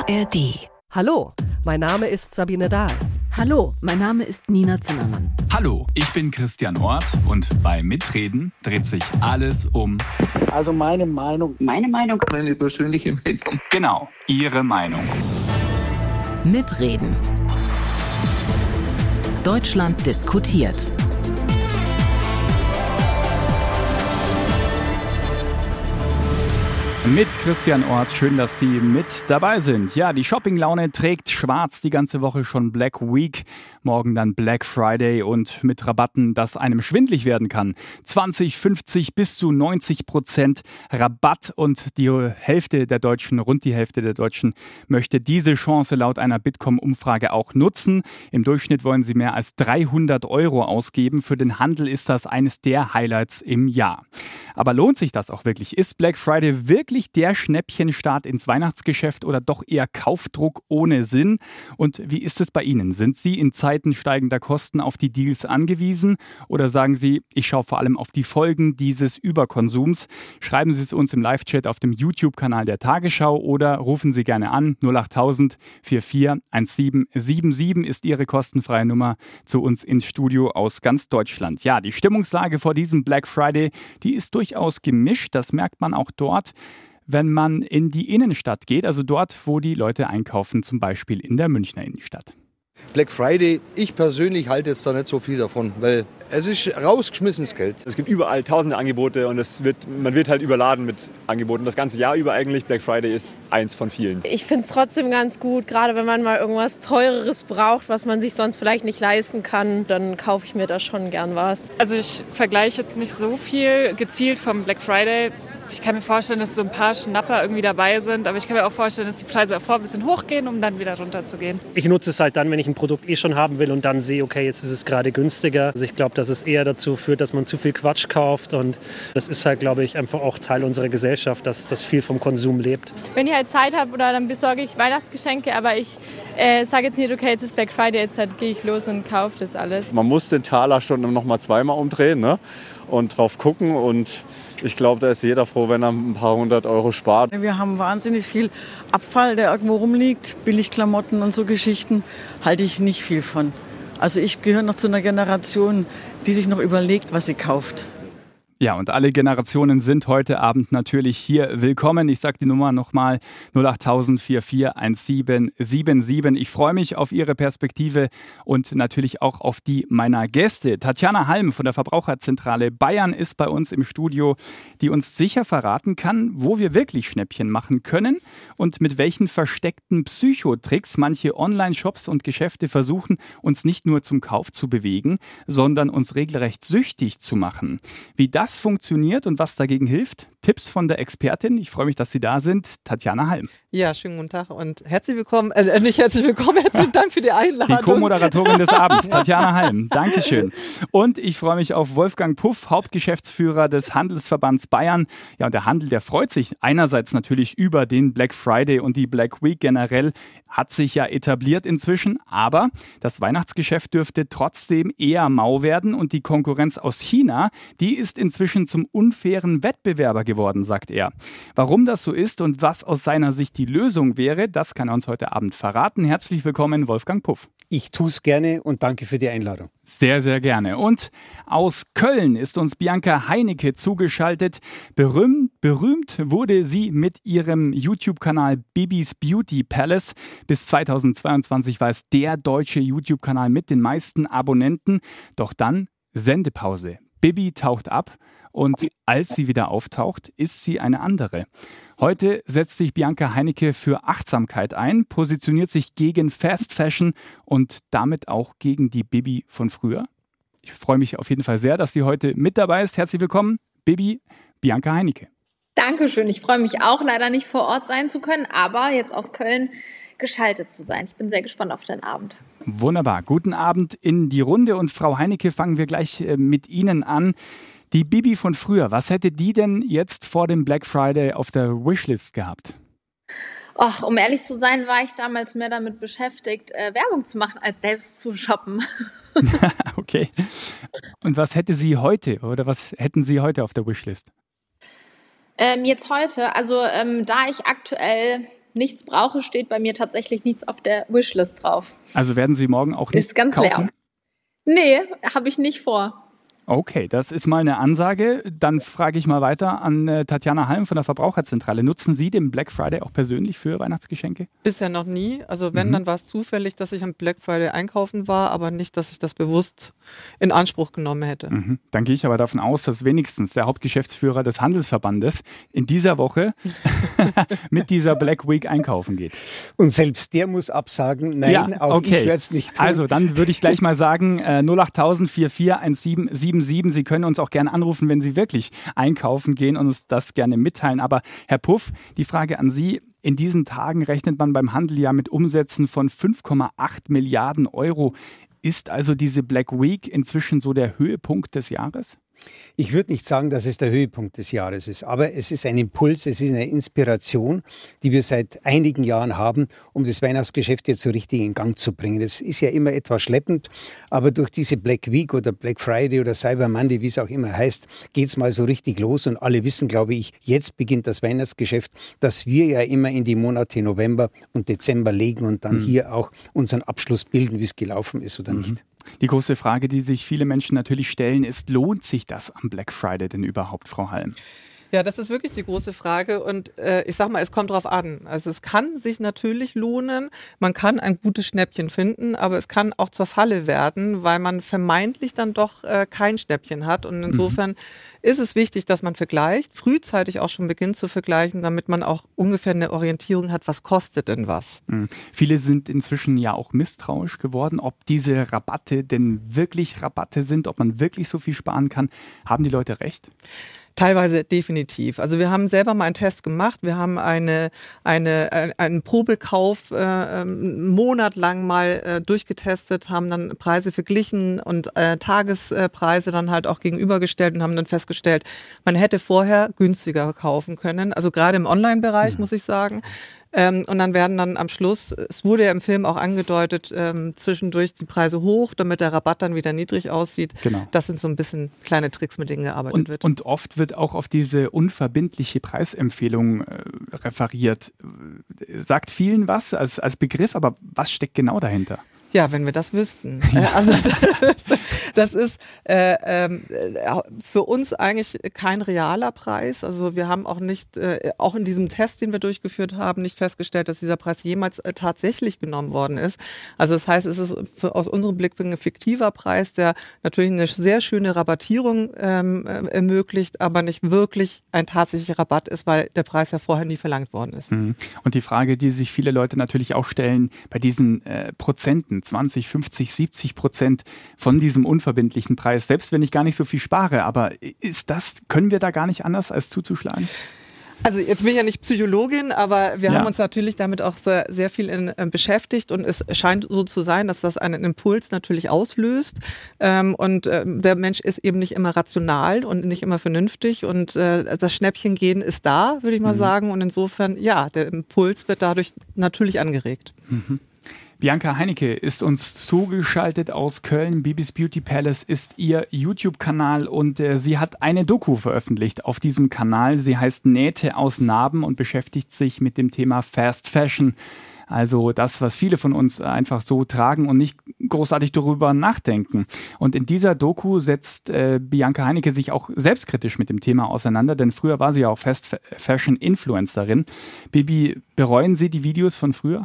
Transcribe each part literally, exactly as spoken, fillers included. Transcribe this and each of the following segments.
A R D. Hallo, mein Name ist Sabine Dahl. Hallo, mein Name ist Nina Zimmermann. Hallo, ich bin Christian Orth und bei Mitreden dreht sich alles um... Also meine Meinung. Meine Meinung. Meine persönliche Meinung. Genau, Ihre Meinung. Mitreden. Deutschland diskutiert. Mit Christian Orth, schön, dass Sie mit dabei sind. Ja, die Shoppinglaune trägt schwarz, die ganze Woche schon Black Week, morgen dann Black Friday und mit Rabatten, dass einem schwindlig werden kann. zwanzig, fünfzig bis zu neunzig Prozent Rabatt und die Hälfte der Deutschen, rund die Hälfte der Deutschen möchte diese Chance laut einer Bitkom-Umfrage auch nutzen. Im Durchschnitt wollen sie mehr als dreihundert Euro ausgeben. Für den Handel ist das eines der Highlights im Jahr. Aber lohnt sich das auch wirklich? Ist Black Friday wirklich der Schnäppchenstart ins Weihnachtsgeschäft oder doch eher Kaufdruck ohne Sinn? Und wie ist es bei Ihnen? Sind Sie in Zeiten steigender Kosten auf die Deals angewiesen oder sagen Sie, ich schaue vor allem auf die Folgen dieses Überkonsums? Schreiben Sie es uns im Live-Chat auf dem YouTube-Kanal der Tagesschau oder rufen Sie gerne an. null acht tausend vierundvierzig siebzehn siebenundsiebzig ist Ihre kostenfreie Nummer zu uns ins Studio aus ganz Deutschland. Ja, die Stimmungslage vor diesem Black Friday, die ist durchaus gemischt. Das merkt man auch dort, wenn man in die Innenstadt geht, also dort, wo die Leute einkaufen, zum Beispiel in der Münchner Innenstadt. Black Friday, ich persönlich halte jetzt da nicht so viel davon, weil es ist rausgeschmissenes Geld. Es gibt überall tausende Angebote und es wird, man wird halt überladen mit Angeboten. Das ganze Jahr über eigentlich. Black Friday ist eins von vielen. Ich finde es trotzdem ganz gut, gerade wenn man mal irgendwas Teureres braucht, was man sich sonst vielleicht nicht leisten kann, dann kaufe ich mir da schon gern was. Also ich vergleiche jetzt nicht so viel gezielt vom Black Friday. Ich kann mir vorstellen, dass so ein paar Schnapper irgendwie dabei sind, aber ich kann mir auch vorstellen, dass die Preise auch vor ein bisschen hochgehen, um dann wieder runter zu gehen. Ich nutze es halt dann, wenn ich ein Produkt eh schon haben will und dann sehe, okay, jetzt ist es gerade günstiger. Also ich glaube, dass es eher dazu führt, dass man zu viel Quatsch kauft und das ist halt, glaube ich, einfach auch Teil unserer Gesellschaft, dass das viel vom Konsum lebt. Wenn ich halt Zeit habe, oder dann besorge ich Weihnachtsgeschenke, aber ich äh, sage jetzt nicht, okay, jetzt ist Black Friday, jetzt halt gehe ich los und kaufe das alles. Man muss den Taler schon noch mal zweimal umdrehen, ne? Und drauf gucken und ich glaube, da ist jeder froh, wenn er ein paar hundert Euro spart. Wir haben wahnsinnig viel Abfall, der irgendwo rumliegt, Billigklamotten und so Geschichten, halte ich nicht viel von. Also ich gehöre noch zu einer Generation, die sich noch überlegt, was sie kauft. Ja, und alle Generationen sind heute Abend natürlich hier willkommen. Ich sage die Nummer nochmal, null acht tausend vierundvierzig siebzehn siebenundsiebzig. Ich freue mich auf Ihre Perspektive und natürlich auch auf die meiner Gäste. Tatjana Halm von der Verbraucherzentrale Bayern ist bei uns im Studio, die uns sicher verraten kann, wo wir wirklich Schnäppchen machen können und mit welchen versteckten Psychotricks manche Online-Shops und Geschäfte versuchen, uns nicht nur zum Kauf zu bewegen, sondern uns regelrecht süchtig zu machen. Wie das funktioniert und was dagegen hilft? Tipps von der Expertin. Ich freue mich, dass Sie da sind. Tatjana Halm. Ja, schönen guten Tag und herzlich willkommen, äh, nicht herzlich willkommen, herzlichen Dank für die Einladung. Die Co-Moderatorin des Abends, Tatjana Halm. Dankeschön. Und ich freue mich auf Wolfgang Puff, Hauptgeschäftsführer des Handelsverbands Bayern. Ja, und der Handel, der freut sich einerseits natürlich über den Black Friday und die Black Week generell, hat sich ja etabliert inzwischen, aber das Weihnachtsgeschäft dürfte trotzdem eher mau werden und die Konkurrenz aus China, die ist inzwischen zum unfairen Wettbewerber geworden, sagt er. Warum das so ist und was aus seiner Sicht die Lösung wäre, das kann er uns heute Abend verraten. Herzlich willkommen, Wolfgang Puff. Ich tue es gerne und danke für die Einladung. Sehr, sehr gerne. Und aus Köln ist uns Bianca Heinecke zugeschaltet. Berühmt, berühmt wurde sie mit ihrem YouTube-Kanal Bibis Beauty Palace. Bis zweitausendzweiundzwanzig war es der deutsche YouTube-Kanal mit den meisten Abonnenten. Doch dann Sendepause. Bibi taucht ab und als sie wieder auftaucht, ist sie eine andere. Heute setzt sich Bianca Heinecke für Achtsamkeit ein, positioniert sich gegen Fast Fashion und damit auch gegen die Bibi von früher. Ich freue mich auf jeden Fall sehr, dass sie heute mit dabei ist. Herzlich willkommen, Bibi, Bianca Heinecke. Dankeschön, ich freue mich auch, leider nicht vor Ort sein zu können, aber jetzt aus Köln geschaltet zu sein. Ich bin sehr gespannt auf den Abend. Wunderbar, guten Abend in die Runde und Frau Heinecke, fangen wir gleich mit Ihnen an. Die Bibi von früher, was hätte die denn jetzt vor dem Black Friday auf der Wishlist gehabt? Och, um ehrlich zu sein, war ich damals mehr damit beschäftigt, äh, Werbung zu machen, als selbst zu shoppen. Okay. Und was hätte sie heute oder was hätten Sie heute auf der Wishlist? Ähm, jetzt heute, also ähm, da ich aktuell nichts brauche, steht bei mir tatsächlich nichts auf der Wishlist drauf. Also werden Sie morgen auch nicht Ist ganz kaufen? leer. Nee, habe ich nicht vor. Okay, das ist mal eine Ansage. Dann frage ich mal weiter an äh, Tatjana Halm von der Verbraucherzentrale. Nutzen Sie den Black Friday auch persönlich für Weihnachtsgeschenke? Bisher noch nie. Also wenn, Mhm. dann war es zufällig, dass ich am Black Friday einkaufen war, aber nicht, dass ich das bewusst in Anspruch genommen hätte. Mhm. Dann gehe ich aber davon aus, dass wenigstens der Hauptgeschäftsführer des Handelsverbandes in dieser Woche mit dieser Black Week einkaufen geht. Und selbst der muss absagen, nein, Ja, auch okay. ich werde es nicht tun. Also dann würde ich gleich mal sagen, äh, null acht null null vier vier eins sieben sieben sieben. Sie können uns auch gerne anrufen, wenn Sie wirklich einkaufen gehen und uns das gerne mitteilen. Aber Herr Puff, die Frage an Sie. In diesen Tagen rechnet man beim Handel ja mit Umsätzen von fünf Komma acht Milliarden Euro. Ist also diese Black Week inzwischen so der Höhepunkt des Jahres? Ich würde nicht sagen, dass es der Höhepunkt des Jahres ist, aber es ist ein Impuls, es ist eine Inspiration, die wir seit einigen Jahren haben, um das Weihnachtsgeschäft jetzt so richtig in Gang zu bringen. Das ist ja immer etwas schleppend, aber durch diese Black Week oder Black Friday oder Cyber Monday, wie es auch immer heißt, geht's mal so richtig los und alle wissen, glaube ich, jetzt beginnt das Weihnachtsgeschäft, das wir ja immer in die Monate November und Dezember legen und dann mhm. hier auch unseren Abschluss bilden, wie es gelaufen ist oder mhm. nicht. Die große Frage, die sich viele Menschen natürlich stellen, ist, lohnt sich das am Black Friday denn überhaupt, Frau Halm? Ja, das ist wirklich die große Frage und äh, ich sag mal, es kommt drauf an. Also es kann sich natürlich lohnen, man kann ein gutes Schnäppchen finden, aber es kann auch zur Falle werden, weil man vermeintlich dann doch äh, kein Schnäppchen hat und insofern mhm. ist es wichtig, dass man vergleicht, frühzeitig auch schon beginnt zu vergleichen, damit man auch ungefähr eine Orientierung hat, was kostet denn was. Mhm. Viele sind inzwischen ja auch misstrauisch geworden, ob diese Rabatte denn wirklich Rabatte sind, ob man wirklich so viel sparen kann. Haben die Leute recht? Teilweise definitiv. Also wir haben selber mal einen Test gemacht. Wir haben eine, eine, einen Probekauf äh, einen Monat lang mal äh, durchgetestet, haben dann Preise verglichen und äh, Tagespreise dann halt auch gegenübergestellt und haben dann festgestellt, man hätte vorher günstiger kaufen können. Also gerade im Online-Bereich, muss ich sagen. Ähm, und dann werden dann am Schluss, es wurde ja im Film auch angedeutet, ähm, zwischendurch die Preise hoch, damit der Rabatt dann wieder niedrig aussieht. Genau. Das sind so ein bisschen kleine Tricks, mit denen gearbeitet und, wird. Und oft wird auch auf diese unverbindliche Preisempfehlung äh, referiert. Sagt vielen was als, als Begriff, aber was steckt genau dahinter? Ja, wenn wir das wüssten. Also das, das ist äh, äh, für uns eigentlich kein realer Preis. Also wir haben auch nicht, äh, auch in diesem Test, den wir durchgeführt haben, nicht festgestellt, dass dieser Preis jemals äh, tatsächlich genommen worden ist. Also das heißt, es ist für, aus unserem Blickwinkel ein fiktiver Preis, der natürlich eine sehr schöne Rabattierung ähm, ermöglicht, aber nicht wirklich ein tatsächlicher Rabatt ist, weil der Preis ja vorher nie verlangt worden ist. Und die Frage, die sich viele Leute natürlich auch stellen, bei diesen äh, Prozenten, zwanzig, fünfzig, siebzig Prozent von diesem unverbindlichen Preis, selbst wenn ich gar nicht so viel spare, aber ist das, können wir da gar nicht anders als zuzuschlagen? Also jetzt bin ich ja nicht Psychologin, aber wir ja. haben uns natürlich damit auch sehr, sehr viel in, äh, beschäftigt und es scheint so zu sein, dass das einen Impuls natürlich auslöst ähm, und äh, der Mensch ist eben nicht immer rational und nicht immer vernünftig und äh, das Schnäppchengehen ist da, würde ich mal mhm. sagen, und insofern, ja, der Impuls wird dadurch natürlich angeregt. Mhm. Bianca Heinecke ist uns zugeschaltet aus Köln. Bibis Beauty Palace ist ihr YouTube-Kanal und äh, sie hat eine Doku veröffentlicht auf diesem Kanal. Sie heißt Nähte aus Narben und beschäftigt sich mit dem Thema Fast Fashion. Also das, was viele von uns einfach so tragen und nicht großartig darüber nachdenken. Und in dieser Doku setzt äh, Bianca Heinecke sich auch selbstkritisch mit dem Thema auseinander, denn früher war sie ja auch Fast Fashion Influencerin. Bibi, bereuen Sie die Videos von früher?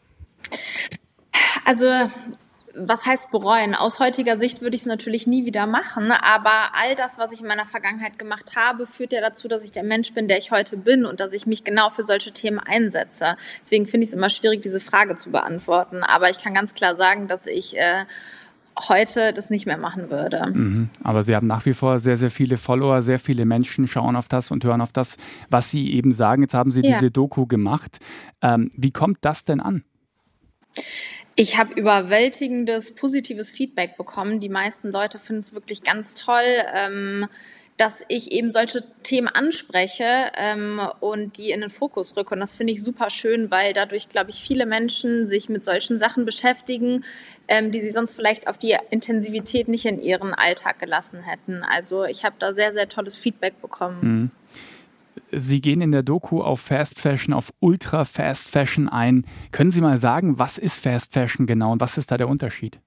Also, was heißt bereuen? Aus heutiger Sicht würde ich es natürlich nie wieder machen, aber all das, was ich in meiner Vergangenheit gemacht habe, führt ja dazu, dass ich der Mensch bin, der ich heute bin und dass ich mich genau für solche Themen einsetze. Deswegen finde ich es immer schwierig, diese Frage zu beantworten, aber ich kann ganz klar sagen, dass ich äh, heute das nicht mehr machen würde. Mhm. Aber Sie haben nach wie vor sehr, sehr viele Follower, sehr viele Menschen schauen auf das und hören auf das, was Sie eben sagen. Jetzt haben Sie ja. diese Doku gemacht. Ähm, wie kommt das denn an? Ich habe überwältigendes positives Feedback bekommen. Die meisten Leute finden es wirklich ganz toll, ähm, dass ich eben solche Themen anspreche ähm, und die in den Fokus rücke. Und das finde ich super schön, weil dadurch, glaube ich, viele Menschen sich mit solchen Sachen beschäftigen, ähm, die sie sonst vielleicht auf die Intensivität nicht in ihren Alltag gelassen hätten. Also ich habe da sehr, sehr tolles Feedback bekommen. Mhm. Sie gehen in der Doku auf Fast Fashion, auf Ultra Fast Fashion ein. Können Sie mal sagen, was ist Fast Fashion genau und was ist da der Unterschied?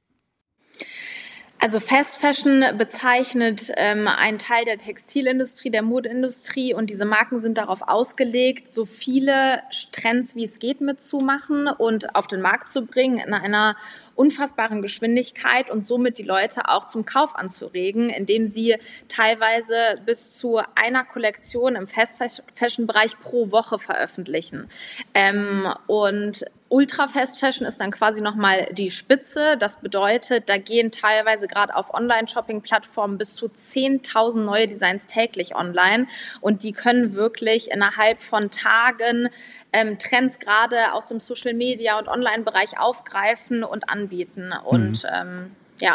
Also Fast Fashion bezeichnet ähm, einen Teil der Textilindustrie, der Modeindustrie, und diese Marken sind darauf ausgelegt, so viele Trends wie es geht mitzumachen und auf den Markt zu bringen in einer unfassbaren Geschwindigkeit und somit die Leute auch zum Kauf anzuregen, indem sie teilweise bis zu einer Kollektion im Fast-Fashion-Bereich pro Woche veröffentlichen. Ähm, und Ultra Fast Fashion ist dann quasi nochmal die Spitze. Das bedeutet, da gehen teilweise gerade auf Online-Shopping-Plattformen bis zu zehntausend neue Designs täglich online. Und die können wirklich innerhalb von Tagen ähm, Trends gerade aus dem Social-Media- und Online-Bereich aufgreifen und anbieten. Und mhm. ähm, ja.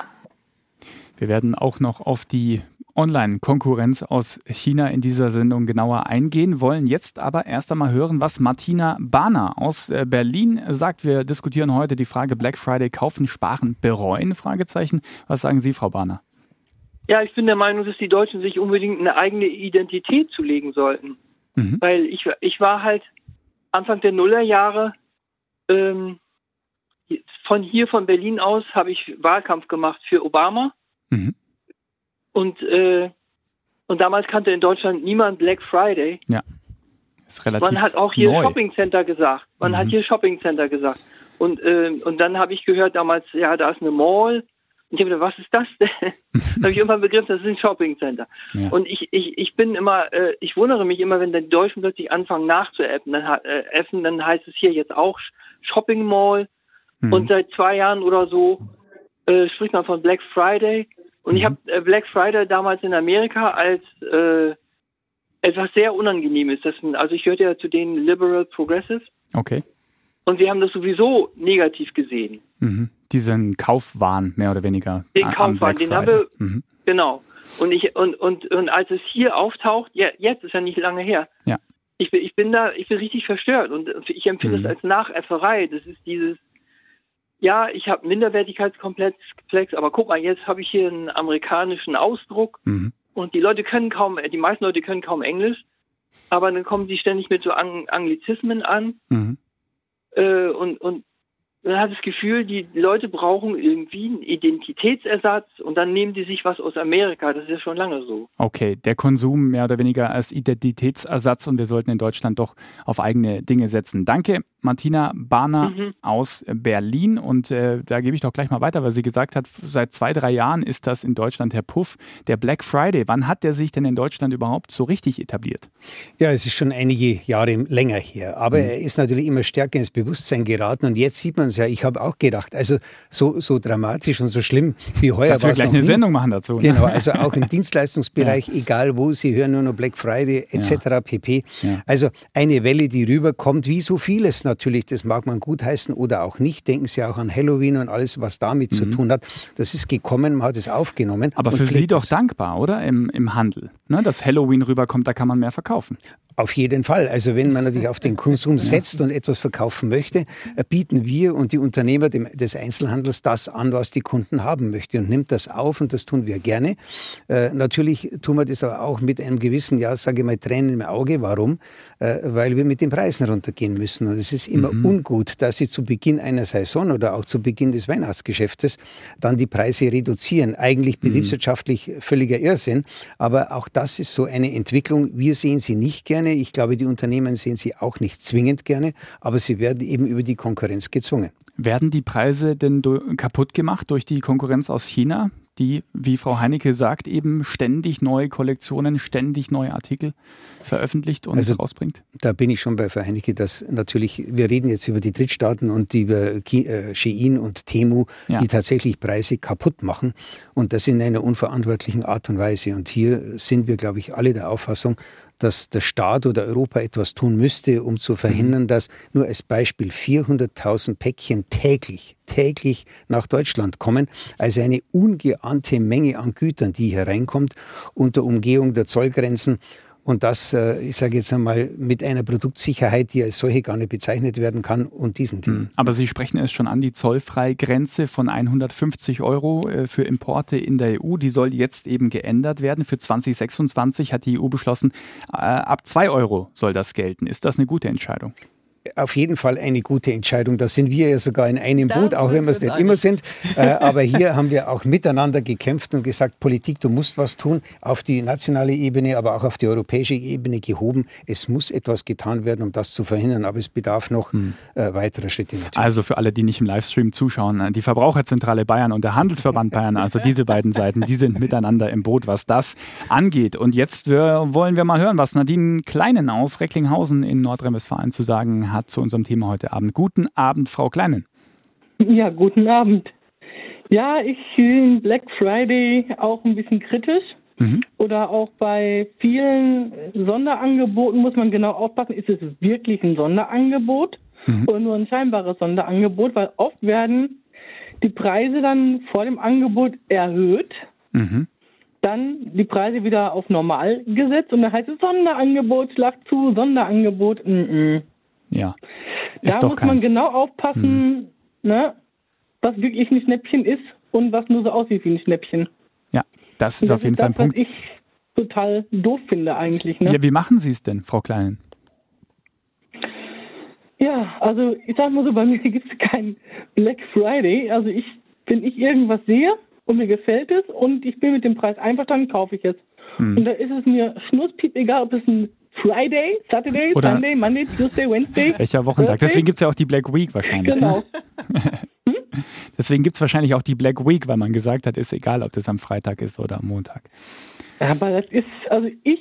Wir werden auch noch auf die Online-Konkurrenz aus China in dieser Sendung genauer eingehen, wollen jetzt aber erst einmal hören, was Martina Bahner aus Berlin sagt. Wir diskutieren heute die Frage Black Friday, kaufen, sparen, bereuen? Fragezeichen. Was sagen Sie, Frau Bahner? Ja, ich bin der Meinung, dass die Deutschen sich unbedingt eine eigene Identität zulegen sollten. Mhm. Weil ich, ich war halt Anfang der Nullerjahre ähm, von hier, von Berlin aus, habe ich Wahlkampf gemacht für Obama. Mhm. Und, äh, und damals kannte in Deutschland niemand Black Friday. Ja, ist relativ Man hat auch hier neu. Shopping Center gesagt. Man mhm. hat hier Shopping Center gesagt. Und, äh, und dann habe ich gehört damals, ja, da ist eine Mall. Und ich habe gedacht, was ist das denn? Da habe ich irgendwann begriffen, das ist ein Shopping Center. Ja. Und ich, ich, ich bin immer, äh, ich wundere mich immer, wenn die Deutschen plötzlich anfangen nachzuäffen. Dann, äh, äffen, dann heißt es hier jetzt auch Shopping Mall. Mhm. Und seit zwei Jahren oder so äh, spricht man von Black Friday. Und mhm. ich habe äh, Black Friday damals in Amerika als äh, etwas sehr Unangenehmes. Das sind, also ich gehörte ja zu den Liberal Progressives. Okay. Und wir haben das sowieso negativ gesehen. Mhm. Diesen Kaufwahn, mehr oder weniger. Den Kaufwahn, den haben wir, mhm. genau. Und ich, und, und, und als es hier auftaucht, ja, jetzt ist ja nicht lange her. Ja. Ich bin, ich bin da, ich bin richtig verstört und ich empfinde es mhm. als Nachäfferei. Das ist dieses, ja, ich habe Minderwertigkeitskomplex, aber guck mal, jetzt habe ich hier einen amerikanischen Ausdruck mhm. und die Leute können kaum, die meisten Leute können kaum Englisch, aber dann kommen sie ständig mit so Ang- Anglizismen an mhm. äh, und, und man hat das Gefühl, die Leute brauchen irgendwie einen Identitätsersatz und dann nehmen die sich was aus Amerika. Das ist ja schon lange so. Okay, der Konsum mehr oder weniger als Identitätsersatz und wir sollten in Deutschland doch auf eigene Dinge setzen. Danke, Martina Bahner mhm. aus Berlin. Und äh, da gebe ich doch gleich mal weiter, weil sie gesagt hat, seit zwei, drei Jahren ist das in Deutschland der Puff, der Black Friday. Wann hat der sich denn in Deutschland überhaupt so richtig etabliert? Ja, es ist schon einige Jahre länger her. Aber mhm. er ist natürlich immer stärker ins Bewusstsein geraten und jetzt sieht man es ja, ich habe auch gedacht, also so, so dramatisch und so schlimm wie heuer war es noch nie. Dass wir gleich eine Sendung machen dazu. Ne? Genau, also auch im Dienstleistungsbereich, ja. egal wo, Sie hören nur noch Black Friday et cetera ja. pp. Ja. Also eine Welle, die rüberkommt, wie so vieles natürlich, das mag man gutheißen oder auch nicht. Denken Sie auch an Halloween und alles, was damit mhm. zu tun hat. Das ist gekommen, man hat es aufgenommen. Aber für Sie doch dankbar, oder? Im, im Handel. Ne? Dass Halloween rüberkommt, da kann man mehr verkaufen. Auf jeden Fall. Also wenn man natürlich auf den Konsum setzt und etwas verkaufen möchte, bieten wir und die Unternehmer des Einzelhandels das an, was die Kunden haben möchten und nimmt das auf und das tun wir gerne. Äh, natürlich tun wir das aber auch mit einem gewissen, ja, sage ich mal, Tränen im Auge. Warum? Äh, weil wir mit den Preisen runtergehen müssen. Und es ist immer mhm. ungut, dass Sie zu Beginn einer Saison oder auch zu Beginn des Weihnachtsgeschäftes dann die Preise reduzieren. Eigentlich betriebswirtschaftlich mhm. völliger Irrsinn. Aber auch das ist so eine Entwicklung. Wir sehen sie nicht gerne. Ich glaube, die Unternehmen sehen sie auch nicht zwingend gerne, aber sie werden eben über die Konkurrenz gezwungen. Werden die Preise denn kaputt gemacht durch die Konkurrenz aus China, die, wie Frau Heinecke sagt, eben ständig neue Kollektionen, ständig neue Artikel veröffentlicht und also, rausbringt? Da bin ich schon bei Frau Heinecke, dass natürlich, wir reden jetzt über die Drittstaaten und über Shein und Temu, ja. die tatsächlich Preise kaputt machen und das in einer unverantwortlichen Art und Weise. Und hier sind wir, glaube ich, alle der Auffassung, dass der Staat oder Europa etwas tun müsste, um zu verhindern, mhm. dass nur als Beispiel vierhunderttausend Päckchen täglich, täglich nach Deutschland kommen. Also eine ungeahnte Menge an Gütern, die hier reinkommt, unter Umgehung der Zollgrenzen. Und das, äh, ich sage jetzt einmal, mit einer Produktsicherheit, die als solche gar nicht bezeichnet werden kann und diesen Dingen. Aber Sie sprechen es schon an, die Zollfreigrenze von hundertfünfzig Euro für Importe in der E U, die soll jetzt eben geändert werden. Für zwanzig sechsundzwanzig hat die E U beschlossen, äh, ab zwei Euro soll das gelten. Ist das eine gute Entscheidung? Auf jeden Fall eine gute Entscheidung. Da sind wir ja sogar in einem Boot, auch wenn wir es nicht immer sind. Äh, aber hier haben wir auch miteinander gekämpft und gesagt, Politik, du musst was tun, auf die nationale Ebene, aber auch auf die europäische Ebene gehoben. Es muss etwas getan werden, um das zu verhindern, aber es bedarf noch hm. äh, weiterer Schritte. Natürlich. Also für alle, die nicht im Livestream zuschauen, die Verbraucherzentrale Bayern und der Handelsverband Bayern, also diese beiden Seiten, die sind miteinander im Boot, was das angeht. Und jetzt wir, wollen wir mal hören, was Nadine Kleinen aus Recklinghausen in Nordrhein-Westfalen zu sagen hat zu unserem Thema heute Abend. Guten Abend, Frau Kleinen. Ja, guten Abend. Ja, ich bin Black Friday auch ein bisschen kritisch. Mhm. Oder auch bei vielen Sonderangeboten muss man genau aufpassen, ist es wirklich ein Sonderangebot mhm. oder nur ein scheinbares Sonderangebot, weil oft werden die Preise dann vor dem Angebot erhöht, mhm. dann die Preise wieder auf normal gesetzt und dann heißt es Sonderangebot, Schlag zu, Sonderangebot, mm-mm. Ja, ist da doch muss keins. man genau aufpassen, hm. ne, was wirklich ein Schnäppchen ist und was nur so aussieht wie ein Schnäppchen. Ja, das ist das auf jeden ist Fall das, ein Punkt. Was ich total doof finde eigentlich. Ne? Ja, wie machen Sie es denn, Frau Kleinen? Ja, also ich sag mal so, bei mir gibt es keinen Black Friday. Also ich, wenn ich irgendwas sehe und mir gefällt es und ich bin mit dem Preis einverstanden, kaufe ich es. Hm. Und da ist es mir schnurzpiep egal, ob es ein Friday, Saturday, Oder Sunday, Monday, Tuesday, Wednesday. Welcher Wochentag? Thursday? Deswegen gibt es ja auch die Black Week wahrscheinlich. Genau. Ne? Deswegen gibt es wahrscheinlich auch die Black Week, weil man gesagt hat, ist egal, ob das am Freitag ist oder am Montag. Ja, aber das ist, also ich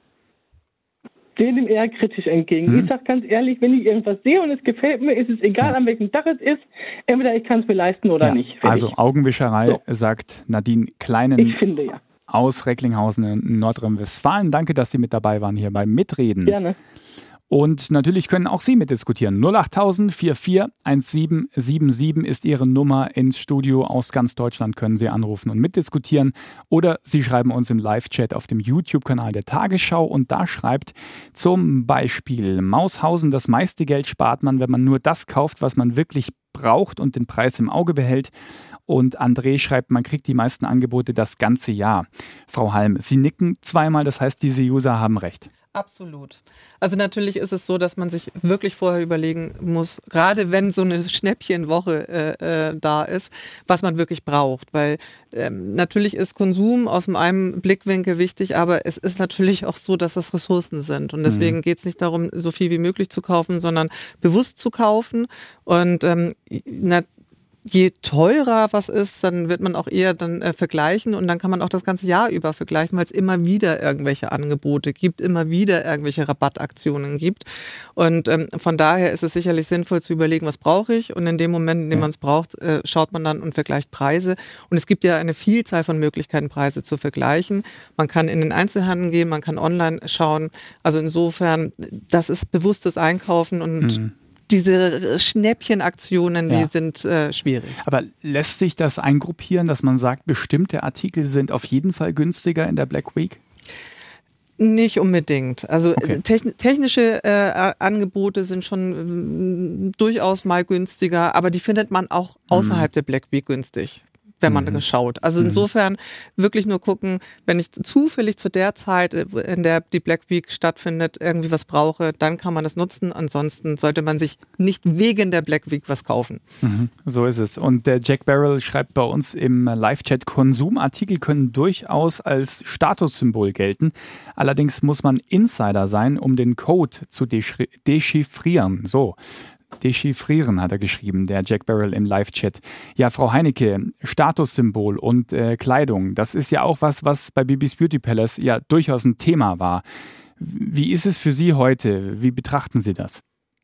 sehe dem eher kritisch entgegen. Hm. Ich sage ganz ehrlich, wenn ich irgendwas sehe und es gefällt mir, ist es egal, ja. an welchem Tag es ist. Entweder ich kann es mir leisten oder ja. nicht. Fertig. Also Augenwischerei, so. sagt Nadine Kleinen. Ich finde ja. Aus Recklinghausen in Nordrhein-Westfalen. Danke, dass Sie mit dabei waren hier beim Mitreden. Gerne. Und natürlich können auch Sie mitdiskutieren. null acht null vier vier eins sieben sieben sieben ist Ihre Nummer ins Studio. Aus ganz Deutschland können Sie anrufen und mitdiskutieren. Oder Sie schreiben uns im Live-Chat auf dem YouTube-Kanal der Tagesschau. Und da schreibt zum Beispiel Maushausen, das meiste Geld spart man, wenn man nur das kauft, was man wirklich braucht und den Preis im Auge behält. Und André schreibt, man kriegt die meisten Angebote das ganze Jahr. Frau Halm, Sie nicken zweimal, das heißt, diese User haben recht. Absolut. Also natürlich ist es so, dass man sich wirklich vorher überlegen muss, gerade wenn so eine Schnäppchenwoche äh, äh, da ist, was man wirklich braucht. Weil ähm, natürlich ist Konsum aus einem Blickwinkel wichtig, aber es ist natürlich auch so, dass das Ressourcen sind. Und deswegen mhm. geht es nicht darum, so viel wie möglich zu kaufen, sondern bewusst zu kaufen. Und ähm, na, je teurer was ist, dann wird man auch eher dann äh, vergleichen und dann kann man auch das ganze Jahr über vergleichen, weil es immer wieder irgendwelche Angebote gibt, immer wieder irgendwelche Rabattaktionen gibt. Und ähm, von daher ist es sicherlich sinnvoll zu überlegen, was brauche ich? Und in dem Moment, in dem man es braucht, äh, schaut man dann und vergleicht Preise. Und es gibt ja eine Vielzahl von Möglichkeiten, Preise zu vergleichen. Man kann in den Einzelhandel gehen, man kann online schauen. Also insofern, das ist bewusstes Einkaufen und mhm. diese Schnäppchenaktionen, ja. die sind äh, schwierig. Aber lässt sich das eingruppieren, dass man sagt, bestimmte Artikel sind auf jeden Fall günstiger in der Black Week? Nicht unbedingt. Also okay. techn- technische äh, Angebote sind schon äh, durchaus mal günstiger, aber die findet man auch außerhalb mhm. der Black Week günstig, wenn man mhm. schaut. Also insofern wirklich nur gucken, wenn ich zufällig zu der Zeit, in der die Black Week stattfindet, irgendwie was brauche, dann kann man das nutzen. Ansonsten sollte man sich nicht wegen der Black Week was kaufen. Mhm. So ist es. Und der Jack Barrel schreibt bei uns im Live-Chat, Konsumartikel können durchaus als Statussymbol gelten. Allerdings muss man Insider sein, um den Code zu dechi- dechiffrieren. So. Dechiffrieren, hat er geschrieben, der Jack Barrel im Live-Chat. Ja, Frau Heinecke, Statussymbol und äh, Kleidung, das ist ja auch was, was bei Bibis Beauty Palace ja durchaus ein Thema war. Wie ist es für Sie heute? Wie betrachten Sie das?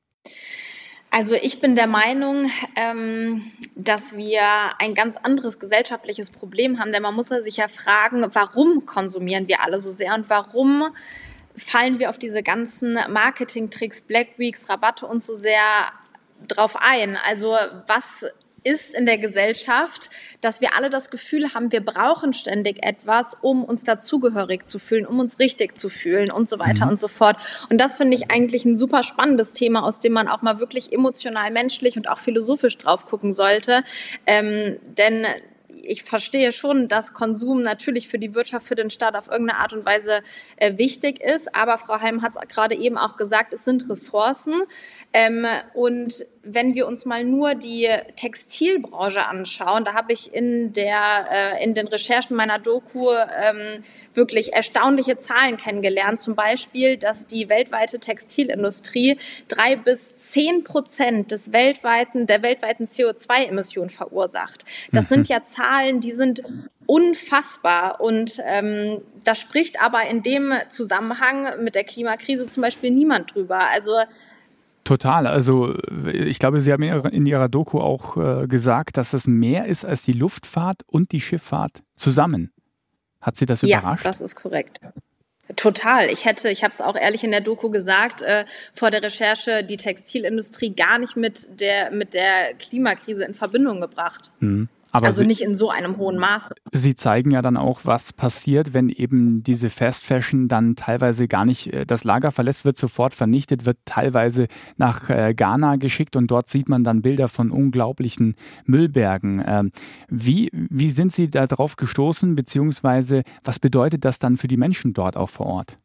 Also ich bin der Meinung, ähm, dass wir ein ganz anderes gesellschaftliches Problem haben, denn man muss sich ja fragen, warum konsumieren wir alle so sehr und warum fallen wir auf diese ganzen Marketing-Tricks, Black Weeks, Rabatte und so sehr drauf ein. Also was ist in der Gesellschaft, dass wir alle das Gefühl haben, wir brauchen ständig etwas, um uns dazugehörig zu fühlen, um uns richtig zu fühlen und so weiter mhm. und so fort. Und das finde ich eigentlich ein super spannendes Thema, aus dem man auch mal wirklich emotional, menschlich und auch philosophisch drauf gucken sollte. Ähm, denn ich verstehe schon, dass Konsum natürlich für die Wirtschaft, für den Staat auf irgendeine Art und Weise äh, wichtig ist. Aber Frau Heim hat es gerade eben auch gesagt, es sind Ressourcen. Ähm, und wenn wir uns mal nur die Textilbranche anschauen, da habe ich in der äh, in den Recherchen meiner Doku ähm, wirklich erstaunliche Zahlen kennengelernt. Zum Beispiel, dass die weltweite Textilindustrie drei bis zehn Prozent des weltweiten der weltweiten C O zwei Emissionen verursacht. Das mhm. sind ja Zahlen, die sind unfassbar. Und ähm, da spricht aber in dem Zusammenhang mit der Klimakrise zum Beispiel niemand drüber. Also Total. Also ich glaube, Sie haben in Ihrer Doku auch äh, gesagt, dass es mehr ist als die Luftfahrt und die Schifffahrt zusammen. Hat Sie das überrascht? Ja, das ist korrekt. Total. Ich hätte, ich habe es auch ehrlich in der Doku gesagt, äh, vor der Recherche die Textilindustrie gar nicht mit der mit der Klimakrise in Verbindung gebracht. Mhm. Aber also Sie, nicht in so einem hohen Maße. Sie zeigen ja dann auch, was passiert, wenn eben diese Fast Fashion dann teilweise gar nicht das Lager verlässt, wird sofort vernichtet, wird teilweise nach äh, Ghana geschickt und dort sieht man dann Bilder von unglaublichen Müllbergen. Ähm, wie, wie sind Sie da drauf gestoßen, beziehungsweise was bedeutet das dann für die Menschen dort auch vor Ort?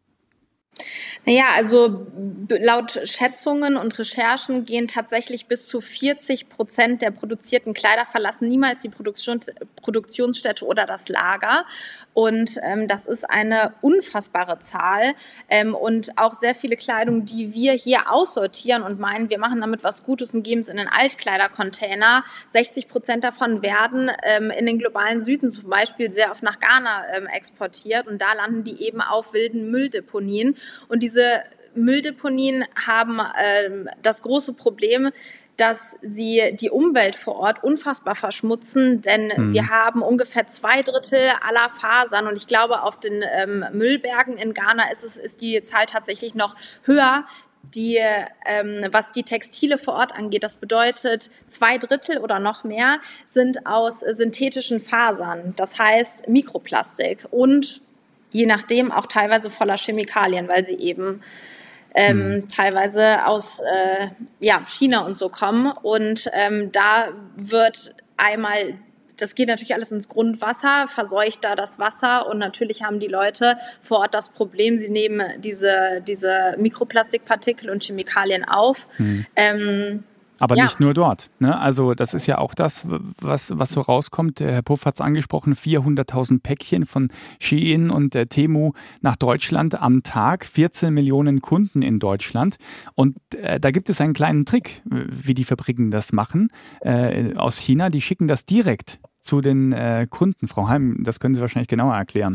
Naja, also laut Schätzungen und Recherchen gehen tatsächlich bis zu vierzig Prozent der produzierten Kleider verlassen niemals die Produktion, Produktionsstätte oder das Lager. Und ähm, das ist eine unfassbare Zahl. Ähm, und auch sehr viele Kleidung, die wir hier aussortieren und meinen, wir machen damit was Gutes und geben es in den Altkleidercontainer. sechzig Prozent davon werden ähm, in den globalen Süden zum Beispiel sehr oft nach Ghana ähm, exportiert. Und da landen die eben auf wilden Mülldeponien. Und diese Mülldeponien haben ähm, das große Problem, dass sie die Umwelt vor Ort unfassbar verschmutzen, denn mhm. wir haben ungefähr zwei Drittel aller Fasern und ich glaube, auf den ähm, Müllbergen in Ghana ist es ist die Zahl tatsächlich noch höher. Die, ähm, was die Textile vor Ort angeht, das bedeutet, zwei Drittel oder noch mehr sind aus synthetischen Fasern, das heißt Mikroplastik und je nachdem auch teilweise voller Chemikalien, weil sie eben ähm, mhm. teilweise aus äh, ja, China und so kommen. Und ähm, da wird einmal, das geht natürlich alles ins Grundwasser, verseucht da das Wasser und natürlich haben die Leute vor Ort das Problem, sie nehmen diese, diese Mikroplastikpartikel und Chemikalien auf. Mhm. Ähm, Aber ja. nicht nur dort. Ne? Also das ist ja auch das, was, was so rauskommt. Herr Puff hat es angesprochen, vierhunderttausend Päckchen von Shein und äh, Temu nach Deutschland am Tag, vierzehn Millionen Kunden in Deutschland. Und äh, da gibt es einen kleinen Trick, wie die Fabriken das machen. Äh, aus China, die schicken das direkt zu den äh, Kunden. Frau Heim, das können Sie wahrscheinlich genauer erklären.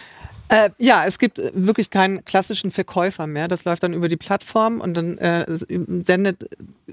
Äh, ja, es gibt wirklich keinen klassischen Verkäufer mehr. Das läuft dann über die Plattform und dann äh, sendet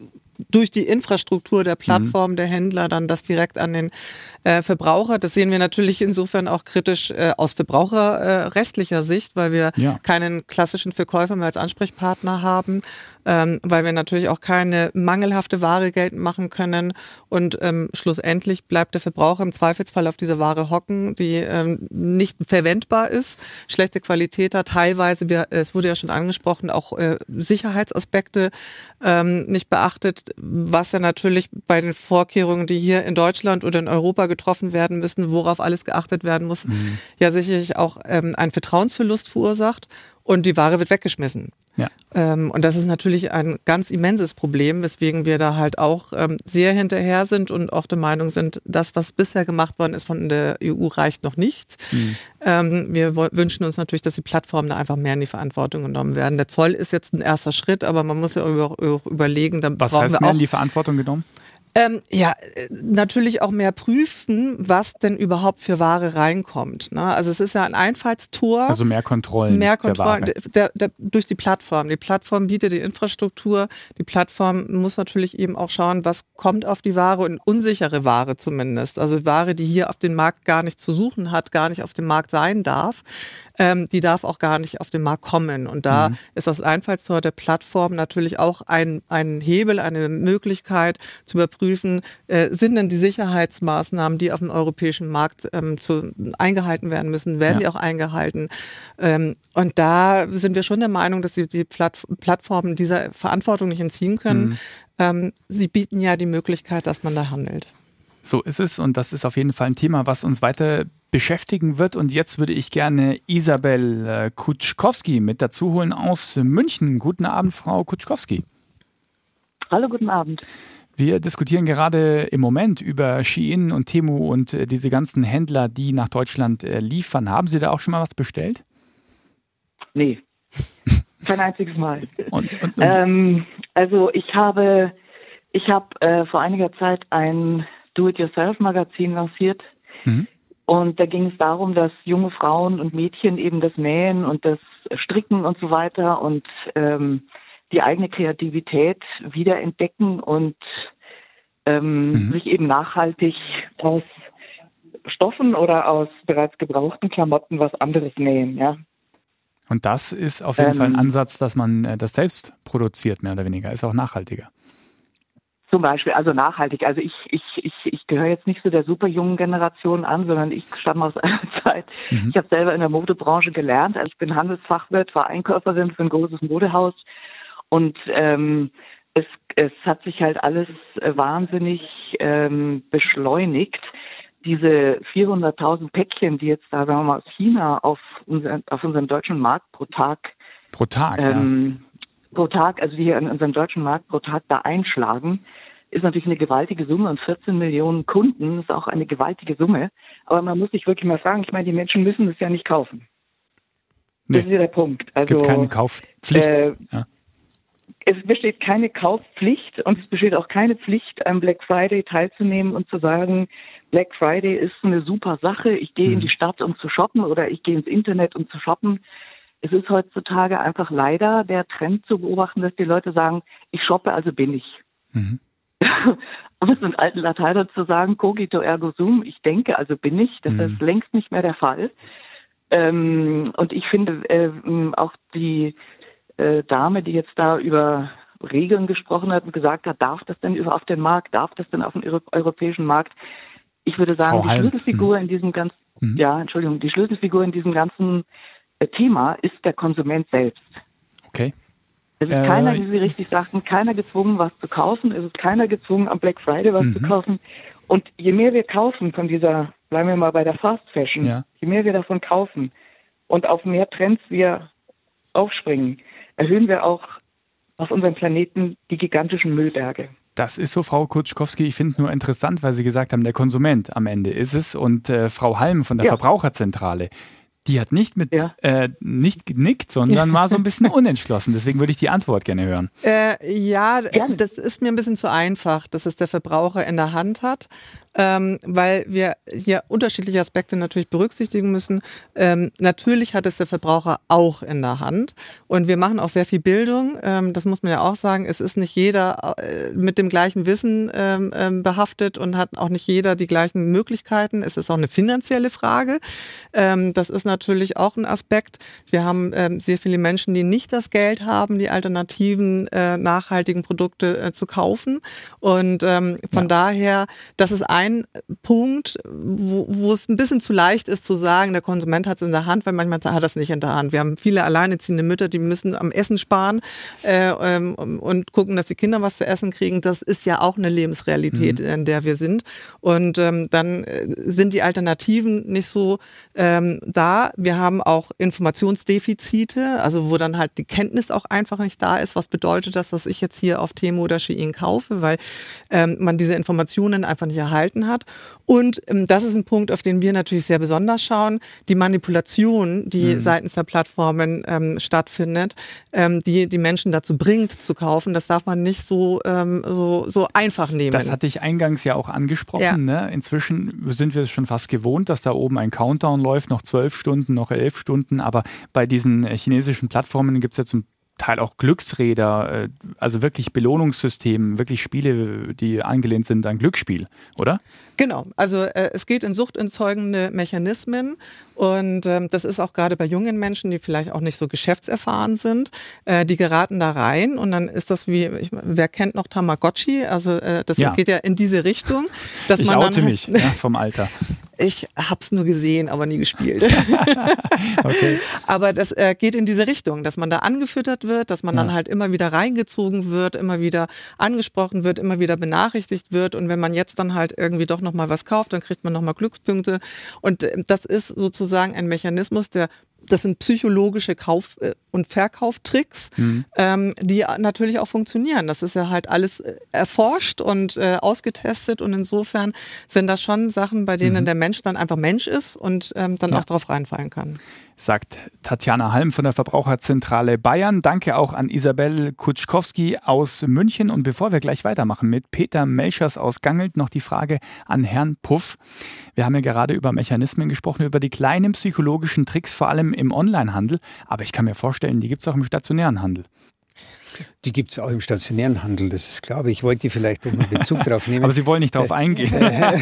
durch die Infrastruktur der Plattform, mhm. der Händler, dann das direkt an den äh, Verbraucher. Das sehen wir natürlich insofern auch kritisch äh, aus verbraucherrechtlicher äh, Sicht, weil wir ja. keinen klassischen Verkäufer mehr als Ansprechpartner haben, ähm, weil wir natürlich auch keine mangelhafte Ware geltend machen können und ähm, schlussendlich bleibt der Verbraucher im Zweifelsfall auf dieser Ware hocken, die ähm, nicht verwendbar ist, schlechte Qualität hat, teilweise, wir, es wurde ja schon angesprochen, auch äh, Sicherheitsaspekte ähm, nicht beachtet, was ja natürlich bei den Vorkehrungen, die hier in Deutschland oder in Europa getroffen werden müssen, worauf alles geachtet werden muss, mhm. ja sicherlich auch ähm, einen Vertrauensverlust verursacht und die Ware wird weggeschmissen. Ja. Ähm, und das ist natürlich ein ganz immenses Problem, weswegen wir da halt auch ähm, sehr hinterher sind und auch der Meinung sind, das, was bisher gemacht worden ist von der E U, reicht noch nicht. Mhm. Ähm, wir w- wünschen uns natürlich, dass die Plattformen da einfach mehr in die Verantwortung genommen werden. Der Zoll ist jetzt ein erster Schritt, aber man muss ja auch, auch überlegen, dann was brauchen heißt wir mehr auch in die Verantwortung genommen? Ähm, ja, natürlich auch mehr prüfen, was denn überhaupt für Ware reinkommt. Ne? Also es ist ja ein Einfallstor. Also mehr Kontrollen. Mehr Kontrollen der Ware. Der, der, durch die Plattform. Die Plattform bietet die Infrastruktur. Die Plattform muss natürlich eben auch schauen, was kommt auf die Ware und unsichere Ware zumindest. Also Ware, die hier auf dem Markt gar nicht zu suchen hat, gar nicht auf dem Markt sein darf. ähm, die darf auch gar nicht auf den Markt kommen. Und da mhm. ist das Einfallstor der Plattform natürlich auch ein, ein Hebel, eine Möglichkeit zu überprüfen, äh, sind denn die Sicherheitsmaßnahmen, die auf dem europäischen Markt ähm, zu, eingehalten werden müssen, werden ja. die auch eingehalten. Ähm, und da sind wir schon der Meinung, dass die, die Platt, Plattformen dieser Verantwortung nicht entziehen können. Mhm. Ähm, sie bieten ja die Möglichkeit, dass man da handelt. So ist es und das ist auf jeden Fall ein Thema, was uns weiter beschäftigen wird. Und jetzt würde ich gerne Isabel Kutschkowski mit dazu holen aus München. Guten Abend, Frau Kutschkowski. Hallo, guten Abend. Wir diskutieren gerade im Moment über Shein und Temu und diese ganzen Händler, die nach Deutschland liefern. Haben Sie da auch schon mal was bestellt? Nee, kein einziges Mal. Und, und, und ähm, also ich habe, ich habe äh, vor einiger Zeit ein Do-it-yourself-Magazin lanciert. Mhm. Und da ging es darum, dass junge Frauen und Mädchen eben das Nähen und das Stricken und so weiter und ähm, die eigene Kreativität wiederentdecken und ähm, mhm. sich eben nachhaltig aus Stoffen oder aus bereits gebrauchten Klamotten was anderes nähen, ja. Und das ist auf jeden ähm, Fall ein Ansatz, dass man das selbst produziert, mehr oder weniger. Ist auch nachhaltiger. Zum Beispiel, also nachhaltig. Also ich, ich, ich, ich gehöre jetzt nicht zu der super jungen Generation an, sondern ich stamme aus einer Zeit. Mhm. Ich habe selber in der Modebranche gelernt. Also ich bin Handelsfachwirt, war Einkäuferin für ein großes Modehaus. Und ähm, es, es hat sich halt alles wahnsinnig ähm, beschleunigt. Diese vierhunderttausend Päckchen, die jetzt da, sagen wir mal, aus China auf, unser, auf unseren deutschen Markt pro Tag pro Tag, ähm, ja. pro Tag, also die hier in unserem deutschen Markt pro Tag da einschlagen, ist natürlich eine gewaltige Summe und vierzehn Millionen Kunden ist auch eine gewaltige Summe. Aber man muss sich wirklich mal fragen, ich meine, die Menschen müssen es ja nicht kaufen. Nee. Das ist ja der Punkt. Es also, gibt keine Kaufpflicht. Äh, ja. Es besteht keine Kaufpflicht und es besteht auch keine Pflicht, am Black Friday teilzunehmen und zu sagen, Black Friday ist eine super Sache, ich gehe mhm. in die Stadt, um zu shoppen oder ich gehe ins Internet, um zu shoppen. Es ist heutzutage einfach leider der Trend zu beobachten, dass die Leute sagen, ich shoppe, also bin ich. Mhm. Um es in alten Latein zu sagen, cogito ergo sum, ich denke, also bin ich. Das mhm. ist längst nicht mehr der Fall. Ähm, und ich finde äh, auch die äh, Dame, die jetzt da über Regeln gesprochen hat und gesagt hat, darf das denn über auf den Markt, darf das denn auf den Euro- europäischen Markt? Ich würde sagen, die Schlüsselfigur in diesem ganzen, mhm. ja, Entschuldigung, die Schlüsselfigur in diesem ganzen Thema ist der Konsument selbst. Okay. Es ist äh, keiner, wie Sie richtig sagten, keiner gezwungen, was zu kaufen. Es ist keiner gezwungen, am Black Friday was mhm. zu kaufen. Und je mehr wir kaufen von dieser, bleiben wir mal bei der Fast Fashion, ja. je mehr wir davon kaufen und auf mehr Trends wir aufspringen, erhöhen wir auch auf unserem Planeten die gigantischen Müllberge. Das ist so, Frau Kutschkowski. Ich finde nur interessant, weil Sie gesagt haben, der Konsument am Ende ist es. Und äh, Frau Halm von der ja. Verbraucherzentrale, die hat nicht mit ja. äh, nicht genickt, sondern war so ein bisschen unentschlossen. Deswegen würde ich die Antwort gerne hören. Äh, ja, gerne. Das ist mir ein bisschen zu einfach, dass es der Verbraucher in der Hand hat. Ähm, weil wir hier unterschiedliche Aspekte natürlich berücksichtigen müssen. Ähm, natürlich hat es der Verbraucher auch in der Hand und wir machen auch sehr viel Bildung. Ähm, das muss man ja auch sagen. Es ist nicht jeder äh, mit dem gleichen Wissen ähm, ähm, behaftet und hat auch nicht jeder die gleichen Möglichkeiten. Es ist auch eine finanzielle Frage. Ähm, das ist natürlich auch ein Aspekt. Wir haben ähm, sehr viele Menschen, die nicht das Geld haben, die alternativen, äh, nachhaltigen Produkte äh, zu kaufen und ähm, von ja. daher, das ist ein Ein Punkt, wo, wo es ein bisschen zu leicht ist zu sagen, der Konsument hat es in der Hand, weil manchmal hat er es nicht in der Hand. Wir haben viele alleinerziehende Mütter, die müssen am Essen sparen äh, ähm, und gucken, dass die Kinder was zu essen kriegen. Das ist ja auch eine Lebensrealität, mhm. in der wir sind. Und ähm, dann sind die Alternativen nicht so ähm, da. Wir haben auch Informationsdefizite, also wo dann halt die Kenntnis auch einfach nicht da ist. Was bedeutet das, dass ich jetzt hier auf Temu oder Shein kaufe, weil ähm, man diese Informationen einfach nicht erhalten hat. Und ähm, das ist ein Punkt, auf den wir natürlich sehr besonders schauen, die Manipulation, die mhm. seitens der Plattformen ähm, stattfindet, ähm, die die Menschen dazu bringt, zu kaufen, das darf man nicht so, ähm, so, so einfach nehmen. Das hatte ich eingangs ja auch angesprochen. Ja. Ne? Inzwischen sind wir es schon fast gewohnt, dass da oben ein Countdown läuft, noch zwölf Stunden, noch elf Stunden, aber bei diesen chinesischen Plattformen gibt es ja zum Teil auch Glücksräder, also wirklich Belohnungssystem, wirklich Spiele, die angelehnt sind an Glücksspiel, oder? Genau, also äh, es geht in suchtenzeugende Mechanismen und ähm, das ist auch gerade bei jungen Menschen, die vielleicht auch nicht so geschäftserfahren sind, äh, die geraten da rein und dann ist das wie, ich, wer kennt noch Tamagotchi, also äh, das ja. geht ja in diese Richtung. Dass ich man oute dann mich ja, vom Alter. Ich hab's nur gesehen, aber nie gespielt. Okay. Aber das äh, geht in diese Richtung, dass man da angefüttert wird, dass man ja. dann halt immer wieder reingezogen wird, immer wieder angesprochen wird, immer wieder benachrichtigt wird und wenn man jetzt dann halt irgendwie doch noch mal was kauft, dann kriegt man noch mal Glückspunkte und äh, das ist sozusagen ein Mechanismus, der das sind psychologische Kauf- und Verkauftricks, mhm. ähm, die natürlich auch funktionieren. Das ist ja halt alles erforscht und äh, ausgetestet und insofern sind das schon Sachen, bei denen mhm. der Mensch dann einfach Mensch ist und ähm, dann ja. auch drauf reinfallen kann. Sagt Tatjana Halm von der Verbraucherzentrale Bayern. Danke auch an Isabel Kutschkowski aus München. Und bevor wir gleich weitermachen mit Peter Melchers aus Gangelt, noch die Frage an Herrn Puff. Wir haben ja gerade über Mechanismen gesprochen, über die kleinen psychologischen Tricks, vor allem im Onlinehandel. Aber ich kann mir vorstellen, die gibt es auch im stationären Handel. Die gibt es auch im stationären Handel, das ist klar. Ich wollte vielleicht auch mal Bezug drauf nehmen. Aber Sie wollen nicht darauf eingehen.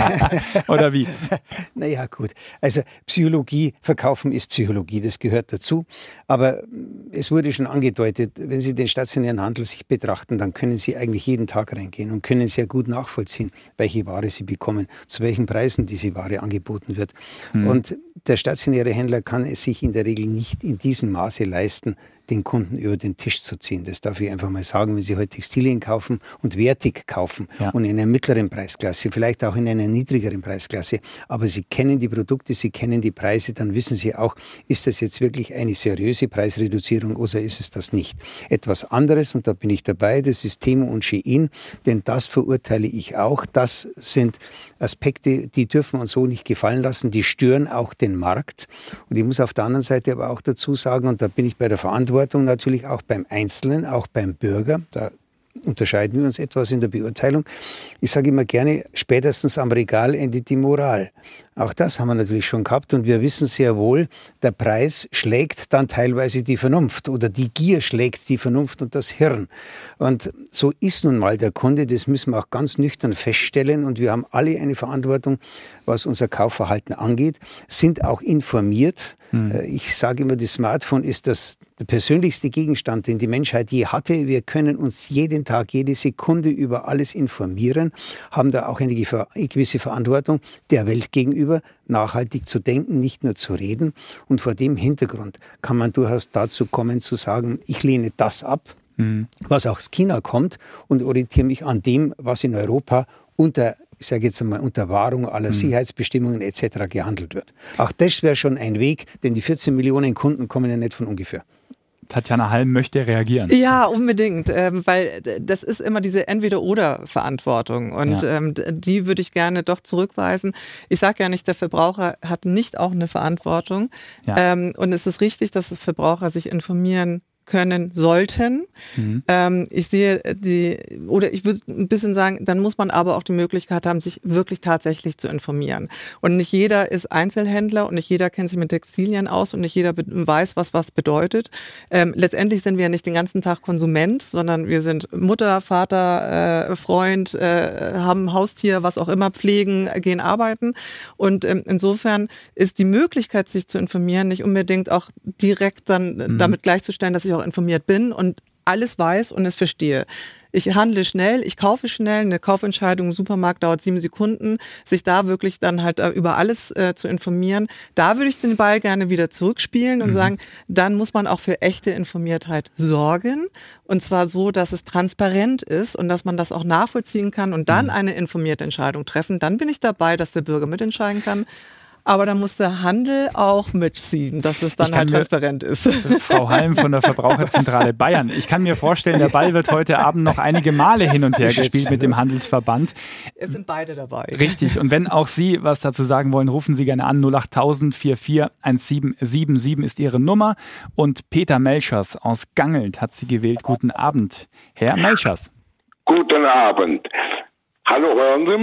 Oder wie? Naja, gut. Also Psychologie, Verkaufen ist Psychologie, das gehört dazu. Aber es wurde schon angedeutet, wenn Sie den stationären Handel sich betrachten, dann können Sie eigentlich jeden Tag reingehen und können sehr gut nachvollziehen, welche Ware Sie bekommen, zu welchen Preisen diese Ware angeboten wird. Hm. Und der stationäre Händler kann es sich in der Regel nicht in diesem Maße leisten, den Kunden über den Tisch zu ziehen. Das darf ich einfach mal sagen, wenn Sie heute Textilien kaufen und wertig kaufen ja. und in einer mittleren Preisklasse, vielleicht auch in einer niedrigeren Preisklasse, aber Sie kennen die Produkte, Sie kennen die Preise, dann wissen Sie auch, ist das jetzt wirklich eine seriöse Preisreduzierung oder ist es das nicht? Etwas anderes, und da bin ich dabei, das ist Temu und Shein, denn das verurteile ich auch. Das sind Aspekte, die dürfen wir uns so nicht gefallen lassen, die stören auch den Markt. Und ich muss auf der anderen Seite aber auch dazu sagen, und da bin ich bei der Verantwortung natürlich auch beim Einzelnen, auch beim Bürger, da unterscheiden wir uns etwas in der Beurteilung. Ich sage immer gerne, spätestens am Regal endet die Moral. Auch das haben wir natürlich schon gehabt und wir wissen sehr wohl, der Preis schlägt dann teilweise die Vernunft oder die Gier schlägt die Vernunft und das Hirn. Und so ist nun mal der Kunde, das müssen wir auch ganz nüchtern feststellen und wir haben alle eine Verantwortung, was unser Kaufverhalten angeht, sind auch informiert. Hm. Ich sage immer, das Smartphone ist das der persönlichste Gegenstand, den die Menschheit je hatte. Wir können uns jeden Tag, jede Sekunde über alles informieren, haben da auch eine gewisse Verantwortung der Welt gegenüber, nachhaltig zu denken, nicht nur zu reden. Und vor dem Hintergrund kann man durchaus dazu kommen, zu sagen, ich lehne das ab, hm. was aus China kommt und orientiere mich an dem, was in Europa unter ich sage jetzt einmal, unter Wahrung aller hm. Sicherheitsbestimmungen et cetera gehandelt wird. Auch das wäre schon ein Weg, denn die vierzehn Millionen Kunden kommen ja nicht von ungefähr. Tatjana Halm möchte reagieren. Ja, unbedingt, ähm, weil das ist immer diese Entweder-oder-Verantwortung und ja. ähm, die würde ich gerne doch zurückweisen. Ich sage ja nicht, der Verbraucher hat nicht auch eine Verantwortung ja. ähm, und es ist richtig, dass das Verbraucher sich informieren können sollten. Mhm. Ähm, ich sehe die, oder ich würde ein bisschen sagen, dann muss man aber auch die Möglichkeit haben, sich wirklich tatsächlich zu informieren. Und nicht jeder ist Einzelhändler und nicht jeder kennt sich mit Textilien aus und nicht jeder be- weiß, was was bedeutet. Ähm, letztendlich sind wir ja nicht den ganzen Tag Konsument, sondern wir sind Mutter, Vater, äh, Freund, äh, haben ein Haustier, was auch immer, pflegen, gehen arbeiten. Und ähm, insofern ist die Möglichkeit, sich zu informieren, nicht unbedingt auch direkt dann mhm. damit gleichzustellen, dass ich auch informiert bin und alles weiß und es verstehe. Ich handle schnell, ich kaufe schnell, eine Kaufentscheidung im Supermarkt dauert sieben Sekunden, sich da wirklich dann halt über alles äh, zu informieren. Da würde ich den Ball gerne wieder zurückspielen und mhm. sagen, dann muss man auch für echte Informiertheit sorgen und zwar so, dass es transparent ist und dass man das auch nachvollziehen kann und dann mhm. eine informierte Entscheidung treffen. Dann bin ich dabei, dass der Bürger mitentscheiden kann. Aber da muss der Handel auch mitziehen, dass es dann halt transparent mir, ist. Frau Halm von der Verbraucherzentrale Bayern. Ich kann mir vorstellen, der Ball wird heute Abend noch einige Male hin und her gespielt mit dem Handelsverband. Es sind beide dabei. Richtig. Und wenn auch Sie was dazu sagen wollen, rufen Sie gerne an. null acht null null vier vier eins sieben sieben sieben ist Ihre Nummer. Und Peter Melchers aus Gangelt hat Sie gewählt. Guten Abend, Herr Melchers. Guten Abend. Hallo, hören Sie mich?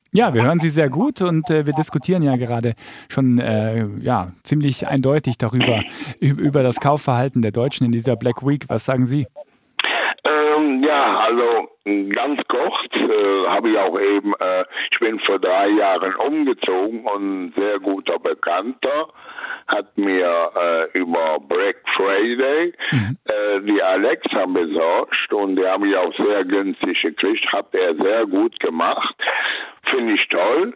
Ja, wir hören Sie sehr gut und äh, wir diskutieren ja gerade schon äh, ja, ziemlich eindeutig darüber, über das Kaufverhalten der Deutschen in dieser Black Week. Was sagen Sie? Ähm, ja, also ganz kurz äh, habe ich auch eben, äh, ich bin vor drei Jahren umgezogen und ein sehr guter Bekannter hat mir äh, über Black Friday mhm. äh, die Alexa besorgt und die habe ich auch sehr günstig gekriegt, hat er sehr gut gemacht, finde ich toll.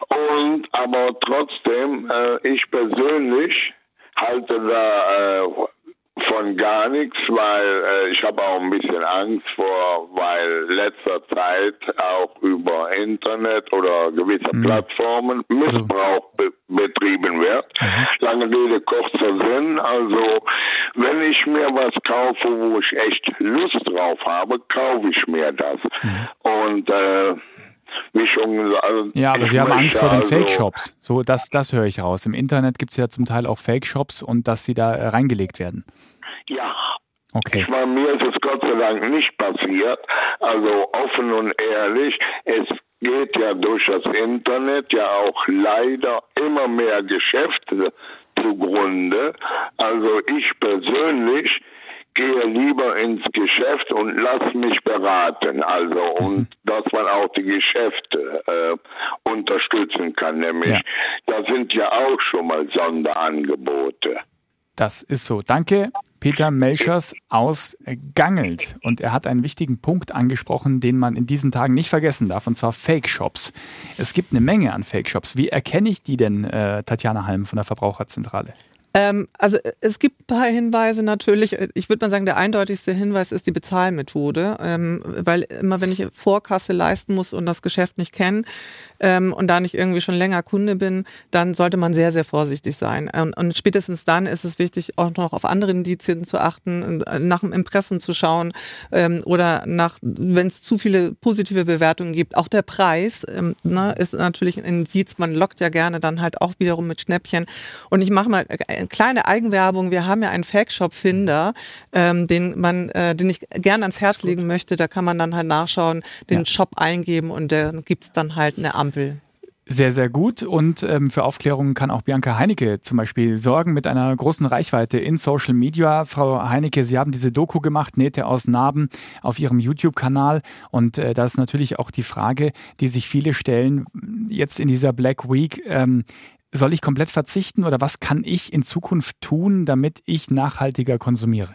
Und aber trotzdem, äh, ich persönlich halte da äh, von gar nichts, weil äh, ich habe auch ein bisschen Angst vor, weil letzter Zeit auch über Internet oder gewisse mhm. Plattformen Missbrauch be- betrieben wird. Mhm. Lange Rede, kurzer Sinn. Also wenn ich mir was kaufe, wo ich echt Lust drauf habe, kaufe ich mir das. Mhm. Und äh, wie schon gesagt, also ja, aber Sie haben Angst vor den also Fake-Shops. So, das, das höre ich raus. Im Internet gibt es ja zum Teil auch Fake-Shops und dass sie da äh, reingelegt werden. Ja. Okay. Ich meine, mir ist es Gott sei Dank nicht passiert. Also offen und ehrlich, es geht ja durch das Internet ja auch leider immer mehr Geschäfte zugrunde. Also ich persönlich gehe lieber ins Geschäft und lass mich beraten, also und dass man auch die Geschäfte äh, unterstützen kann, nämlich ja. da sind ja auch schon mal Sonderangebote. Das ist so. Danke, Peter Melchers aus Gangelt. Und er hat einen wichtigen Punkt angesprochen, den man in diesen Tagen nicht vergessen darf, und zwar Fake-Shops. Es gibt eine Menge an Fake-Shops. Wie erkenne ich die denn, äh, Tatjana Halm von der Verbraucherzentrale? Ähm, also es gibt ein paar Hinweise natürlich. Ich würde mal sagen, der eindeutigste Hinweis ist die Bezahlmethode, ähm, weil immer wenn ich Vorkasse leisten muss und das Geschäft nicht kenne ähm, und da nicht irgendwie schon länger Kunde bin, dann sollte man sehr, sehr vorsichtig sein. Und, und spätestens dann ist es wichtig, auch noch auf andere Indizien zu achten, nach dem Impressum zu schauen ähm, oder nach, wenn es zu viele positive Bewertungen gibt. Auch der Preis ähm, ne, ist natürlich ein Indiz. Man lockt ja gerne dann halt auch wiederum mit Schnäppchen. Und ich mache mal kleine Eigenwerbung. Wir haben ja einen Fake-Shop-Finder, ähm, den man, äh, den ich gerne ans Herz legen möchte. Da kann man dann halt nachschauen, den ja. Shop eingeben und dann gibt's dann halt eine Ampel. Sehr, sehr gut. Und ähm, für Aufklärung kann auch Bianca Heinecke zum Beispiel sorgen mit einer großen Reichweite in Social Media. Frau Heinecke, Sie haben diese Doku gemacht, Nähte aus Narben, auf Ihrem YouTube-Kanal. Und äh, da ist natürlich auch die Frage, die sich viele stellen, jetzt in dieser Black Week, ähm, soll ich komplett verzichten oder was kann ich in Zukunft tun, damit ich nachhaltiger konsumiere?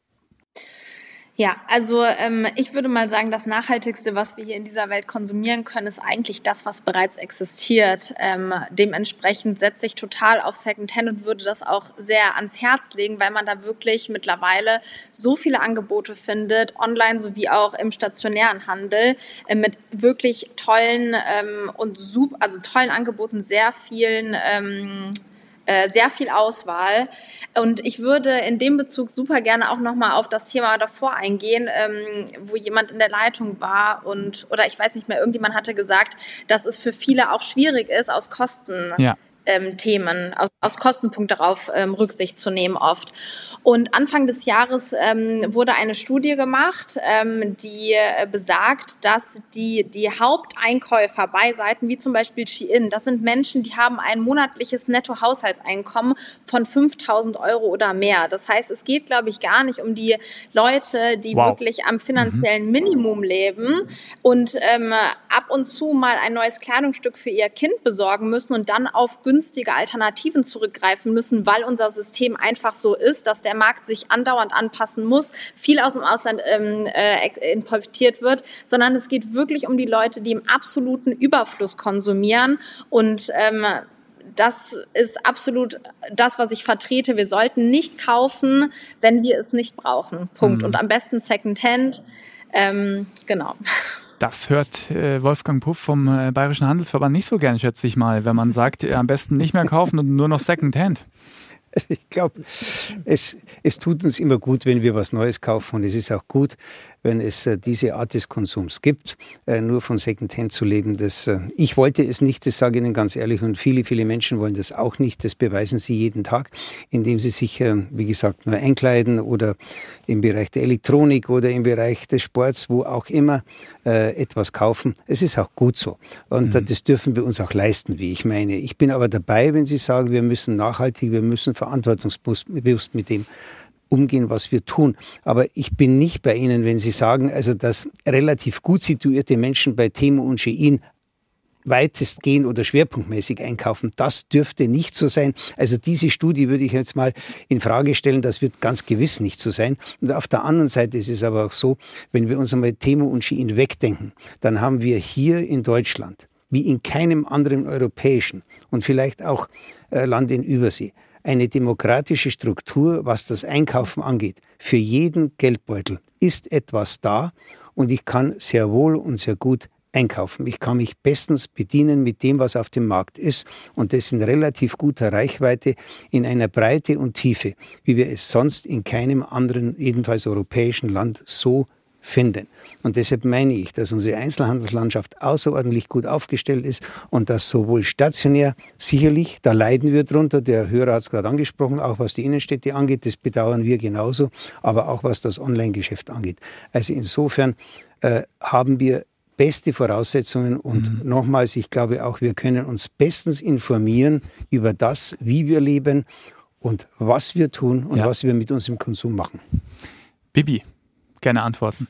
Ja, also ähm, ich würde mal sagen, das Nachhaltigste, was wir hier in dieser Welt konsumieren können, ist eigentlich das, was bereits existiert. Ähm, dementsprechend setze ich total auf Secondhand und würde das auch sehr ans Herz legen, weil man da wirklich mittlerweile so viele Angebote findet, online sowie auch im stationären Handel, äh, mit wirklich tollen ähm, und super, also tollen Angeboten, sehr vielen ähm, sehr viel Auswahl. Und ich würde in dem Bezug super gerne auch nochmal auf das Thema davor eingehen, ähm, wo jemand in der Leitung war und, oder ich weiß nicht mehr, irgendjemand hatte gesagt, dass es für viele auch schwierig ist, aus Kosten ja. ähm, Themen, aus, aus Kostenpunkt darauf ähm, Rücksicht zu nehmen oft. Und Anfang des Jahres ähm, wurde eine Studie gemacht, ähm, die äh, besagt, dass die, die Haupteinkäufer bei Seiten wie zum Beispiel Shein, das sind Menschen, die haben ein monatliches Nettohaushaltseinkommen von fünftausend Euro oder mehr. Das heißt, es geht, glaube ich, gar nicht um die Leute, die wow. wirklich am finanziellen Minimum leben und ähm, ab und zu mal ein neues Kleidungsstück für ihr Kind besorgen müssen und dann auf günstige Alternativen zurückgreifen müssen, weil unser System einfach so ist, dass der Markt sich andauernd anpassen muss, viel aus dem Ausland ähm, äh, importiert wird, sondern es geht wirklich um die Leute, die im absoluten Überfluss konsumieren und ähm, das ist absolut das, was ich vertrete. Wir sollten nicht kaufen, wenn wir es nicht brauchen. Punkt. Mhm. Und am besten Secondhand. Ähm, genau. Das hört äh, Wolfgang Puff vom äh, Bayerischen Handelsverband nicht so gern, schätze ich mal, wenn man sagt, äh, am besten nicht mehr kaufen und nur noch Secondhand. Ich glaube, es, es tut uns immer gut, wenn wir was Neues kaufen und es ist auch gut, wenn es äh, diese Art des Konsums gibt. Äh, nur von Secondhand zu leben, das, äh, ich wollte es nicht, das sage ich Ihnen ganz ehrlich, und viele, viele Menschen wollen das auch nicht. Das beweisen sie jeden Tag, indem sie sich, äh, wie gesagt, nur einkleiden oder im Bereich der Elektronik oder im Bereich des Sports, wo auch immer, äh, etwas kaufen. Es ist auch gut so. Und mhm. äh, das dürfen wir uns auch leisten, wie ich meine. Ich bin aber dabei, wenn Sie sagen, wir müssen nachhaltig, wir müssen verantwortungsbewusst mit dem umgehen, was wir tun. Aber ich bin nicht bei Ihnen, wenn Sie sagen, also dass relativ gut situierte Menschen bei Temu und Shein weitestgehend oder schwerpunktmäßig einkaufen. Das dürfte nicht so sein. Also diese Studie würde ich jetzt mal in Frage stellen. Das wird ganz gewiss nicht so sein. Und auf der anderen Seite ist es aber auch so, wenn wir uns einmal Temu und Shein wegdenken, dann haben wir hier in Deutschland, wie in keinem anderen europäischen und vielleicht auch äh, Land in Übersee, eine demokratische Struktur, was das Einkaufen angeht. Für jeden Geldbeutel ist etwas da und ich kann sehr wohl und sehr gut einkaufen. Ich kann mich bestens bedienen mit dem, was auf dem Markt ist und das in relativ guter Reichweite, in einer Breite und Tiefe, wie wir es sonst in keinem anderen, jedenfalls europäischen Land so finden. Und deshalb meine ich, dass unsere Einzelhandelslandschaft außerordentlich gut aufgestellt ist und dass sowohl stationär, sicherlich, da leiden wir drunter, der Hörer hat es gerade angesprochen, auch was die Innenstädte angeht, das bedauern wir genauso, aber auch was das Online-Geschäft angeht. Also insofern äh, haben wir beste Voraussetzungen und mhm. nochmals, ich glaube auch, wir können uns bestens informieren über das, wie wir leben und was wir tun und ja. was wir mit unserem Konsum machen. Bibi, gerne antworten.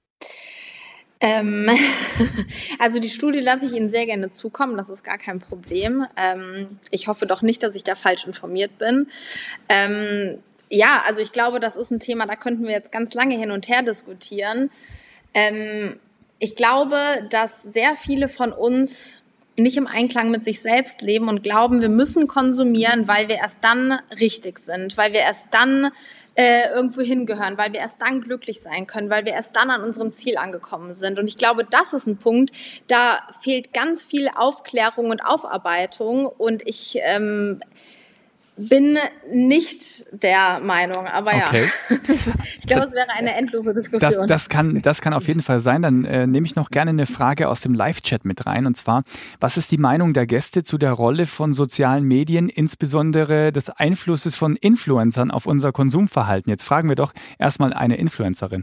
Ähm, also die Studie lasse ich Ihnen sehr gerne zukommen, das ist gar kein Problem. Ähm, ich hoffe doch nicht, dass ich da falsch informiert bin. Ähm, ja, also ich glaube, das ist ein Thema, da könnten wir jetzt ganz lange hin und her diskutieren. Ähm, Ich glaube, dass sehr viele von uns nicht im Einklang mit sich selbst leben und glauben, wir müssen konsumieren, weil wir erst dann richtig sind, weil wir erst dann äh, irgendwo hingehören, weil wir erst dann glücklich sein können, weil wir erst dann an unserem Ziel angekommen sind. Und ich glaube, das ist ein Punkt, da fehlt ganz viel Aufklärung und Aufarbeitung. Und ich ähm, bin nicht der Meinung, aber okay. ja, ich glaube, es wäre eine endlose Diskussion. Das, das, kann, das kann auf jeden Fall sein. Dann äh, nehme ich noch gerne eine Frage aus dem Live-Chat mit rein. Und zwar, was ist die Meinung der Gäste zu der Rolle von sozialen Medien, insbesondere des Einflusses von Influencern auf unser Konsumverhalten? Jetzt fragen wir doch erstmal eine Influencerin.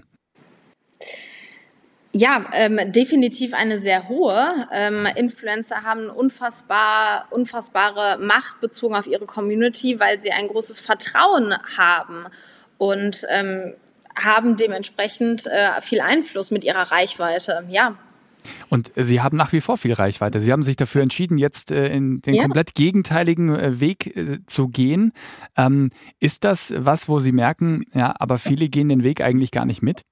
Ja, ähm, definitiv eine sehr hohe. Ähm, Influencer haben unfassbar, unfassbare Macht bezogen auf ihre Community, weil sie ein großes Vertrauen haben und ähm, haben dementsprechend äh, viel Einfluss mit ihrer Reichweite. Ja. Und Sie haben nach wie vor viel Reichweite. Sie haben sich dafür entschieden, jetzt äh, in den ja. komplett gegenteiligen äh, Weg äh, zu gehen. Ähm, ist das was, wo Sie merken, ja, aber viele gehen den Weg eigentlich gar nicht mit?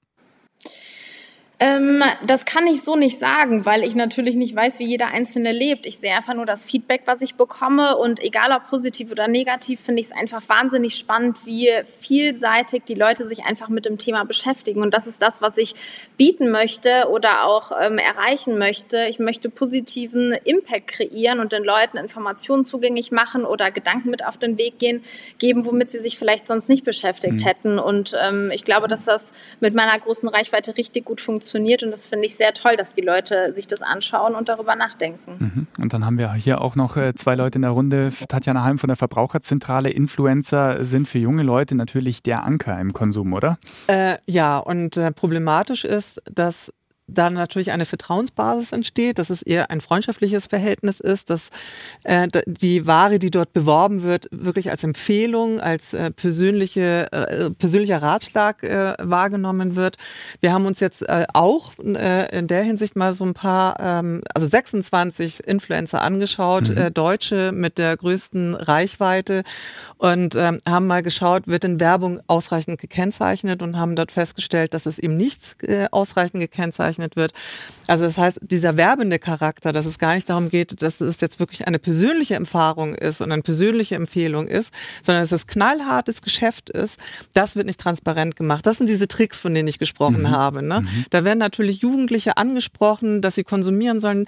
Ähm, das kann ich so nicht sagen, weil ich natürlich nicht weiß, wie jeder Einzelne lebt. Ich sehe einfach nur das Feedback, was ich bekomme, und egal ob positiv oder negativ, finde ich es einfach wahnsinnig spannend, wie vielseitig die Leute sich einfach mit dem Thema beschäftigen. Und das ist das, was ich bieten möchte oder auch ähm, erreichen möchte. Ich möchte positiven Impact kreieren und den Leuten Informationen zugänglich machen oder Gedanken mit auf den Weg gehen, geben, womit sie sich vielleicht sonst nicht beschäftigt mhm. hätten. Und ähm, ich glaube, dass das mit meiner großen Reichweite richtig gut funktioniert. Und das finde ich sehr toll, dass die Leute sich das anschauen und darüber nachdenken. Mhm. Und dann haben wir hier auch noch zwei Leute in der Runde. Tatjana Halm von der Verbraucherzentrale. Influencer sind für junge Leute natürlich der Anker im Konsum, oder? Äh, ja, und äh, problematisch ist, dass da natürlich eine Vertrauensbasis entsteht, dass es eher ein freundschaftliches Verhältnis ist, dass äh, die Ware, die dort beworben wird, wirklich als Empfehlung, als äh, persönliche, äh, persönlicher Ratschlag äh, wahrgenommen wird. Wir haben uns jetzt äh, auch äh, in der Hinsicht mal so ein paar, ähm, also sechsundzwanzig Influencer angeschaut, mhm. äh, Deutsche mit der größten Reichweite, und ähm, haben mal geschaut, wird denn Werbung ausreichend gekennzeichnet, und haben dort festgestellt, dass es eben nicht äh, ausreichend gekennzeichnet wird. Also das heißt, dieser werbende Charakter, dass es gar nicht darum geht, dass es jetzt wirklich eine persönliche Erfahrung ist und eine persönliche Empfehlung ist, sondern dass es knallhartes Geschäft ist, das wird nicht transparent gemacht. Das sind diese Tricks, von denen ich gesprochen mhm. habe. Ne? Mhm. Da werden natürlich Jugendliche angesprochen, dass sie konsumieren sollen.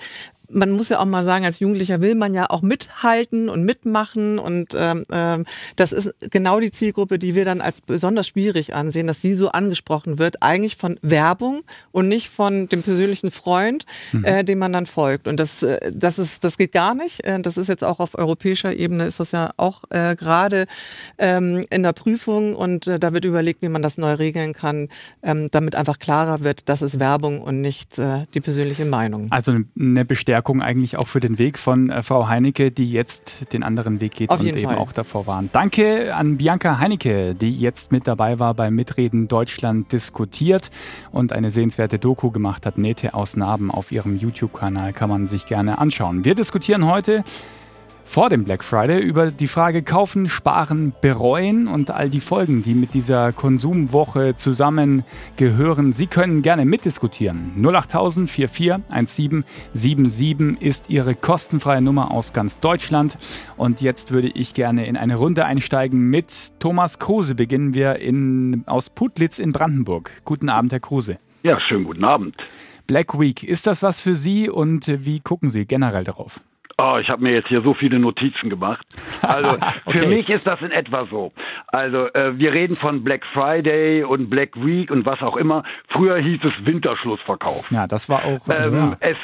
man muss ja auch mal sagen, als Jugendlicher will man ja auch mithalten und mitmachen und ähm, ähm, das ist genau die Zielgruppe, die wir dann als besonders schwierig ansehen, dass sie so angesprochen wird, eigentlich von Werbung und nicht von dem persönlichen Freund, mhm. äh, dem man dann folgt. Und das, äh, das ist, das geht gar nicht. Äh, das ist jetzt auch auf europäischer Ebene ist das ja auch äh, gerade ähm, in der Prüfung und äh, da wird überlegt, wie man das neu regeln kann, ähm, damit einfach klarer wird, das ist Werbung und nicht äh, die persönliche Meinung. Also eine Bestärkung eigentlich auch für den Weg von äh, Frau Heinecke, die jetzt den anderen Weg geht Auf und jeden eben Fall. auch davor waren. Danke an Bianca Heinecke, die jetzt mit dabei war beim Mitreden Deutschland diskutiert und eine sehenswerte Doku gemacht hat, Nähte aus Narben, auf ihrem YouTube-Kanal, kann man sich gerne anschauen. Wir diskutieren heute vor dem Black Friday über die Frage kaufen, sparen, bereuen und all die Folgen, die mit dieser Konsumwoche zusammengehören. Sie können gerne mitdiskutieren. null acht tausend vierundvierzig siebzehn siebenundsiebzig ist Ihre kostenfreie Nummer aus ganz Deutschland. Und jetzt würde ich gerne in eine Runde einsteigen mit Thomas Kruse. Beginnen wir in, aus Putlitz in Brandenburg. Guten Abend, Herr Kruse. Ja, schönen guten Abend. Black Week, ist das was für Sie und wie gucken Sie generell darauf? Oh, ich habe mir jetzt hier so viele Notizen gemacht. Also okay. Für mich ist das in etwa so. Also äh, wir reden von Black Friday und Black Week und was auch immer. Früher hieß es Winterschlussverkauf. Ja, das war auch. Ähm, ja. es,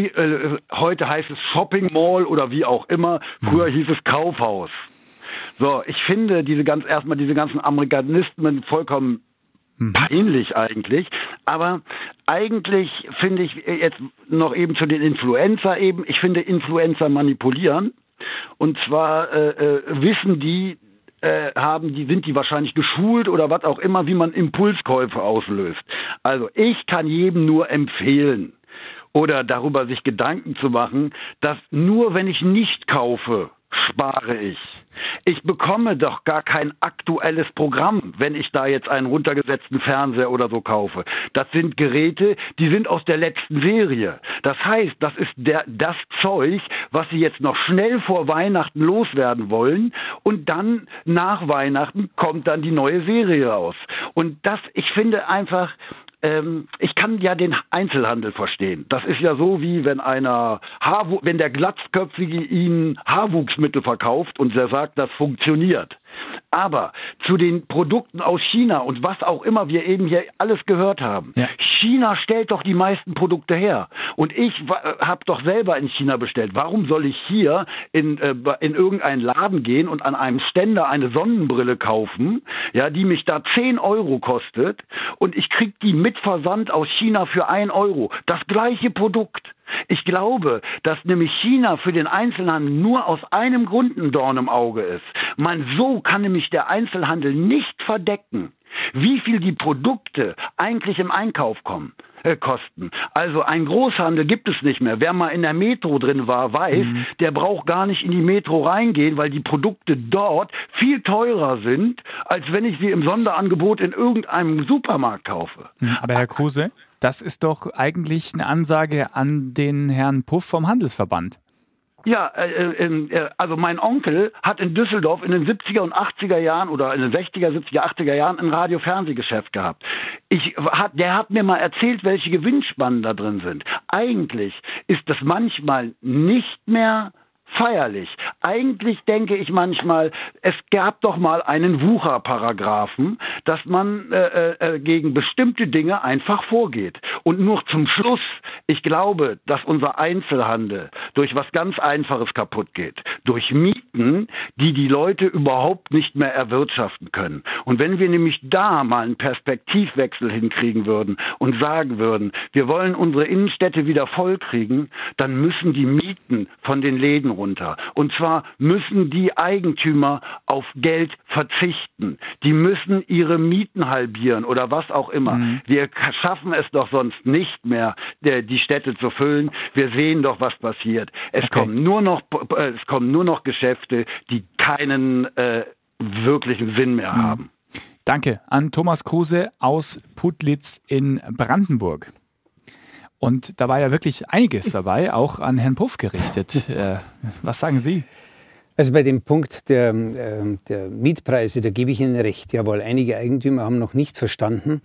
äh, heute heißt es Shopping Mall oder wie auch immer. Früher hm. hieß es Kaufhaus. So, ich finde diese ganz erstmal diese ganzen Amerikanismen vollkommen peinlich eigentlich, aber eigentlich finde ich jetzt noch eben zu den Influencer eben, ich finde Influencer manipulieren und zwar äh, äh, wissen die, äh, haben die, sind die wahrscheinlich geschult oder was auch immer, wie man Impulskäufe auslöst. Also ich kann jedem nur empfehlen oder darüber sich Gedanken zu machen, dass nur wenn ich nicht kaufe, spare ich. Ich bekomme doch gar kein aktuelles Programm, wenn ich da jetzt einen runtergesetzten Fernseher oder so kaufe. Das sind Geräte, die sind aus der letzten Serie. Das heißt, das ist der, das Zeug, was Sie jetzt noch schnell vor Weihnachten loswerden wollen und dann nach Weihnachten kommt dann die neue Serie raus. Und das, ich finde einfach, Ähm, ich kann ja den Einzelhandel verstehen. Das ist ja so, wie wenn einer Haarwu- wenn der Glatzköpfige Ihnen Haarwuchsmittel verkauft und der sagt, das funktioniert. Aber zu den Produkten aus China und was auch immer wir eben hier alles gehört haben. Ja. China stellt doch die meisten Produkte her. Und ich w- habe doch selber in China bestellt. Warum soll ich hier in, äh, in irgendeinen Laden gehen und an einem Ständer eine Sonnenbrille kaufen, ja, die mich da zehn Euro kostet und ich krieg die mit Versand aus China für ein Euro. Das gleiche Produkt. Ich glaube, dass nämlich China für den Einzelhandel nur aus einem Grund ein Dorn im Auge ist. Man, so kann nämlich der Einzelhandel nicht verdecken, wie viel die Produkte eigentlich im Einkauf kommen, äh, kosten. Also ein Großhandel gibt es nicht mehr. Wer mal in der Metro drin war, weiß, mhm. der braucht gar nicht in die Metro reingehen, weil die Produkte dort viel teurer sind, als wenn ich sie im Sonderangebot in irgendeinem Supermarkt kaufe. Aber Herr Kruse, das ist doch eigentlich eine Ansage an den Herrn Puff vom Handelsverband. Ja, äh, äh, also mein Onkel hat in Düsseldorf in den siebziger und achtziger Jahren oder in den sechziger, siebziger, achtziger Jahren ein Radio-Fernsehgeschäft gehabt. Ich, hat, der hat mir mal erzählt, welche Gewinnspannen da drin sind. Eigentlich ist das manchmal nicht mehr feierlich. Eigentlich denke ich manchmal, es gab doch mal einen Wucherparagraphen, dass man äh, äh, gegen bestimmte Dinge einfach vorgeht. Und nur zum Schluss, ich glaube, dass unser Einzelhandel durch was ganz Einfaches kaputt geht. Durch Mieten, die die Leute überhaupt nicht mehr erwirtschaften können. Und wenn wir nämlich da mal einen Perspektivwechsel hinkriegen würden und sagen würden, wir wollen unsere Innenstädte wieder vollkriegen, dann müssen die Mieten von den Läden runter. Und zwar müssen die Eigentümer auf Geld verzichten. Die müssen ihre Mieten halbieren oder was auch immer. Mhm. Wir schaffen es doch sonst nicht mehr, die Städte zu füllen. Wir sehen doch, was passiert. Es okay. kommen nur noch, es kommen nur noch Geschäfte, die keinen äh, wirklichen Sinn mehr mhm. haben. Danke an Thomas Kruse aus Putlitz in Brandenburg. Und da war ja wirklich einiges dabei, auch an Herrn Puff gerichtet. Äh, was sagen Sie? Also bei dem Punkt der, äh, der Mietpreise, da gebe ich Ihnen recht. Jawohl, einige Eigentümer haben noch nicht verstanden,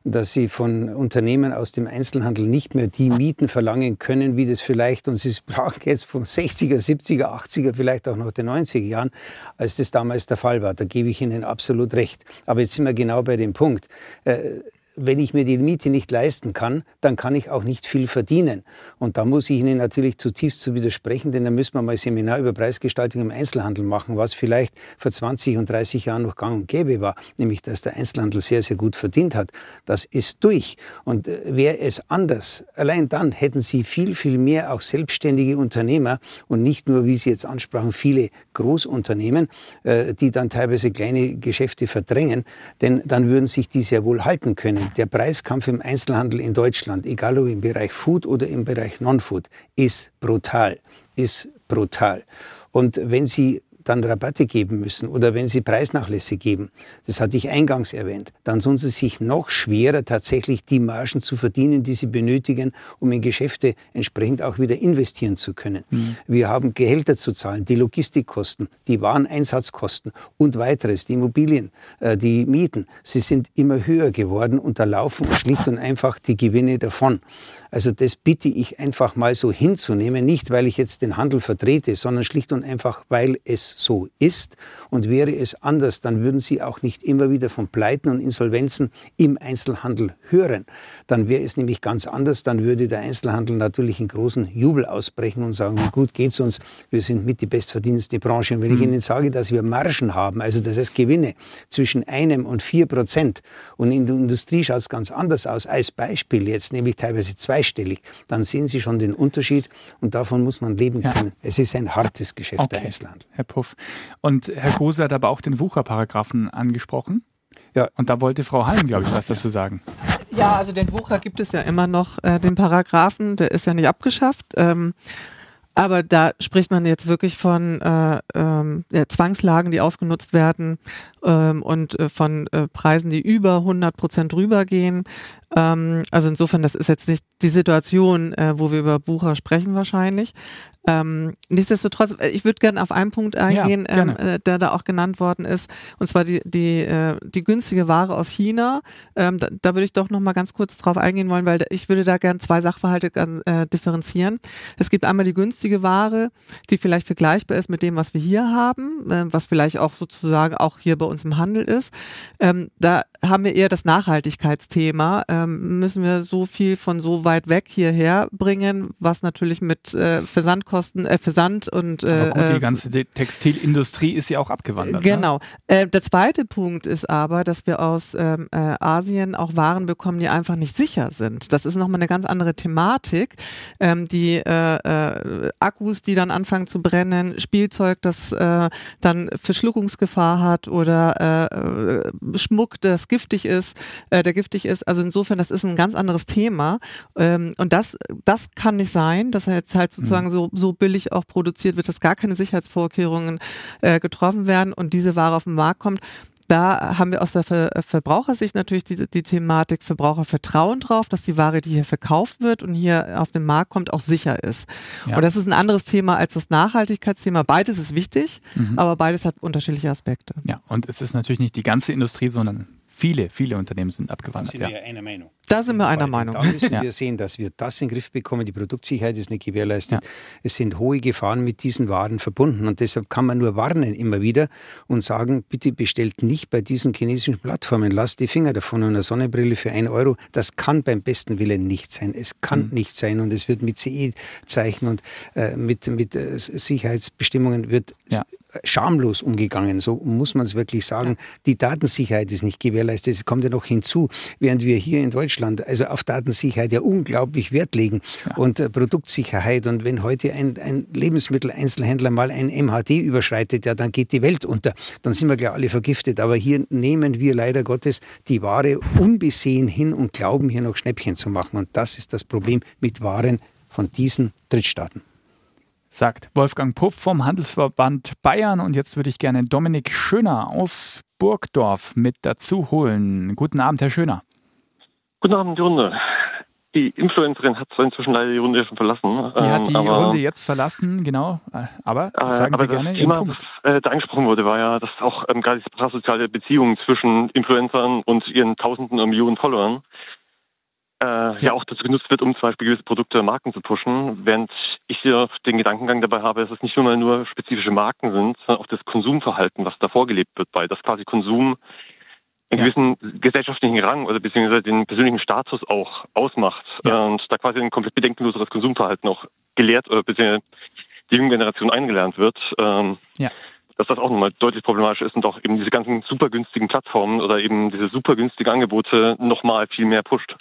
dass sie von Unternehmen aus dem Einzelhandel nicht mehr die Mieten verlangen können, wie das vielleicht, und sie sprachen jetzt vom sechziger, siebziger, achtziger, vielleicht auch noch den neunziger Jahren, als das damals der Fall war. Da gebe ich Ihnen absolut recht. Aber jetzt sind wir genau bei dem Punkt. Äh, Wenn ich mir die Miete nicht leisten kann, dann kann ich auch nicht viel verdienen. Und da muss ich Ihnen natürlich zutiefst zu widersprechen, denn da müssen wir mal ein Seminar über Preisgestaltung im Einzelhandel machen, was vielleicht vor zwanzig und dreißig Jahren noch gang und gäbe war, nämlich dass der Einzelhandel sehr, sehr gut verdient hat. Das ist durch. Und wäre es anders, allein dann hätten Sie viel, viel mehr auch selbstständige Unternehmer und nicht nur, wie Sie jetzt ansprachen, viele Großunternehmen, die dann teilweise kleine Geschäfte verdrängen, denn dann würden sich die sehr wohl halten können. Der Preiskampf im Einzelhandel in Deutschland, egal ob im Bereich Food oder im Bereich Non-Food, ist brutal, ist brutal. Und wenn Sie dann Rabatte geben müssen oder wenn Sie Preisnachlässe geben, das hatte ich eingangs erwähnt, dann tun Sie sich noch schwerer, tatsächlich die Margen zu verdienen, die Sie benötigen, um in Geschäfte entsprechend auch wieder investieren zu können. Mhm. Wir haben Gehälter zu zahlen, die Logistikkosten, die Wareneinsatzkosten und weiteres, die Immobilien, äh, die Mieten. Sie sind immer höher geworden und da laufen schlicht und einfach die Gewinne davon. Also das bitte ich einfach mal so hinzunehmen, nicht weil ich jetzt den Handel vertrete, sondern schlicht und einfach, weil es so ist. Und wäre es anders, dann würden Sie auch nicht immer wieder von Pleiten und Insolvenzen im Einzelhandel hören. Dann wäre es nämlich ganz anders, dann würde der Einzelhandel natürlich in großen Jubel ausbrechen und sagen, wie gut geht's uns, wir sind mit die bestverdienendste Branche. Und wenn ich Ihnen sage, dass wir Margen haben, also das heißt Gewinne zwischen einem und vier Prozent und in der Industrie schaut es ganz anders aus, als Beispiel jetzt, nämlich teilweise zwei stellig, dann sehen Sie schon den Unterschied und davon muss man leben können. Ja. Es ist ein hartes Geschäft, okay, der Einzelhandel. Herr Puff. Und Herr Große hat aber auch den Wucherparagraphen angesprochen. Ja. Und da wollte Frau Halm, glaube ich, was dazu sagen. Ja, also den Wucher gibt es ja immer noch, äh, den Paragraphen, der ist ja nicht abgeschafft. Ähm, aber da spricht man jetzt wirklich von äh, ähm, ja, Zwangslagen, die ausgenutzt werden ähm, und äh, von äh, Preisen, die über hundert Prozent drüber gehen. Ähm, also insofern, das ist jetzt nicht die Situation, äh, wo wir über Wucher sprechen wahrscheinlich. Ähm, nichtsdestotrotz, ich würde gerne auf einen Punkt eingehen, ja, ähm, äh, der da auch genannt worden ist, und zwar die die äh, die günstige Ware aus China. Ähm, da, da würde ich doch noch mal ganz kurz drauf eingehen wollen, weil ich würde da gerne zwei Sachverhalte äh, differenzieren. Es gibt einmal die günstige Ware, die vielleicht vergleichbar ist mit dem, was wir hier haben, äh, was vielleicht auch sozusagen auch hier bei uns im Handel ist. Ähm, da haben wir eher das Nachhaltigkeitsthema. Ähm, müssen wir so viel von so weit weg hierher bringen, was natürlich mit äh, Versandkosten Kosten, äh, Versand und... Äh, Aber gut, die ganze Textilindustrie ist ja auch abgewandert. Genau. Ne? Äh, der zweite Punkt ist aber, dass wir aus ähm, äh, Asien auch Waren bekommen, die einfach nicht sicher sind. Das ist nochmal eine ganz andere Thematik. Ähm, die äh, äh, Akkus, die dann anfangen zu brennen, Spielzeug, das äh, dann Verschluckungsgefahr hat oder äh, Schmuck, das giftig ist, äh, der giftig ist. Also insofern, das ist ein ganz anderes Thema. Ähm, und das, das kann nicht sein, dass er jetzt halt sozusagen mhm. so so billig auch produziert wird, dass gar keine Sicherheitsvorkehrungen äh, getroffen werden und diese Ware auf den Markt kommt. Da haben wir aus der Ver- Verbrauchersicht natürlich die, die Thematik Verbrauchervertrauen drauf, dass die Ware, die hier verkauft wird und hier auf den Markt kommt, auch sicher ist. Ja. Und das ist ein anderes Thema als das Nachhaltigkeitsthema. Beides ist wichtig, mhm. aber beides hat unterschiedliche Aspekte. Ja, und es ist natürlich nicht die ganze Industrie, sondern viele, viele Unternehmen sind abgewandert. Da sind ja. wir ja einer Meinung. Da sind wir einer Meinung. Da müssen ja. wir sehen, dass wir das in den Griff bekommen. Die Produktsicherheit ist nicht gewährleistet. Ja. Es sind hohe Gefahren mit diesen Waren verbunden. Und deshalb kann man nur warnen immer wieder und sagen, bitte bestellt nicht bei diesen chinesischen Plattformen. Lasst die Finger davon. Und eine Sonnenbrille für ein Euro, das kann beim besten Willen nicht sein. Es kann mhm. nicht sein. Und es wird mit C E-Zeichen und äh, mit, mit äh, Sicherheitsbestimmungen wird ja. schamlos umgegangen. So muss man es wirklich sagen. Ja. Die Datensicherheit ist nicht gewährleistet. Es kommt ja noch hinzu, während wir hier in Deutschland also auf Datensicherheit ja unglaublich Wert legen ja. und äh, Produktsicherheit. Und wenn heute ein, ein Lebensmitteleinzelhändler mal ein M H D überschreitet, ja, dann geht die Welt unter. Dann sind wir gleich alle vergiftet. Aber hier nehmen wir leider Gottes die Ware unbesehen hin und glauben, hier noch Schnäppchen zu machen. Und das ist das Problem mit Waren von diesen Drittstaaten. Sagt Wolfgang Puff vom Handelsverband Bayern. Und jetzt würde ich gerne Dominik Schöner aus Burgdorf mit dazu holen. Guten Abend, Herr Schöner. Guten Abend, die Runde. die Influencerin hat zwar inzwischen leider die Runde schon verlassen. Die hat die aber, Runde jetzt verlassen, genau. Aber sagen aber Sie gerne das Ihren Thema, Punkt. was äh, da angesprochen wurde, war ja, dass auch ähm, gerade diese parasoziale Beziehung zwischen Influencern und ihren Tausenden und Millionen Followern äh, ja. ja auch dazu genutzt wird, um zum Beispiel gewisse Produkte oder Marken zu pushen, während ich hier den Gedankengang dabei habe, dass es nicht nur mal nur spezifische Marken sind, sondern auch das Konsumverhalten, was da vorgelebt wird, bei das quasi Konsum einen ja. gewissen gesellschaftlichen Rang oder beziehungsweise den persönlichen Status auch ausmacht ja. und da quasi ein komplett bedenkenloseres Konsumverhalten auch gelehrt oder beziehungsweise die junge Generation eingelernt wird, ähm, ja. dass das auch nochmal deutlich problematisch ist und auch eben diese ganzen super günstigen Plattformen oder eben diese super günstigen Angebote nochmal viel mehr pusht.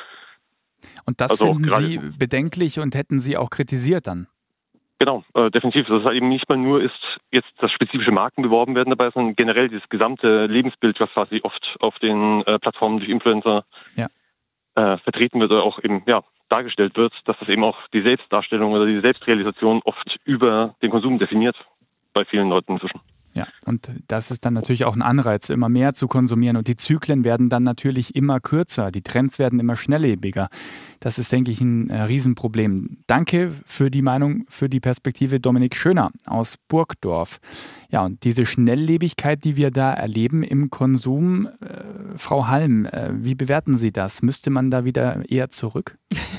Und das also finden Sie bedenklich und hätten Sie auch kritisiert dann? Genau, äh, definitiv. Dass es halt eben nicht mal nur ist, jetzt dass spezifische Marken beworben werden dabei, sondern generell dieses gesamte Lebensbild, was quasi oft auf den äh, Plattformen durch Influencer ja. äh, vertreten wird oder auch eben ja dargestellt wird, dass das eben auch die Selbstdarstellung oder die Selbstrealisation oft über den Konsum definiert bei vielen Leuten inzwischen. Ja, und das ist dann natürlich auch ein Anreiz, immer mehr zu konsumieren und die Zyklen werden dann natürlich immer kürzer, die Trends werden immer schnelllebiger. Das ist, denke ich, ein äh, Riesenproblem. Danke für die Meinung, für die Perspektive Dominik Schöner aus Burgdorf. Ja, und diese Schnelllebigkeit, die wir da erleben im Konsum, äh, Frau Halm, äh, wie bewerten Sie das? Müsste man da wieder eher zurück?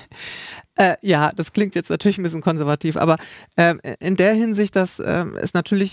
Äh, ja, das klingt jetzt natürlich ein bisschen konservativ, aber äh, in der Hinsicht, dass äh, es natürlich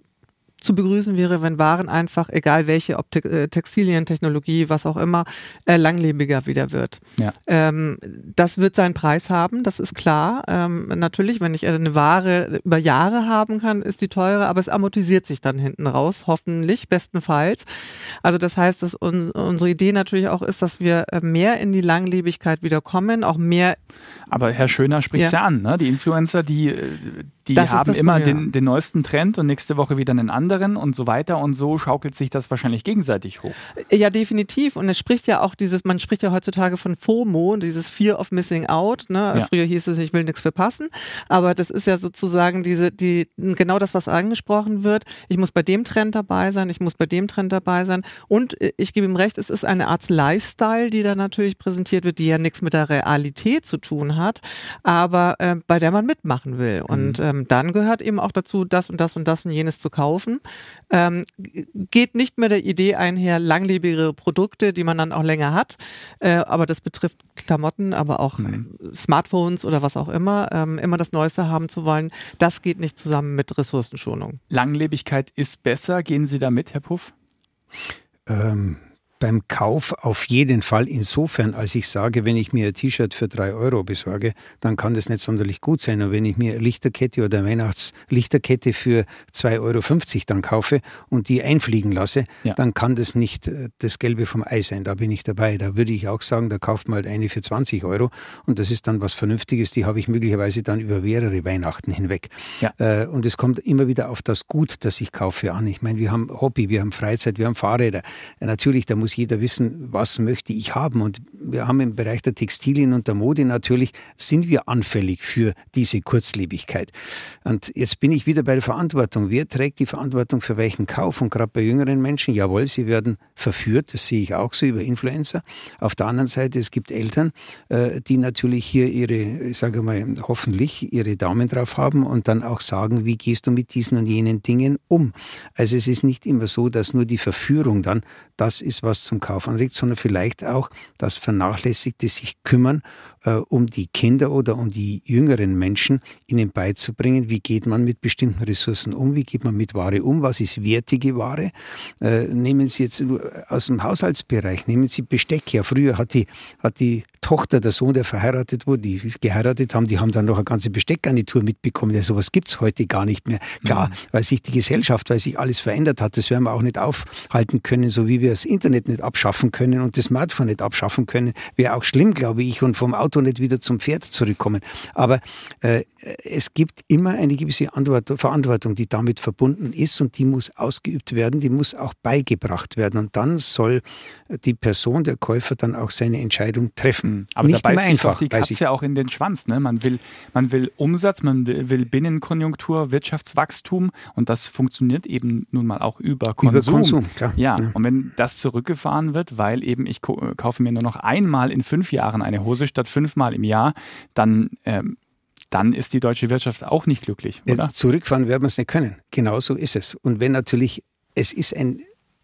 zu begrüßen wäre, wenn Waren einfach, egal welche, ob Te- Textilien, Technologie, was auch immer, äh, langlebiger wieder wird. Ja. Ähm, das wird seinen Preis haben, das ist klar. Ähm, natürlich, wenn ich eine Ware über Jahre haben kann, ist die teurer, aber es amortisiert sich dann hinten raus, hoffentlich, bestenfalls. Also das heißt, dass un- unsere Idee natürlich auch ist, dass wir mehr in die Langlebigkeit wieder kommen, auch mehr. Aber Herr Schöner spricht es ja. ja an, ne? Die Influencer, die, die haben immer den, den neuesten Trend und nächste Woche wieder einen anderen und so weiter und so schaukelt sich das wahrscheinlich gegenseitig hoch. Ja, definitiv. Und es spricht ja auch dieses, man spricht ja heutzutage von FOMO, dieses Fear of Missing Out. Ne? Ja. Früher hieß es, ich will nichts verpassen. Aber das ist ja sozusagen diese, die, genau das, was angesprochen wird. Ich muss bei dem Trend dabei sein, ich muss bei dem Trend dabei sein. Und ich gebe ihm recht, es ist eine Art Lifestyle, die da natürlich präsentiert wird, die ja nichts mit der Realität zu tun hat, aber äh, bei der man mitmachen will. Mhm. Und ähm, dann gehört eben auch dazu, das und das und das und jenes zu kaufen. Ähm, geht nicht mehr der Idee einher, langlebigere Produkte, die man dann auch länger hat, äh, aber das betrifft Klamotten, aber auch mhm. Smartphones oder was auch immer, ähm, immer das Neueste haben zu wollen, das geht nicht zusammen mit Ressourcenschonung. Langlebigkeit ist besser, gehen Sie da mit, Herr Puff? Ähm Beim Kauf auf jeden Fall insofern, als ich sage, wenn ich mir ein T-Shirt für drei Euro besorge, dann kann das nicht sonderlich gut sein. Und wenn ich mir eine Lichterkette oder eine Weihnachtslichterkette für zwei Euro fünfzig dann kaufe und die einfliegen lasse, ja. dann kann das nicht das Gelbe vom Ei sein. Da bin ich dabei. Da würde ich auch sagen, da kauft man halt eine für zwanzig Euro und das ist dann was Vernünftiges. Die habe ich möglicherweise dann über mehrere Weihnachten hinweg. Ja. Und es kommt immer wieder auf das Gut, das ich kaufe, an. Ich meine, wir haben Hobby, wir haben Freizeit, wir haben Fahrräder. Natürlich, da muss jeder wissen, was möchte ich haben. Und wir haben im Bereich der Textilien und der Mode natürlich, sind wir anfällig für diese Kurzlebigkeit. Und jetzt bin ich wieder bei der Verantwortung. Wer trägt die Verantwortung für welchen Kauf? Und gerade bei jüngeren Menschen, jawohl, sie werden verführt, das sehe ich auch so über Influencer. Auf der anderen Seite, es gibt Eltern, die natürlich hier ihre, ich sage mal, hoffentlich ihre Daumen drauf haben und dann auch sagen, wie gehst du mit diesen und jenen Dingen um? Also es ist nicht immer so, dass nur die Verführung dann das ist, was zum Kauf anregt, sondern vielleicht auch das vernachlässigte sich kümmern äh, um die Kinder oder um die jüngeren Menschen, ihnen beizubringen, wie geht man mit bestimmten Ressourcen um, wie geht man mit Ware um, was ist wertige Ware. Äh, nehmen Sie jetzt aus dem Haushaltsbereich, nehmen Sie Besteck her. Früher hat die, hat die Tochter, der Sohn, der verheiratet wurde, die geheiratet haben, die haben dann noch eine ganze Besteckgarnitur mitbekommen. Ja, sowas gibt es heute gar nicht mehr. Klar, mhm. weil sich die Gesellschaft, weil sich alles verändert hat, das werden wir auch nicht aufhalten können, so wie wir das Internet nicht abschaffen können und das Smartphone nicht abschaffen können. Wäre auch schlimm, glaube ich, und vom Auto nicht wieder zum Pferd zurückkommen. Aber äh, es gibt immer eine gewisse Antwort, Verantwortung, die damit verbunden ist und die muss ausgeübt werden, die muss auch beigebracht werden. Und dann soll die Person, der Käufer, dann auch seine Entscheidung treffen. Aber nicht da immer beißt einfach, sich doch die Katze auch in den Schwanz. Ne? Man will, man will Umsatz, man will Binnenkonjunktur, Wirtschaftswachstum und das funktioniert eben nun mal auch über Konsum. Über Konsum, klar. Ja, ja. Und wenn das zurückgefahren wird, weil eben ich kaufe mir nur noch einmal in fünf Jahren eine Hose statt fünfmal im Jahr, dann, ähm, dann ist die deutsche Wirtschaft auch nicht glücklich, oder? Äh, zurückfahren werden wir es nicht können. Genau so ist es. Und wenn natürlich, es ist ein,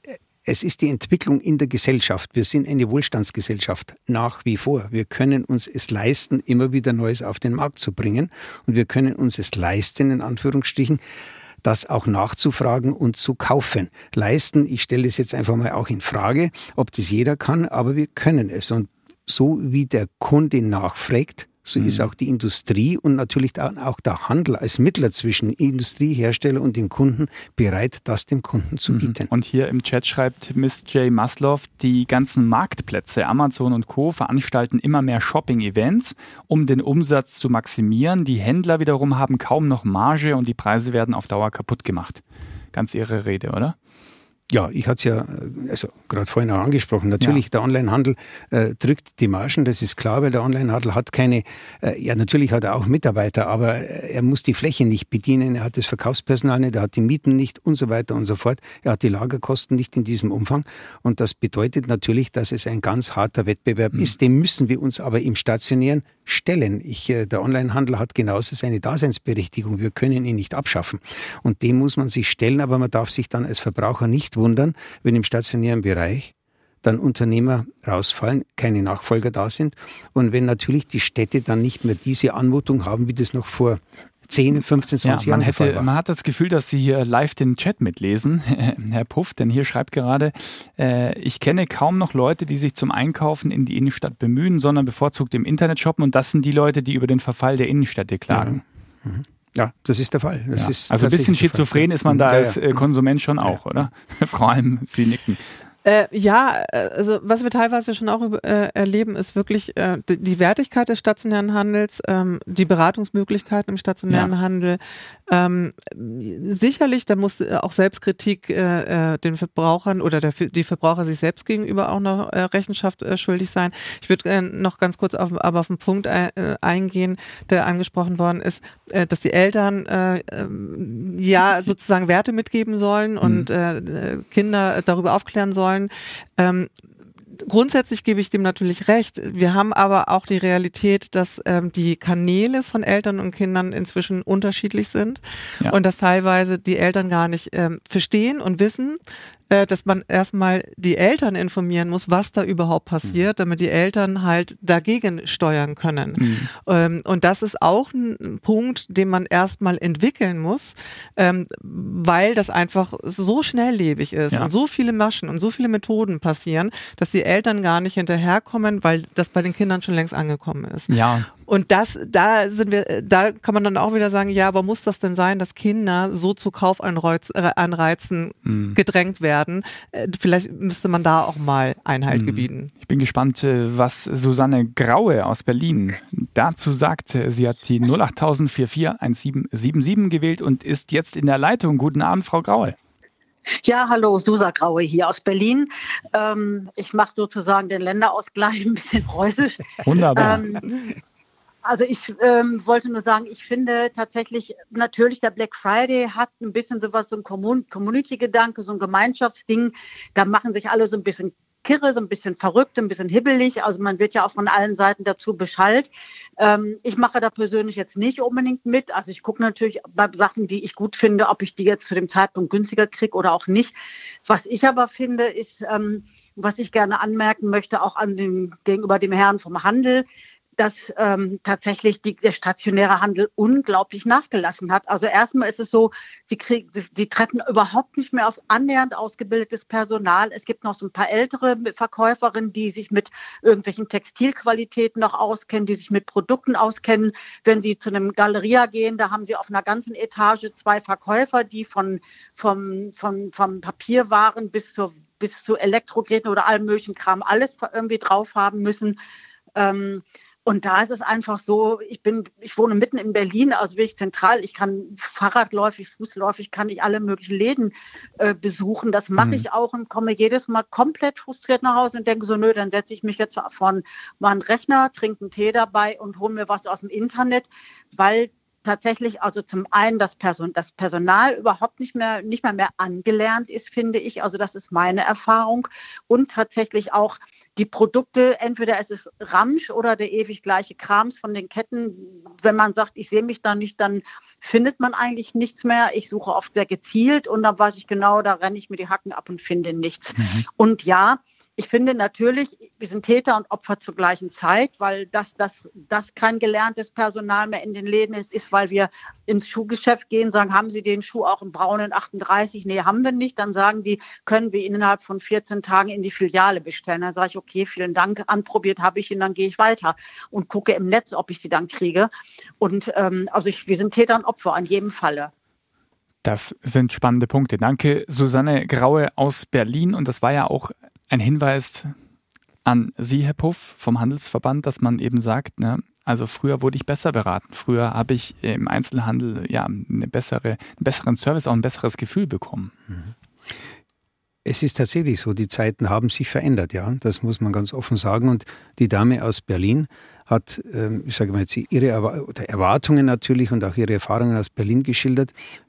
es ist die Entwicklung in der Gesellschaft. Wir sind eine Wohlstandsgesellschaft nach wie vor. Wir können uns es leisten, immer wieder Neues auf den Markt zu bringen. Und wir können uns es leisten, in Anführungsstrichen, das auch nachzufragen und zu kaufen. Leisten, ich stelle es jetzt einfach mal auch in Frage, ob das jeder kann, aber wir können es. Und so wie der Kunde nachfragt, so mhm. ist auch die Industrie und natürlich auch der Handel als Mittler zwischen Industriehersteller und dem Kunden bereit, das dem Kunden zu bieten. Und hier im Chat schreibt Miss J. Maslow, die ganzen Marktplätze, Amazon und Co. veranstalten immer mehr Shopping-Events, um den Umsatz zu maximieren. Die Händler wiederum haben kaum noch Marge und die Preise werden auf Dauer kaputt gemacht. Ganz irre Rede, oder? Ja, ich hatte es ja also gerade vorhin auch angesprochen. Natürlich, ja. der Onlinehandel äh, drückt die Margen, das ist klar, weil der Onlinehandel hat keine, äh, ja natürlich hat er auch Mitarbeiter, aber er muss die Fläche nicht bedienen, er hat das Verkaufspersonal nicht, er hat die Mieten nicht und so weiter und so fort. Er hat die Lagerkosten nicht in diesem Umfang und das bedeutet natürlich, dass es ein ganz harter Wettbewerb mhm. ist. Dem müssen wir uns aber im Stationären stellen. Ich, äh, der Onlinehandel hat genauso seine Daseinsberechtigung. Wir können ihn nicht abschaffen und dem muss man sich stellen, aber man darf sich dann als Verbraucher nicht wundern, wenn im stationären Bereich dann Unternehmer rausfallen, keine Nachfolger da sind und wenn natürlich die Städte dann nicht mehr diese Anmutung haben, wie das noch vor zehn, fünfzehn, zwanzig ja, man Jahren hätte, der Fall war. Man hat das Gefühl, dass Sie hier live den Chat mitlesen, Herr Puff, denn hier schreibt gerade, äh, ich kenne kaum noch Leute, die sich zum Einkaufen in die Innenstadt bemühen, sondern bevorzugt im Internet shoppen und das sind die Leute, die über den Verfall der Innenstädte klagen. Ja. Mhm. Ja, das ist der Fall. Das ja. ist also ein bisschen schizophren ist man da ja, ja. als äh, Konsument schon auch, oder? Vor allem, Sie nicken. Äh, ja, also was wir teilweise schon auch äh, erleben, ist wirklich äh, die, die Wertigkeit des stationären Handels, ähm, die Beratungsmöglichkeiten im stationären ja. Handel. Ähm, sicherlich, da muss auch Selbstkritik äh, den Verbrauchern oder der, die Verbraucher sich selbst gegenüber auch noch äh, Rechenschaft äh, schuldig sein. Ich würde äh, noch ganz kurz auf, aber auf einen Punkt äh, eingehen, der angesprochen worden ist, äh, dass die Eltern äh, äh, ja sozusagen Werte mitgeben sollen und äh, Kinder darüber aufklären sollen. Ähm, grundsätzlich gebe ich dem natürlich recht. Wir haben aber auch die Realität, dass ähm, die Kanäle von Eltern und Kindern inzwischen unterschiedlich sind ja. und dass teilweise die Eltern gar nicht ähm, verstehen und wissen, äh, dass man erstmal die Eltern informieren muss, was da überhaupt passiert, mhm. damit die Eltern halt dagegen steuern können. Mhm. Ähm, und das ist auch ein Punkt, den man erstmal entwickeln muss, ähm, weil das einfach so schnelllebig ist ja. und so viele Maschen und so viele Methoden passieren, dass die Eltern gar nicht hinterherkommen, weil das bei den Kindern schon längst angekommen ist. Ja. Und das, da sind wir, da kann man dann auch wieder sagen, ja, aber muss das denn sein, dass Kinder so zu Kaufanreizen mhm. gedrängt werden? Vielleicht müsste man da auch mal Einhalt mhm. gebieten. Ich bin gespannt, was Susanne Graue aus Berlin dazu sagt. Sie hat die null acht null null vier vier eins sieben sieben sieben gewählt und ist jetzt in der Leitung. Guten Abend, Frau Graue. Ja, hallo, Susa Graue hier aus Berlin. Ähm, ich mache sozusagen den Länderausgleich ein bisschen preußisch. Wunderbar. Ähm, Also ich ähm, wollte nur sagen, ich finde tatsächlich, natürlich der Black Friday hat ein bisschen sowas, so ein Commun- Community-Gedanke, so ein Gemeinschaftsding. Da machen sich alle so ein bisschen kirre, so ein bisschen verrückt, ein bisschen hibbelig. Also man wird ja auch von allen Seiten dazu beschallt. Ähm, ich mache da persönlich jetzt nicht unbedingt mit. Also ich gucke natürlich bei Sachen, die ich gut finde, ob ich die jetzt zu dem Zeitpunkt günstiger kriege oder auch nicht. Was ich aber finde, ist, ähm, was ich gerne anmerken möchte, auch an den, gegenüber dem Herrn vom Handel, dass ähm, tatsächlich die, der stationäre Handel unglaublich nachgelassen hat. Also erstmal ist es so, sie, krieg, sie, sie treffen überhaupt nicht mehr auf annähernd ausgebildetes Personal. Es gibt noch so ein paar ältere Verkäuferinnen, die sich mit irgendwelchen Textilqualitäten noch auskennen, die sich mit Produkten auskennen. Wenn sie zu einem Galeria gehen, da haben sie auf einer ganzen Etage zwei Verkäufer, die von, vom, vom, vom Papierwaren bis, zur, bis zu Elektrogeräten oder allem möglichen Kram alles irgendwie drauf haben müssen. Ähm, Und da ist es einfach so, ich bin, ich wohne mitten in Berlin, also wirklich zentral. Ich kann fahrradläufig, fußläufig, kann ich alle möglichen Läden äh, besuchen. Das mache mhm. ich auch und komme jedes Mal komplett frustriert nach Hause und denke so, nö, dann setze ich mich jetzt vor mal einen Rechner, trinke einen Tee dabei und hole mir was aus dem Internet, weil tatsächlich also zum einen das, Person, das Personal überhaupt nicht mehr, nicht mehr mehr angelernt ist, finde ich. Also das ist meine Erfahrung. Und tatsächlich auch die Produkte, entweder es ist Ramsch oder der ewig gleiche Krams von den Ketten. Wenn man sagt, ich sehe mich da nicht, dann findet man eigentlich nichts mehr. Ich suche oft sehr gezielt und dann weiß ich genau, da renne ich mir die Hacken ab und finde nichts. Mhm. Und ja, ich finde natürlich, wir sind Täter und Opfer zur gleichen Zeit, weil das, das, das kein gelerntes Personal mehr in den Läden ist, ist, weil wir ins Schuhgeschäft gehen, sagen, haben Sie den Schuh auch im braunen achtunddreißig? Nee, haben wir nicht. Dann sagen die, können wir ihn innerhalb von vierzehn Tagen in die Filiale bestellen. Dann sage ich, okay, vielen Dank, anprobiert habe ich ihn, dann gehe ich weiter und gucke im Netz, ob ich sie dann kriege. Und ähm, also ich, wir sind Täter und Opfer an jedem Falle. Das sind spannende Punkte. Danke, Susanne Graue aus Berlin. Und das war ja auch ein Hinweis an Sie, Herr Puff, vom Handelsverband, dass man eben sagt, ne, also früher wurde ich besser beraten. Früher habe ich im Einzelhandel ja eine bessere, einen besseren Service, auch ein besseres Gefühl bekommen. Es ist tatsächlich so, die Zeiten haben sich verändert, ja, das muss man ganz offen sagen. Und die Dame aus Berlin hat, ich sage mal jetzt, ihre Erwartungen natürlich und auch ihre Erfahrungen aus Berlin geschildert.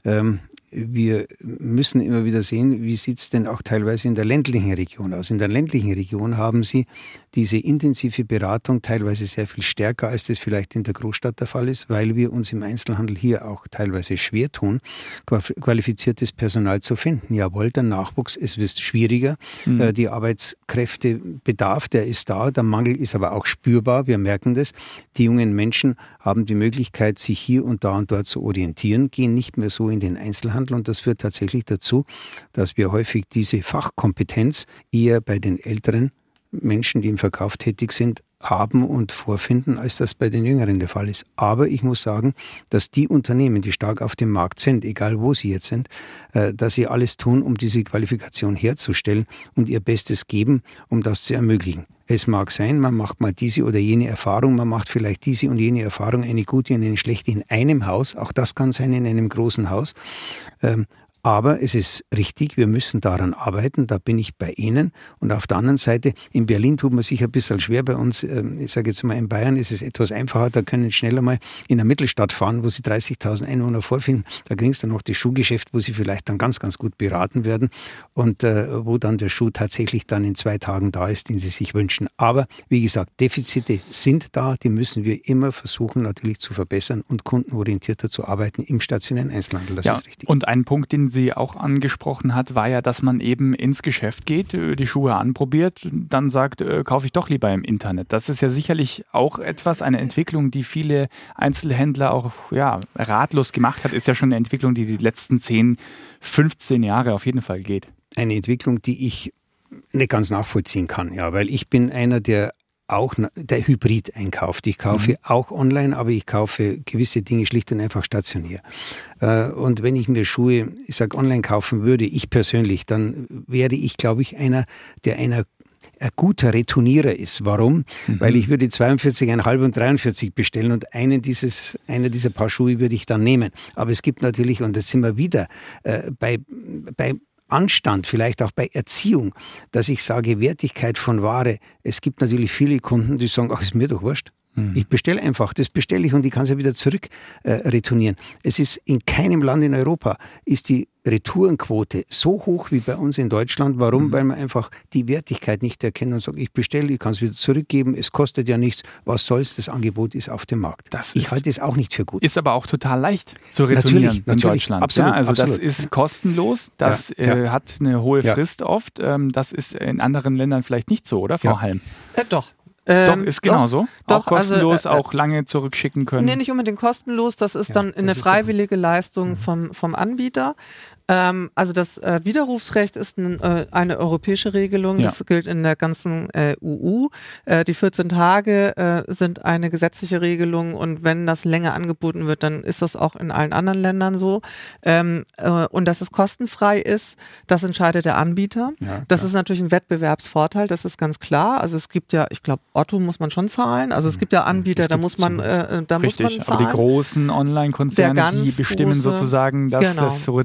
Wir müssen immer wieder sehen, wie sieht es denn auch teilweise in der ländlichen Region aus. In der ländlichen Region haben Sie diese intensive Beratung teilweise sehr viel stärker, als das vielleicht in der Großstadt der Fall ist, weil wir uns im Einzelhandel hier auch teilweise schwer tun, qualifiziertes Personal zu finden. Jawohl, der Nachwuchs, es wird schwieriger. Mhm. Die Arbeitskräftebedarf, der ist da, der Mangel ist aber auch spürbar, wir merken das. Die jungen Menschen haben die Möglichkeit, sich hier und da und dort zu orientieren, gehen nicht mehr so in den Einzelhandel und das führt tatsächlich dazu, dass wir häufig diese Fachkompetenz eher bei den älteren Menschen, die im Verkauf tätig sind, haben und vorfinden, als das bei den Jüngeren der Fall ist. Aber ich muss sagen, dass die Unternehmen, die stark auf dem Markt sind, egal wo sie jetzt sind, dass sie alles tun, um diese Qualifikation herzustellen und ihr Bestes geben, um das zu ermöglichen. Es mag sein, man macht mal diese oder jene Erfahrung, man macht vielleicht diese und jene Erfahrung, eine gute und eine schlechte in einem Haus, auch das kann sein in einem großen Haus. Aber es ist richtig, wir müssen daran arbeiten, da bin ich bei Ihnen. Und auf der anderen Seite, in Berlin tut man sich ein bisschen schwer. Bei uns, ich sage jetzt mal, in Bayern ist es etwas einfacher, da können Sie schneller mal in eine Mittelstadt fahren, wo Sie dreißigtausend Einwohner vorfinden. Da kriegen Sie dann noch das Schuhgeschäft, wo Sie vielleicht dann ganz, ganz gut beraten werden und äh, wo dann der Schuh tatsächlich dann in zwei Tagen da ist, den Sie sich wünschen. Aber wie gesagt, Defizite sind da, die müssen wir immer versuchen natürlich zu verbessern und kundenorientierter zu arbeiten im stationären Einzelhandel. Das ja, ist richtig. Und ein Punkt, den Sie auch angesprochen hat, war ja, dass man eben ins Geschäft geht, die Schuhe anprobiert, dann sagt, äh, kaufe ich doch lieber im Internet. Das ist ja sicherlich auch etwas, eine Entwicklung, die viele Einzelhändler auch ja, ratlos gemacht hat, ist ja schon eine Entwicklung, die die letzten zehn, fünfzehn Jahre auf jeden Fall geht. Eine Entwicklung, die ich nicht ganz nachvollziehen kann, ja, weil ich bin einer, der auch der Hybrid einkauft. Ich kaufe mhm. auch online, aber ich kaufe gewisse Dinge schlicht und einfach stationär. Und wenn ich mir Schuhe, ich sag online kaufen würde, ich persönlich, dann wäre ich, glaube ich, einer, der einer ein guter Retournierer ist. Warum? Mhm. Weil ich würde zweiundvierzig Komma fünf und dreiundvierzig bestellen und einen dieses, einer dieser Paar Schuhe würde ich dann nehmen. Aber es gibt natürlich, und das sind wir wieder, äh, bei, bei Anstand, vielleicht auch bei Erziehung, dass ich sage, Wertigkeit von Ware. Es gibt natürlich viele Kunden, die sagen, ach, ist mir doch wurscht. Mhm. Ich bestelle einfach, das bestelle ich und ich kann es ja wieder zurück äh, retournieren. Es ist in keinem Land in Europa ist die Retourenquote so hoch wie bei uns in Deutschland. Warum? Mhm. Weil man einfach die Wertigkeit nicht erkennt und sagt, ich bestelle, ich kann es wieder zurückgeben, es kostet ja nichts, was soll's, das Angebot ist auf dem Markt. Das ich ist, halte es auch nicht für gut. Ist aber auch total leicht zu retournieren natürlich, in natürlich, Deutschland. Absolut, ja, also absolut. Das ist kostenlos, das ja, äh, ja. hat eine hohe Frist ja. oft. Ähm, das ist in anderen Ländern vielleicht nicht so, oder Frau ja. Halm? Ja, doch. Doch, ist genauso. Doch, auch kostenlos, also, äh, auch lange zurückschicken können. Nee, nicht unbedingt kostenlos. Das ist ja, dann eine freiwillige Leistung mhm. vom, vom Anbieter. Ähm, also das äh, Widerrufsrecht ist ein, äh, eine europäische Regelung. Ja. Das gilt in der ganzen äh, U U. Äh, die vierzehn Tage äh, sind eine gesetzliche Regelung und wenn das länger angeboten wird, dann ist das auch in allen anderen Ländern so. Ähm, äh, und dass es kostenfrei ist, das entscheidet der Anbieter. Ja, das ist natürlich ein Wettbewerbsvorteil, das ist ganz klar. Also es gibt ja, ich glaube, Otto muss man schon zahlen. Also es gibt ja Anbieter, da muss man, äh, da Richtig, muss man zahlen. Aber die großen Online-Konzerne, die bestimmen große, sozusagen, dass genau, das Retourenfach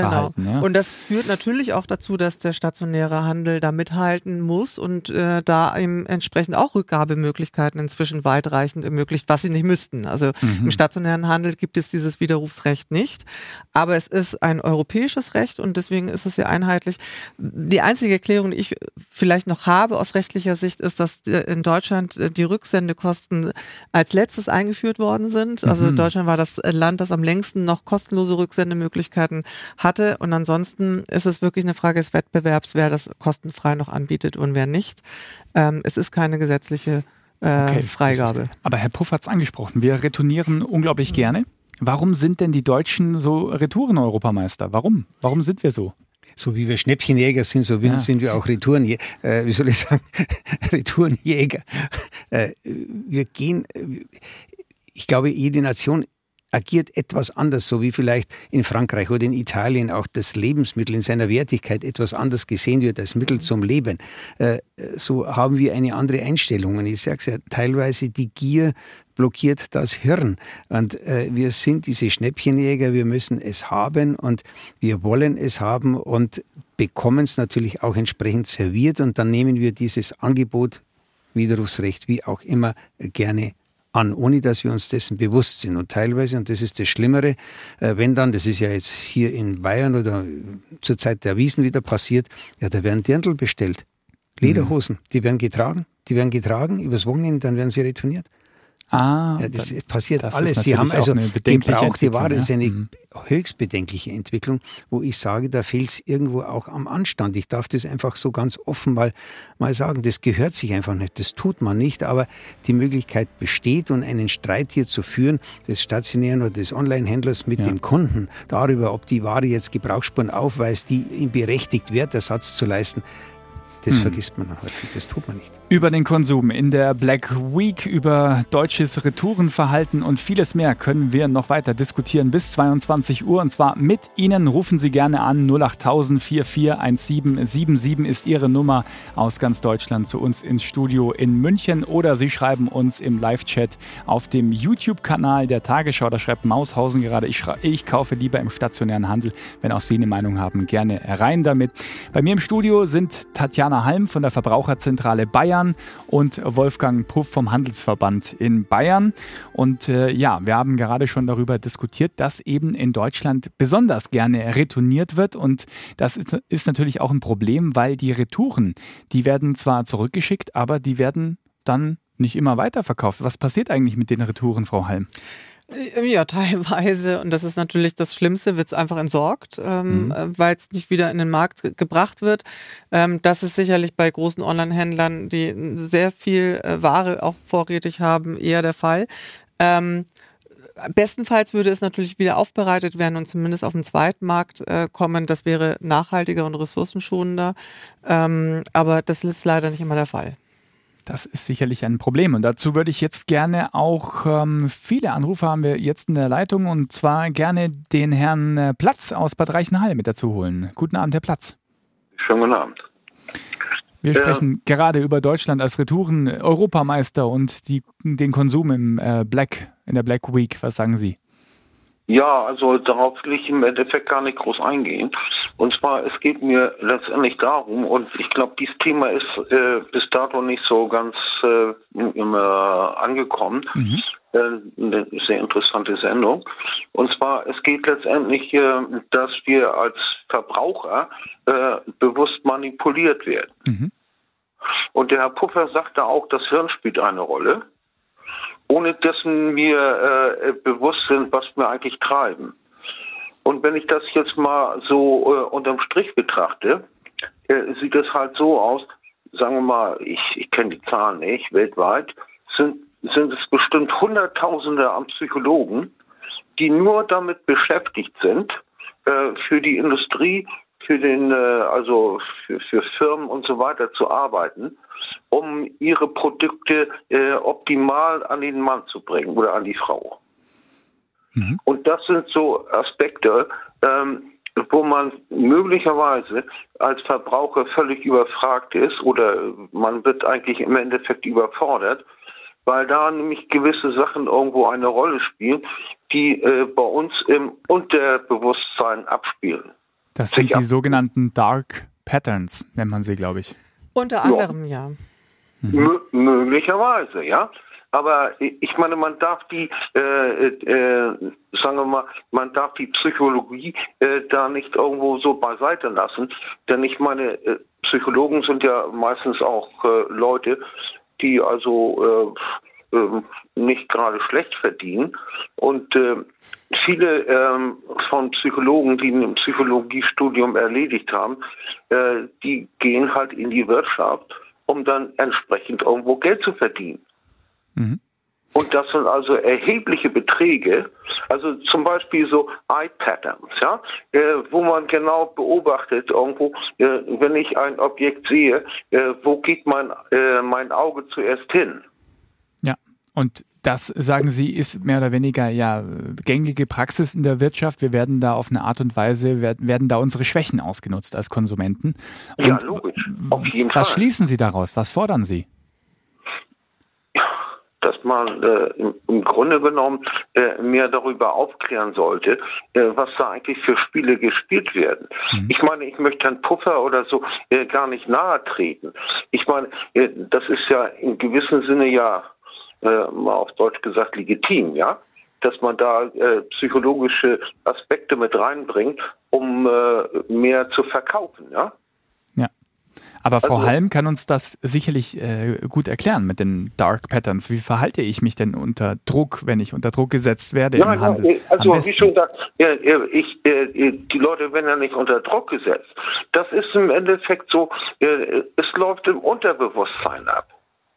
Verhalten. Genau. Ja. Und das führt natürlich auch dazu, dass der stationäre Handel da mithalten muss und äh, da eben entsprechend auch Rückgabemöglichkeiten inzwischen weitreichend ermöglicht, was sie nicht müssten. Also mhm. im stationären Handel gibt es dieses Widerrufsrecht nicht, aber es ist ein europäisches Recht und deswegen ist es ja einheitlich. Die einzige Erklärung, die ich vielleicht noch habe aus rechtlicher Sicht, ist, dass in Deutschland die Rücksendekosten als letztes eingeführt worden sind. Also mhm. Deutschland war das Land, das am längsten noch kostenlose Rücksendemöglichkeiten hatte und ansonsten ist es wirklich eine Frage des Wettbewerbs, wer das kostenfrei noch anbietet und wer nicht. Ähm, es ist keine gesetzliche äh, okay, Freigabe. Aber Herr Puff hat es angesprochen, wir retournieren unglaublich mhm. gerne. Warum sind denn die Deutschen so Retouren-Europameister? Warum? Warum sind wir so? So wie wir Schnäppchenjäger sind, so ja. sind wir auch Retourenjäger. Äh, wie soll ich sagen? Retourenjäger. Äh, wir gehen, ich glaube, jede Nation agiert etwas anders, so wie vielleicht in Frankreich oder in Italien auch das Lebensmittel in seiner Wertigkeit etwas anders gesehen wird als Mittel zum Leben. Äh, so haben wir eine andere Einstellung. Und ich sage es ja, teilweise die Gier blockiert das Hirn. Und äh, wir sind diese Schnäppchenjäger, wir müssen es haben und wir wollen es haben und bekommen es natürlich auch entsprechend serviert und dann nehmen wir dieses Angebot, Widerrufsrecht, wie auch immer, gerne an, ohne dass wir uns dessen bewusst sind. Und teilweise, und das ist das Schlimmere, äh, wenn dann, das ist ja jetzt hier in Bayern oder zur Zeit der Wiesn wieder passiert, ja, da werden Dirndl bestellt. Lederhosen, mhm. die werden getragen, die werden getragen, übers Wochenende, dann werden sie retourniert. Ah, ja, das passiert das alles. Sie haben also gebrauchte Ware, das ist eine mhm. höchst bedenkliche Entwicklung, wo ich sage, da fehlt es irgendwo auch am Anstand. Ich darf das einfach so ganz offen mal, mal sagen, das gehört sich einfach nicht, das tut man nicht, aber die Möglichkeit besteht und einen Streit hier zu führen, des stationären oder des Online-Händlers mit ja. dem Kunden, darüber, ob die Ware jetzt Gebrauchsspuren aufweist, die ihn berechtigt, Wertersatz zu leisten, das hm. vergisst man häufig, das tut man nicht. Über den Konsum in der Black Week, über deutsches Retourenverhalten und vieles mehr können wir noch weiter diskutieren bis zweiundzwanzig Uhr und zwar mit Ihnen. Rufen Sie gerne an, null acht null vier vier eins sieben sieben sieben ist Ihre Nummer aus ganz Deutschland zu uns ins Studio in München oder Sie schreiben uns im Live-Chat auf dem YouTube-Kanal der Tagesschau, da schreibt Maushausen gerade, ich, schrei- ich kaufe lieber im stationären Handel. Wenn auch Sie eine Meinung haben, gerne rein damit. Bei mir im Studio sind Tatjana Halm von der Verbraucherzentrale Bayern und Wolfgang Puff vom Handelsverband in Bayern. Und äh, ja, wir haben gerade schon darüber diskutiert, dass eben in Deutschland besonders gerne retourniert wird. Und das ist, ist natürlich auch ein Problem, weil die Retouren, die werden zwar zurückgeschickt, aber die werden dann nicht immer weiterverkauft. Was passiert eigentlich mit den Retouren, Frau Halm? Ja, teilweise. Und das ist natürlich das Schlimmste, wird es einfach entsorgt, ähm, mhm. weil es nicht wieder in den Markt ge- gebracht wird. Ähm, das ist sicherlich bei großen Online-Händlern, die sehr viel äh, Ware auch vorrätig haben, eher der Fall. Ähm, bestenfalls würde es natürlich wieder aufbereitet werden und zumindest auf den Zweitmarkt äh, kommen. Das wäre nachhaltiger und ressourcenschonender. Ähm, aber das ist leider nicht immer der Fall. Das ist sicherlich ein Problem und dazu würde ich jetzt gerne auch, ähm, viele Anrufe haben wir jetzt in der Leitung und zwar gerne den Herrn Platz aus Bad Reichenhall mit dazu holen. Guten Abend, Herr Platz. Schönen guten Abend. Wir ja. sprechen gerade über Deutschland als Retouren-Europameister und die, den Konsum im äh, Black, in der Black Week. Was sagen Sie? Ja, also darauf will ich im Endeffekt gar nicht groß eingehen. Und zwar, es geht mir letztendlich darum, und ich glaube, dieses Thema ist äh, bis dato nicht so ganz äh, immer angekommen. Mhm. Äh, eine sehr interessante Sendung. Und zwar, es geht letztendlich, äh, dass wir als Verbraucher äh, bewusst manipuliert werden. Mhm. Und der Herr Puffer sagte auch, das Hirn spielt eine Rolle, ohne dessen wir äh, bewusst sind, was wir eigentlich treiben. Und wenn ich das jetzt mal so äh, unterm Strich betrachte, äh, sieht es halt so aus, sagen wir mal, ich, ich kenne die Zahlen nicht, weltweit sind, sind es bestimmt Hunderttausende an Psychologen, die nur damit beschäftigt sind, äh, für die Industrie, für den, äh, also für, für Firmen und so weiter zu arbeiten, um ihre Produkte äh, optimal an den Mann zu bringen oder an die Frau. Mhm. Und das sind so Aspekte, ähm, wo man möglicherweise als Verbraucher völlig überfragt ist oder man wird eigentlich im Endeffekt überfordert, weil da nämlich gewisse Sachen irgendwo eine Rolle spielen, die äh, bei uns im Unterbewusstsein abspielen. Das sind die sogenannten Dark Patterns, nennt man sie, glaube ich. Unter anderem, ja. ja. Mhm. M- möglicherweise, ja. Aber ich meine, man darf die, äh, äh, sagen wir mal, man darf die Psychologie äh, da nicht irgendwo so beiseite lassen. Denn ich meine, äh, Psychologen sind ja meistens auch äh, Leute, die also äh, äh, nicht gerade schlecht verdienen. Und äh, viele äh, von Psychologen, die ein Psychologiestudium erledigt haben, äh, die gehen halt in die Wirtschaft, um dann entsprechend irgendwo Geld zu verdienen. Mhm. Und das sind also erhebliche Beträge, also zum Beispiel so Eye-Patterns, ja, äh, wo man genau beobachtet irgendwo, äh, wenn ich ein Objekt sehe, äh, wo geht mein, äh, mein Auge zuerst hin? Ja, und das, sagen Sie, ist mehr oder weniger ja gängige Praxis in der Wirtschaft. Wir werden da auf eine Art und Weise, werden, werden da unsere Schwächen ausgenutzt als Konsumenten. Und ja, logisch, auf jeden Fall. Was schließen Sie daraus? Was fordern Sie? Dass man äh, im, im Grunde genommen äh, mehr darüber aufklären sollte, äh, was da eigentlich für Spiele gespielt werden. Mhm. Ich meine, ich möchte Herrn Puffer oder so äh, gar nicht nahe treten. Ich meine, äh, das ist ja in gewissem Sinne ja, äh, mal auf Deutsch gesagt, legitim, ja, dass man da äh, psychologische Aspekte mit reinbringt, um äh, mehr zu verkaufen, ja. Aber Frau also, Halm kann uns das sicherlich äh, gut erklären mit den Dark Patterns. Wie verhalte ich mich denn unter Druck, wenn ich unter Druck gesetzt werde ja, im Handel? Ja, also wie schon gesagt, ich, die Leute werden ja nicht unter Druck gesetzt. Das ist im Endeffekt so, es läuft im Unterbewusstsein ab.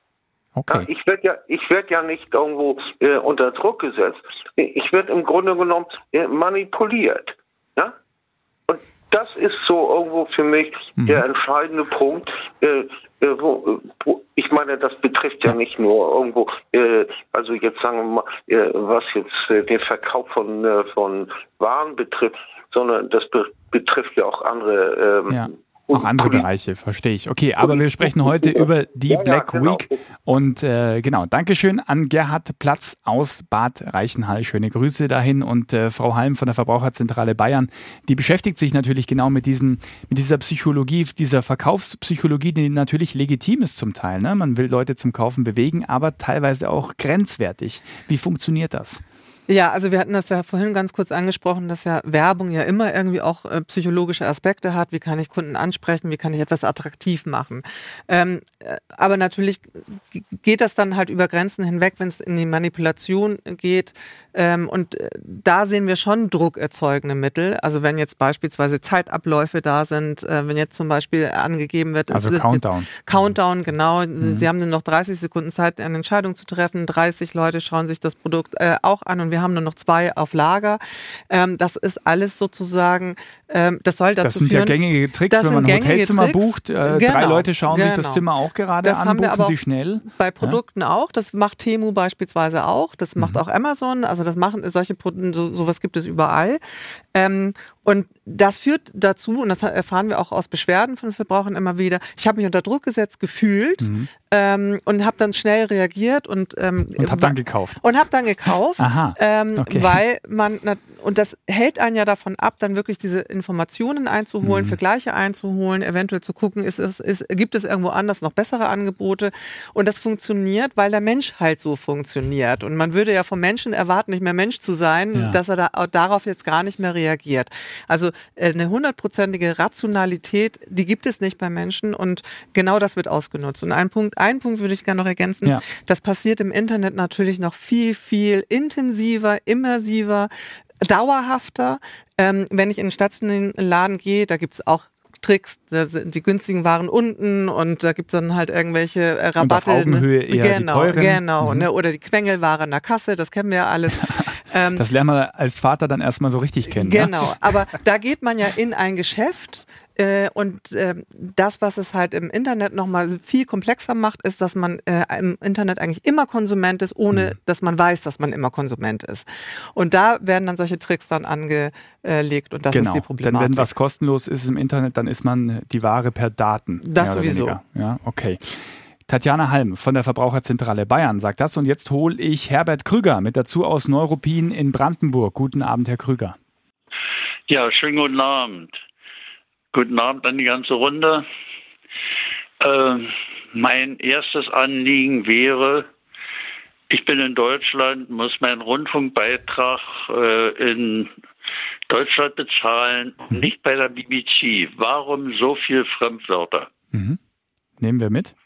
Okay. Ich werde ja, ich werde ja nicht irgendwo äh, unter Druck gesetzt. Ich werde im Grunde genommen äh, manipuliert. Ja? Und das ist so irgendwo für mich mhm. der entscheidende Punkt. Äh, äh, wo, wo, ich meine, das betrifft ja nicht nur irgendwo, äh, also jetzt sagen wir mal, äh, was jetzt äh, den Verkauf von, äh, von Waren betrifft, sondern das be- betrifft ja auch andere ähm, ja. Auch andere Bereiche, verstehe ich. Okay, aber wir sprechen heute über die ja, Black ja, genau. Week. Und äh, genau, Dankeschön an Gerhard Platz aus Bad Reichenhall. Schöne Grüße dahin. Und äh, Frau Halm von der Verbraucherzentrale Bayern, die beschäftigt sich natürlich genau mit, diesen, mit dieser Psychologie, dieser Verkaufspsychologie, die natürlich legitim ist zum Teil. Ne? Man will Leute zum Kaufen bewegen, aber teilweise auch grenzwertig. Wie funktioniert das? Ja, also wir hatten das ja vorhin ganz kurz angesprochen, dass ja Werbung ja immer irgendwie auch äh, psychologische Aspekte hat. Wie kann ich Kunden ansprechen? Wie kann ich etwas attraktiv machen? Ähm, äh, aber natürlich geht das dann halt über Grenzen hinweg, wenn es in die Manipulation geht. Ähm, und äh, da sehen wir schon druckerzeugende Mittel. Also wenn jetzt beispielsweise Zeitabläufe da sind, äh, wenn jetzt zum Beispiel angegeben wird, also es Countdown. Countdown, genau. Mhm. Sie haben dann noch dreißig Sekunden Zeit, eine Entscheidung zu treffen. dreißig Leute schauen sich das Produkt äh, auch an und wir haben nur noch zwei auf Lager. Ähm, das ist alles sozusagen, ähm, das soll dazu Das sind führen, ja gängige Tricks, wenn man ein Hotelzimmer Tricks. bucht. Äh, genau, drei Leute schauen genau. sich das Zimmer auch gerade das an, haben wir buchen aber sie schnell. Bei Produkten ja? auch. Das macht Temu beispielsweise auch. Das macht mhm. auch Amazon. Also das machen solche Produkte, so, sowas gibt es überall. Ähm, und das führt dazu, und das erfahren wir auch aus Beschwerden von Verbrauchern immer wieder, ich habe mich unter Druck gesetzt gefühlt mhm. ähm, und habe dann schnell reagiert und ähm, und habe dann gekauft. Und habe dann gekauft, Aha. Ähm, okay. weil man, und das hält einen ja davon ab, dann wirklich diese Informationen einzuholen, mhm. Vergleiche einzuholen, eventuell zu gucken, ist es, ist, gibt es irgendwo anders noch bessere Angebote, und das funktioniert, weil der Mensch halt so funktioniert, und man würde ja vom Menschen erwarten, nicht mehr Mensch zu sein, ja. dass er da, darauf jetzt gar nicht mehr reagiert. Also eine hundertprozentige Rationalität, die gibt es nicht bei Menschen, und genau das wird ausgenutzt. Und ein Punkt, einen Punkt würde ich gerne noch ergänzen, ja. das passiert im Internet natürlich noch viel, viel intensiver, immersiver, dauerhafter. Ähm, wenn ich in einen stationären Laden gehe, da gibt es auch Tricks, die günstigen Waren unten, und da gibt es dann halt irgendwelche äh, Rabatte. Und auf Augenhöhe eher genau, die teuren. Genau, mhm. ne, oder die Quengelware an der Kasse, das kennen wir ja alles. ähm, das lernen wir als Vater dann erstmal so richtig kennen. Genau, ja? aber da geht man ja in ein Geschäft, äh, und äh, das, was es halt im Internet nochmal viel komplexer macht, ist, dass man äh, im Internet eigentlich immer Konsument ist, ohne mhm. dass man weiß, dass man immer Konsument ist. Und da werden dann solche Tricks dann angelegt, und das genau. ist die Problematik. Denn wenn was kostenlos ist im Internet, dann ist man die Ware per Daten. Das sowieso. Weniger. Ja, okay. Tatjana Halm von der Verbraucherzentrale Bayern sagt das, und jetzt hole ich Herbert Krüger mit dazu aus Neuruppin in Brandenburg. Guten Abend, Herr Krüger. Ja, schönen guten Abend. Guten Abend an die ganze Runde. Äh, mein erstes Anliegen wäre, ich bin in Deutschland, muss meinen Rundfunkbeitrag äh, in Deutschland bezahlen, mhm. nicht bei der B B C. Warum so viel Fremdwörter? Mhm. Nehmen wir mit.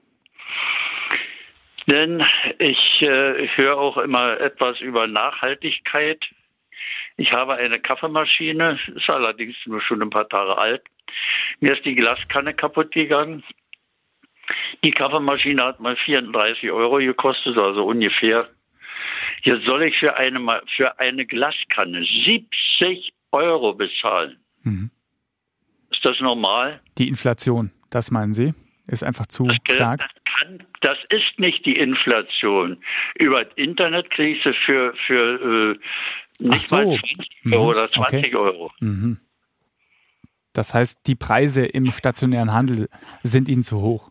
Denn ich äh, höre auch immer etwas über Nachhaltigkeit. Ich habe eine Kaffeemaschine, ist allerdings nur schon ein paar Tage alt. Mir ist die Glaskanne kaputt gegangen. Die Kaffeemaschine hat mal vierunddreißig Euro gekostet, also ungefähr. Jetzt soll ich für eine, für eine Glaskanne siebzig Euro bezahlen. Mhm. Ist das normal? Die Inflation, das meinen Sie? Ist einfach zu das, stark? Das, kann, das ist nicht die Inflation. Über das Internet kriegst du für, für äh, nicht so. mal zwanzig Euro mhm. oder zwanzig okay. Euro. Mhm. Das heißt, die Preise im stationären Handel sind Ihnen zu hoch?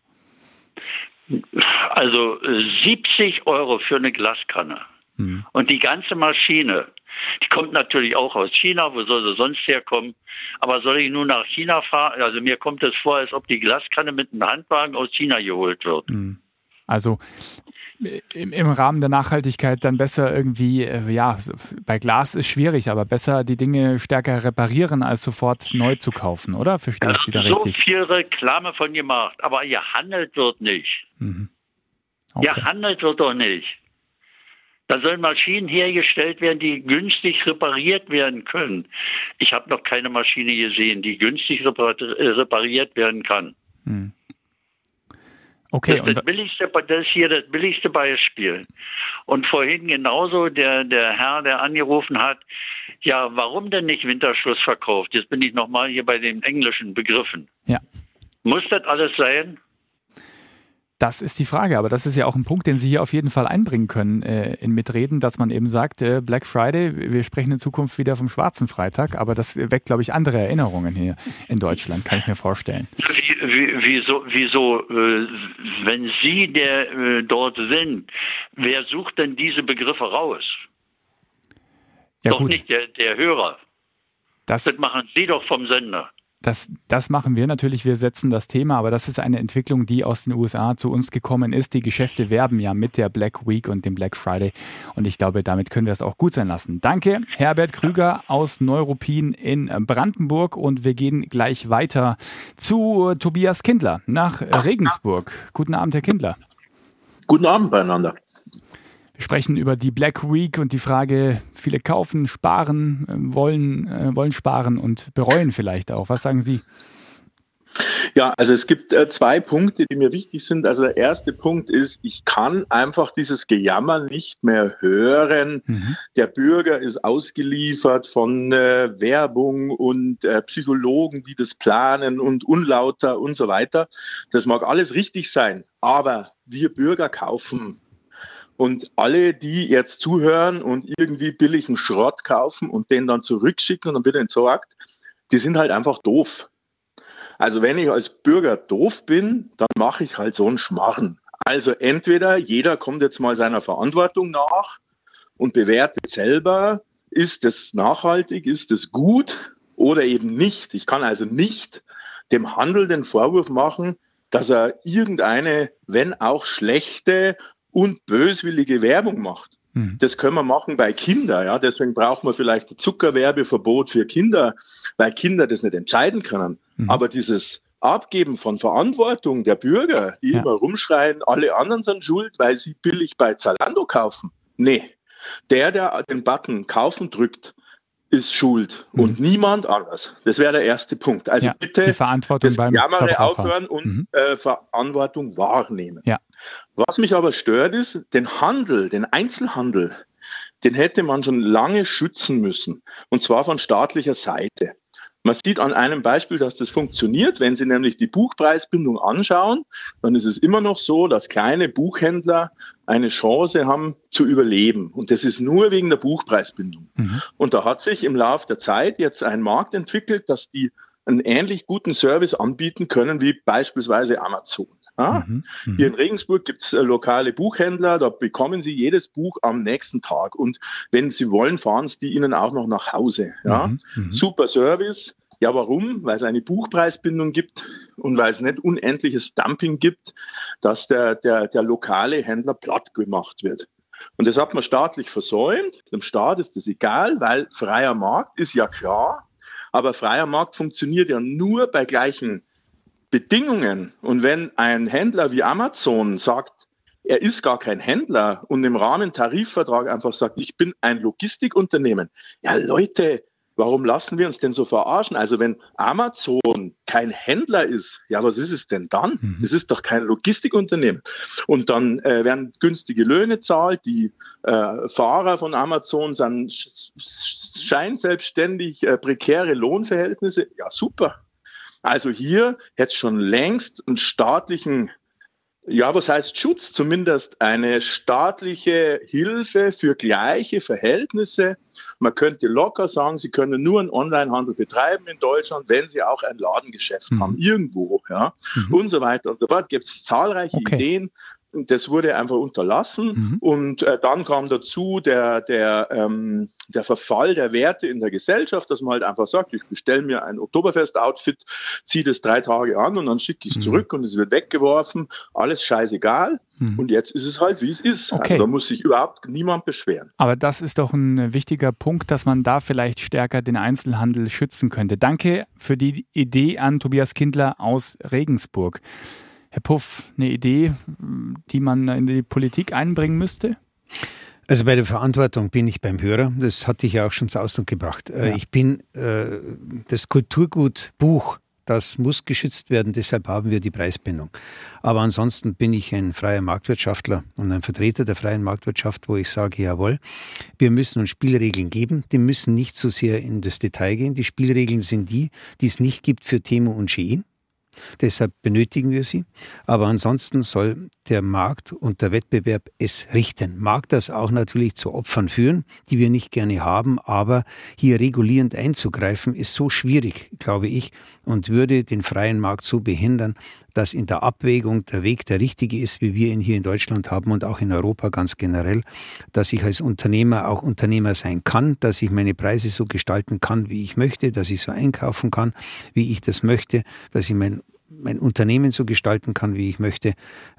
Also siebzig Euro für eine Glaskanne. Mhm. Und die ganze Maschine, die kommt natürlich auch aus China, wo soll sie sonst herkommen? Aber soll ich nun nach China fahren? Also mir kommt es vor, als ob die Glaskanne mit einem Handwagen aus China geholt wird. Mhm. Also im, im Rahmen der Nachhaltigkeit dann besser irgendwie, ja, bei Glas ist schwierig, aber besser die Dinge stärker reparieren, als sofort neu zu kaufen, oder? Verstehe ich Sie da richtig? So viel Reklame von gemacht, aber gehandelt wird nicht. Mhm. Okay. Gehandelt wird doch nicht. Da sollen Maschinen hergestellt werden, die günstig repariert werden können. Ich habe noch keine Maschine gesehen, die günstig repariert werden kann. Mhm. Okay, das, das, billigste, das ist hier das billigste Beispiel. Und vorhin genauso der, der Herr, der angerufen hat, ja, warum denn nicht Winterschluss verkauft? Jetzt bin ich nochmal hier bei den englischen Begriffen. Ja. Muss das alles sein? Das ist die Frage, aber das ist ja auch ein Punkt, den Sie hier auf jeden Fall einbringen können äh, in Mitreden, dass man eben sagt, äh, Black Friday, wir sprechen in Zukunft wieder vom schwarzen Freitag, aber das weckt, glaube ich, andere Erinnerungen hier in Deutschland, kann ich mir vorstellen. Wie, wie, wieso, wieso äh, wenn Sie der äh, dort sind, wer sucht denn diese Begriffe raus? Ja, doch gut. nicht der, der Hörer. Das, das machen Sie doch vom Sender. Das, das machen wir natürlich, wir setzen das Thema, aber das ist eine Entwicklung, die aus den U S A zu uns gekommen ist. Die Geschäfte werben ja mit der Black Week und dem Black Friday und ich glaube, damit können wir das auch gut sein lassen. Danke, Herbert Krüger aus Neuruppin in Brandenburg und wir gehen gleich weiter zu Tobias Kindler nach Regensburg. Guten Abend, Herr Kindler. Guten Abend beieinander. Wir sprechen über die Black Week und die Frage, viele kaufen, sparen, wollen, äh, wollen sparen und bereuen vielleicht auch. Was sagen Sie? Ja, also es gibt äh, zwei Punkte, die mir wichtig sind. Also der erste Punkt ist, ich kann einfach dieses Gejammer nicht mehr hören. Mhm. Der Bürger ist ausgeliefert von äh, Werbung und äh, Psychologen, die das planen und unlauter und so weiter. Das mag alles richtig sein, aber wir Bürger kaufen. Und alle, die jetzt zuhören und irgendwie billigen Schrott kaufen und den dann zurückschicken und dann wird entsorgt, die sind halt einfach doof. Also wenn ich als Bürger doof bin, dann mache ich halt so einen Schmarren. Also entweder jeder kommt jetzt mal seiner Verantwortung nach und bewertet selber, ist es nachhaltig, ist es gut oder eben nicht. Ich kann also nicht dem Handel den Vorwurf machen, dass er irgendeine, wenn auch schlechte und böswillige Werbung macht. Mhm. Das können wir machen bei Kindern. Ja? Deswegen braucht man vielleicht ein Zuckerwerbeverbot für Kinder, weil Kinder das nicht entscheiden können. Mhm. Aber dieses Abgeben von Verantwortung der Bürger, die ja. immer rumschreien, alle anderen sind schuld, weil sie billig bei Zalando kaufen. Nee, der, der den Button kaufen drückt, ist schuld mhm. und niemand anders. Das wäre der erste Punkt. Also ja, bitte die Verantwortung das beim Jammere aufhören und mhm. äh, Verantwortung wahrnehmen. Ja. Was mich aber stört ist, den Handel, den Einzelhandel, den hätte man schon lange schützen müssen. Und zwar von staatlicher Seite. Man sieht an einem Beispiel, dass das funktioniert. Wenn Sie nämlich die Buchpreisbindung anschauen, dann ist es immer noch so, dass kleine Buchhändler eine Chance haben zu überleben. Und das ist nur wegen der Buchpreisbindung. Mhm. Und da hat sich im Laufe der Zeit jetzt ein Markt entwickelt, dass die einen ähnlich guten Service anbieten können wie beispielsweise Amazon. Ja? Mhm, Hier in Regensburg gibt es äh, lokale Buchhändler, da bekommen Sie jedes Buch am nächsten Tag und wenn Sie wollen, fahren Sie die Ihnen auch noch nach Hause. Ja? Mhm, Super Service. Ja, warum? Weil es eine Buchpreisbindung gibt und weil es nicht unendliches Dumping gibt, dass der, der, der lokale Händler platt gemacht wird. Und das hat man staatlich versäumt. Dem Staat ist das egal, weil freier Markt ist ja klar. Aber freier Markt funktioniert ja nur bei gleichen Bedingungen. Und wenn ein Händler wie Amazon sagt, er ist gar kein Händler und im Rahmentarifvertrag einfach sagt, ich bin ein Logistikunternehmen. Ja, Leute, warum lassen wir uns denn so verarschen? Also wenn Amazon kein Händler ist, ja, was ist es denn dann? Mhm. Das ist doch kein Logistikunternehmen. Und dann äh, werden günstige Löhne zahlt. Die äh, Fahrer von Amazon sind scheinselbstständig, äh, prekäre Lohnverhältnisse. Ja, super. Also hier hätte es schon längst einen staatlichen, ja, was heißt Schutz? Zumindest eine staatliche Hilfe für gleiche Verhältnisse. Man könnte locker sagen, Sie können nur einen Onlinehandel betreiben in Deutschland, wenn Sie auch ein Ladengeschäft mhm. haben, irgendwo, ja, mhm. und so weiter und so fort. Gibt es zahlreiche okay. Ideen. Das wurde einfach unterlassen mhm. und äh, dann kam dazu der, der, ähm, der Verfall der Werte in der Gesellschaft, dass man halt einfach sagt, ich bestelle mir ein Oktoberfest-Outfit, ziehe das drei Tage an und dann schicke ich es mhm. zurück und es wird weggeworfen, alles scheißegal mhm. und jetzt ist es halt, wie es ist. Okay. Also da muss sich überhaupt niemand beschweren. Aber das ist doch ein wichtiger Punkt, dass man da vielleicht stärker den Einzelhandel schützen könnte. Danke für die Idee an Tobias Kindler aus Regensburg. Herr Puff, eine Idee, die man in die Politik einbringen müsste? Also bei der Verantwortung bin ich beim Hörer. Das hatte ich ja auch schon zum Ausdruck gebracht. Ja. Ich bin äh, das Kulturgut Buch, das muss geschützt werden, deshalb haben wir die Preisbindung. Aber ansonsten bin ich ein freier Marktwirtschaftler und ein Vertreter der freien Marktwirtschaft, wo ich sage, jawohl, wir müssen uns Spielregeln geben. Die müssen nicht so sehr in das Detail gehen. Die Spielregeln sind die, die es nicht gibt für Temu und Shein. Deshalb benötigen wir sie. Aber ansonsten soll der Markt und der Wettbewerb es richten. Mag das auch natürlich zu Opfern führen, die wir nicht gerne haben. Aber hier regulierend einzugreifen, ist so schwierig, glaube ich, und würde den freien Markt so behindern, dass in der Abwägung der Weg der richtige ist, wie wir ihn hier in Deutschland haben und auch in Europa ganz generell, dass ich als Unternehmer auch Unternehmer sein kann, dass ich meine Preise so gestalten kann, wie ich möchte, dass ich so einkaufen kann, wie ich das möchte, dass ich mein mein Unternehmen so gestalten kann, wie ich möchte.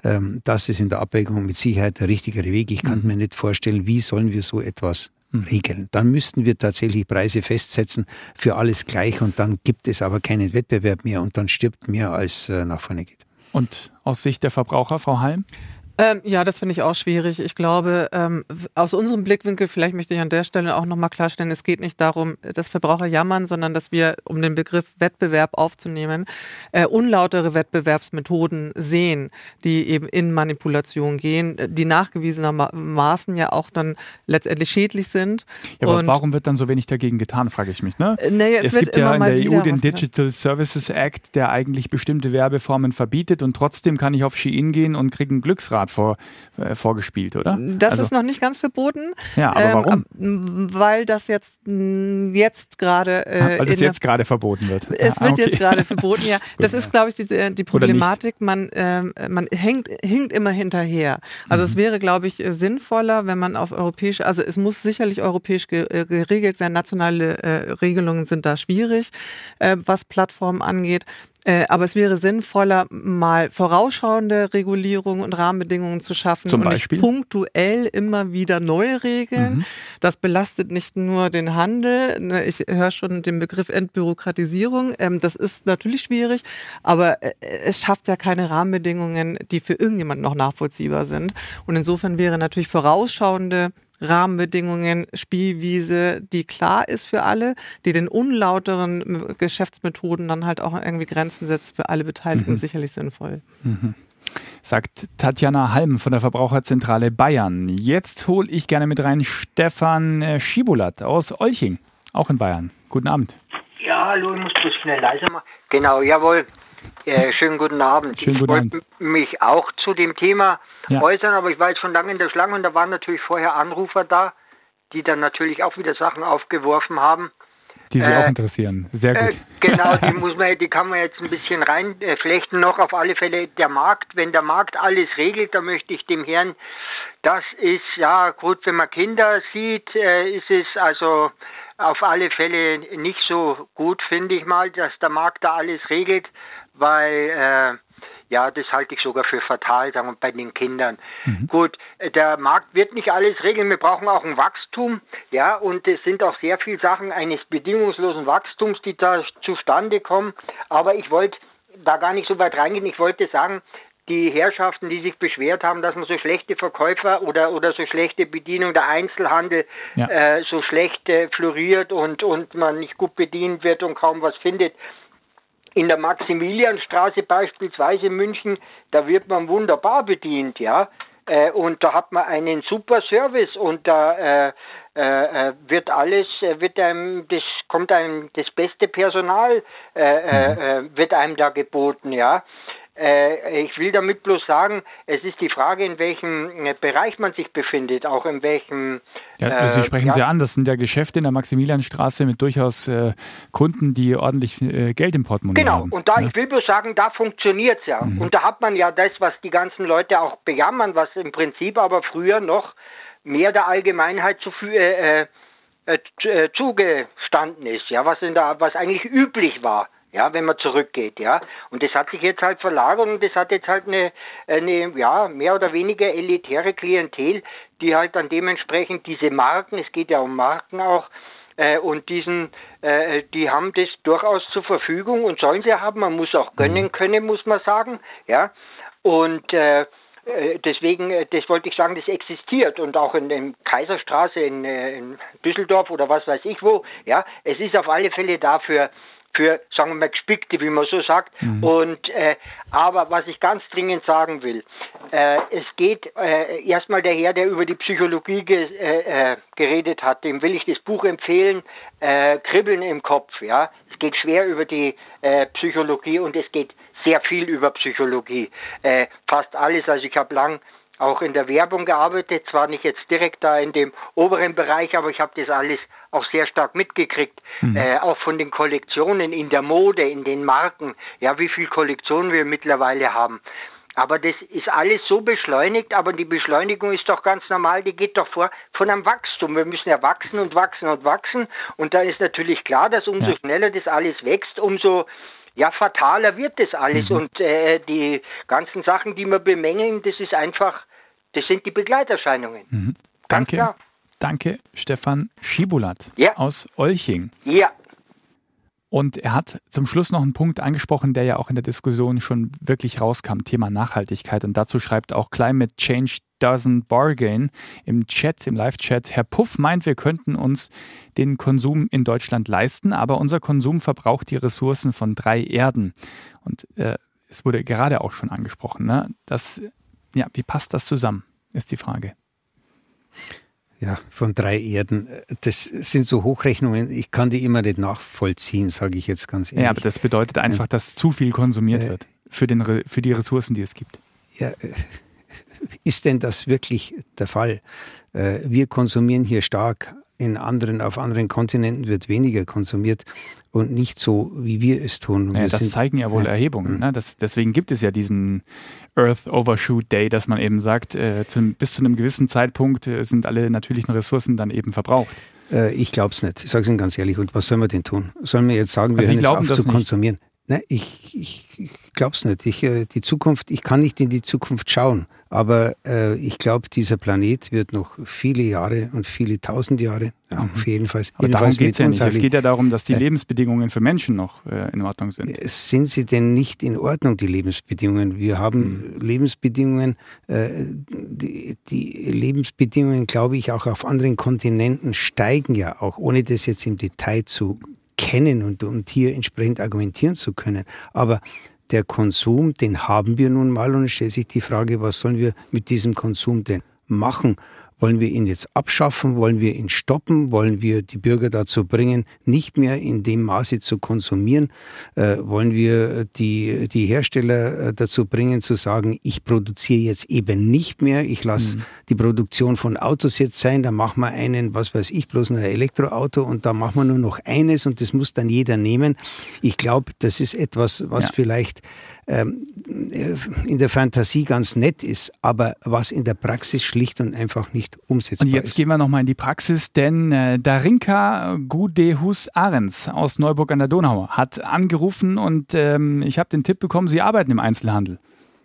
Das ist in der Abwägung mit Sicherheit der richtigere Weg. Ich kann mhm. mir nicht vorstellen, wie sollen wir so etwas regeln. Dann müssten wir tatsächlich Preise festsetzen für alles gleich und dann gibt es aber keinen Wettbewerb mehr und dann stirbt mehr, als nach vorne geht. Und aus Sicht der Verbraucher, Frau Halm? Ähm, ja, das finde ich auch schwierig. Ich glaube, ähm, aus unserem Blickwinkel, vielleicht möchte ich an der Stelle auch nochmal klarstellen, es geht nicht darum, dass Verbraucher jammern, sondern dass wir, um den Begriff Wettbewerb aufzunehmen, äh, unlautere Wettbewerbsmethoden sehen, die eben in Manipulation gehen, die nachgewiesenermaßen ja auch dann letztendlich schädlich sind. Ja, aber und warum wird dann so wenig dagegen getan, frage ich mich. Ne? Naja, es es wird gibt ja in der E U den Digital kann. Services Act, der eigentlich bestimmte Werbeformen verbietet und trotzdem kann ich auf Shein gehen und kriege ein Glücksrad Vor, äh, vorgespielt, oder? Das also, ist noch nicht ganz verboten. Ja, aber warum? Ähm, weil das jetzt, jetzt gerade... Äh, weil das jetzt gerade verboten wird. Es ah, wird okay. jetzt gerade verboten, ja. Das ist, glaube ich, die, die Problematik. Man, äh, man hängt, hinkt immer hinterher. Also mhm. es wäre, glaube ich, sinnvoller, wenn man auf europäisch... Also es muss sicherlich europäisch ge, geregelt werden. Nationale äh, Regelungen sind da schwierig, äh, was Plattformen angeht. Aber es wäre sinnvoller, mal vorausschauende Regulierungen und Rahmenbedingungen zu schaffen Zum und Beispiel? nicht punktuell immer wieder neue Regeln. Mhm. Das belastet nicht nur den Handel. Ich höre schon den Begriff Entbürokratisierung. Das ist natürlich schwierig, aber es schafft ja keine Rahmenbedingungen, die für irgendjemanden noch nachvollziehbar sind. Und insofern wäre natürlich vorausschauende Rahmenbedingungen, Spielwiese, die klar ist für alle, die den unlauteren Geschäftsmethoden dann halt auch irgendwie Grenzen setzt, für alle Beteiligten mhm. sicherlich sinnvoll. Mhm. Sagt Tatjana Halm von der Verbraucherzentrale Bayern. Jetzt hole ich gerne mit rein Stefan Schibulat aus Olching, auch in Bayern. Guten Abend. Ja, hallo, ich muss bloß schnell leiser machen. Genau, jawohl. Äh, schönen guten Abend. Schönen guten ich wollte mich auch zu dem Thema ja. äußern, aber ich war jetzt schon lange in der Schlange und da waren natürlich vorher Anrufer da, die dann natürlich auch wieder Sachen aufgeworfen haben. Die Sie äh, auch interessieren. Sehr gut. Äh, genau, die muss man, die kann man jetzt ein bisschen reinflechten noch. Auf alle Fälle der Markt. Wenn der Markt alles regelt, dann möchte ich dem Herrn, das ist ja gut, wenn man Kinder sieht, äh, ist es also auf alle Fälle nicht so gut, finde ich mal, dass der Markt da alles regelt, weil äh, ja, das halte ich sogar für fatal, sagen wir, bei den Kindern. Mhm. Gut, der Markt wird nicht alles regeln, wir brauchen auch ein Wachstum, ja, und es sind auch sehr viele Sachen eines bedingungslosen Wachstums, die da zustande kommen, aber ich wollte da gar nicht so weit reingehen, ich wollte sagen, die Herrschaften, die sich beschwert haben, dass man so schlechte Verkäufer oder oder so schlechte Bedienung, der Einzelhandel ja. äh, so schlecht äh, floriert und und man nicht gut bedient wird und kaum was findet. In der Maximilianstraße beispielsweise in München, da wird man wunderbar bedient, ja, äh, und da hat man einen super Service und da äh, äh, wird alles, äh, wird einem, das kommt einem das beste Personal äh, äh, wird einem da geboten, ja. Ich will damit bloß sagen, es ist die Frage, in welchem Bereich man sich befindet, auch in welchem... Ja, äh, Sie sprechen es ja. ja an, das sind ja Geschäfte in der Maximilianstraße mit durchaus äh, Kunden, die ordentlich äh, Geld im Portemonnaie genau. haben. Genau, und da, ja. ich will bloß sagen, da funktioniert es ja. Mhm. Und da hat man ja das, was die ganzen Leute auch bejammern, was im Prinzip aber früher noch mehr der Allgemeinheit zu, äh, äh, zugestanden ist, ja, was, in der, was eigentlich üblich war. Ja, wenn man zurückgeht, ja. Und das hat sich jetzt halt verlagert und das hat jetzt halt eine, eine, ja, mehr oder weniger elitäre Klientel, die halt dann dementsprechend diese Marken, es geht ja um Marken auch, äh, und diesen, äh, die haben das durchaus zur Verfügung und sollen sie haben. Man muss auch gönnen können, muss man sagen, ja. Und, äh, deswegen, das wollte ich sagen, das existiert und auch in der Kaiserstraße in, in Düsseldorf oder was weiß ich wo, ja. Es ist auf alle Fälle dafür, für, sagen wir mal, Gespickte, wie man so sagt. Mhm. Und äh, aber was ich ganz dringend sagen will, äh, es geht äh, erstmal der Herr, der über die Psychologie ge, äh, äh, geredet hat, dem will ich das Buch empfehlen, äh, Kribbeln im Kopf. Ja, es geht schwer über die äh, Psychologie und es geht sehr viel über Psychologie. Äh, fast alles. Also ich habe lang auch in der Werbung gearbeitet, zwar nicht jetzt direkt da in dem oberen Bereich, aber ich habe das alles auch sehr stark mitgekriegt, mhm. äh, auch von den Kollektionen in der Mode, in den Marken, ja, wie viel Kollektionen wir mittlerweile haben. Aber das ist alles so beschleunigt, aber die Beschleunigung ist doch ganz normal, die geht doch vor von einem Wachstum. Wir müssen ja wachsen und wachsen und wachsen und da ist natürlich klar, dass umso ja. schneller das alles wächst, umso ja, fataler wird das alles mhm. und äh, die ganzen Sachen, die wir bemängeln, das ist einfach, das sind die Begleiterscheinungen. Mhm. Danke, klar. Danke, Stefan Schibulat ja. aus Olching. Ja. Und er hat zum Schluss noch einen Punkt angesprochen, der ja auch in der Diskussion schon wirklich rauskam, Thema Nachhaltigkeit. Und dazu schreibt auch Climate Change Doesn't Bargain im Chat, im Live-Chat. Herr Puff meint, wir könnten uns den Konsum in Deutschland leisten, aber unser Konsum verbraucht die Ressourcen von drei Erden. Und äh, es wurde gerade auch schon angesprochen, ne? Das, ja, wie passt das zusammen, ist die Frage. Ja, von drei Erden. Das sind so Hochrechnungen, ich kann die immer nicht nachvollziehen, sage ich jetzt ganz ehrlich. Ja, aber das bedeutet einfach, ja. dass zu viel konsumiert äh, wird für, den, für die Ressourcen, die es gibt. Ja, ist denn das wirklich der Fall? Wir konsumieren hier stark, in anderen, auf anderen Kontinenten wird weniger konsumiert und nicht so, wie wir es tun. Ja, wir das sind, zeigen ja wohl ja, Erhebungen. Ne? Das, deswegen gibt es ja diesen Earth Overshoot Day, dass man eben sagt, äh, zu, bis zu einem gewissen Zeitpunkt äh, sind alle natürlichen Ressourcen dann eben verbraucht. Äh, ich glaube es nicht. Ich sage es Ihnen ganz ehrlich. Und was sollen wir denn tun? Sollen wir jetzt sagen, wir also hören jetzt auf zu nicht. konsumieren? Nein, ich, ich, ich glaube es nicht. Ich, äh, die Zukunft, ich kann nicht in die Zukunft schauen, aber äh, ich glaube, dieser Planet wird noch viele Jahre und viele tausend Jahre, ja, mhm. auf jeden Fall. Aber darum geht es ja nicht. Es geht ja darum, dass die äh, Lebensbedingungen für Menschen noch äh, in Ordnung sind. Sind sie denn nicht in Ordnung, die Lebensbedingungen? Wir haben mhm. Lebensbedingungen, äh, die, die Lebensbedingungen, glaube ich, auch auf anderen Kontinenten steigen ja auch, ohne das jetzt im Detail zu kennen und, und hier entsprechend argumentieren zu können. Aber der Konsum, den haben wir nun mal und es stellt sich die Frage, was sollen wir mit diesem Konsum denn machen? Wollen wir ihn jetzt abschaffen? Wollen wir ihn stoppen? Wollen wir die Bürger dazu bringen, nicht mehr in dem Maße zu konsumieren? Äh, wollen wir die, die Hersteller dazu bringen, zu sagen, ich produziere jetzt eben nicht mehr, ich lasse mhm. die Produktion von Autos jetzt sein, da machen wir einen, was weiß ich, bloß ein Elektroauto und da machen wir nur noch eines und das muss dann jeder nehmen. Ich glaube, das ist etwas, was ja. vielleicht in der Fantasie ganz nett ist, aber was in der Praxis schlicht und einfach nicht nicht umsetzbar ist. Und jetzt ist. gehen wir nochmal in die Praxis, denn äh, Darinka Gudehus-Ahrens aus Neuburg an der Donau hat angerufen und ähm, ich habe den Tipp bekommen, Sie arbeiten im Einzelhandel.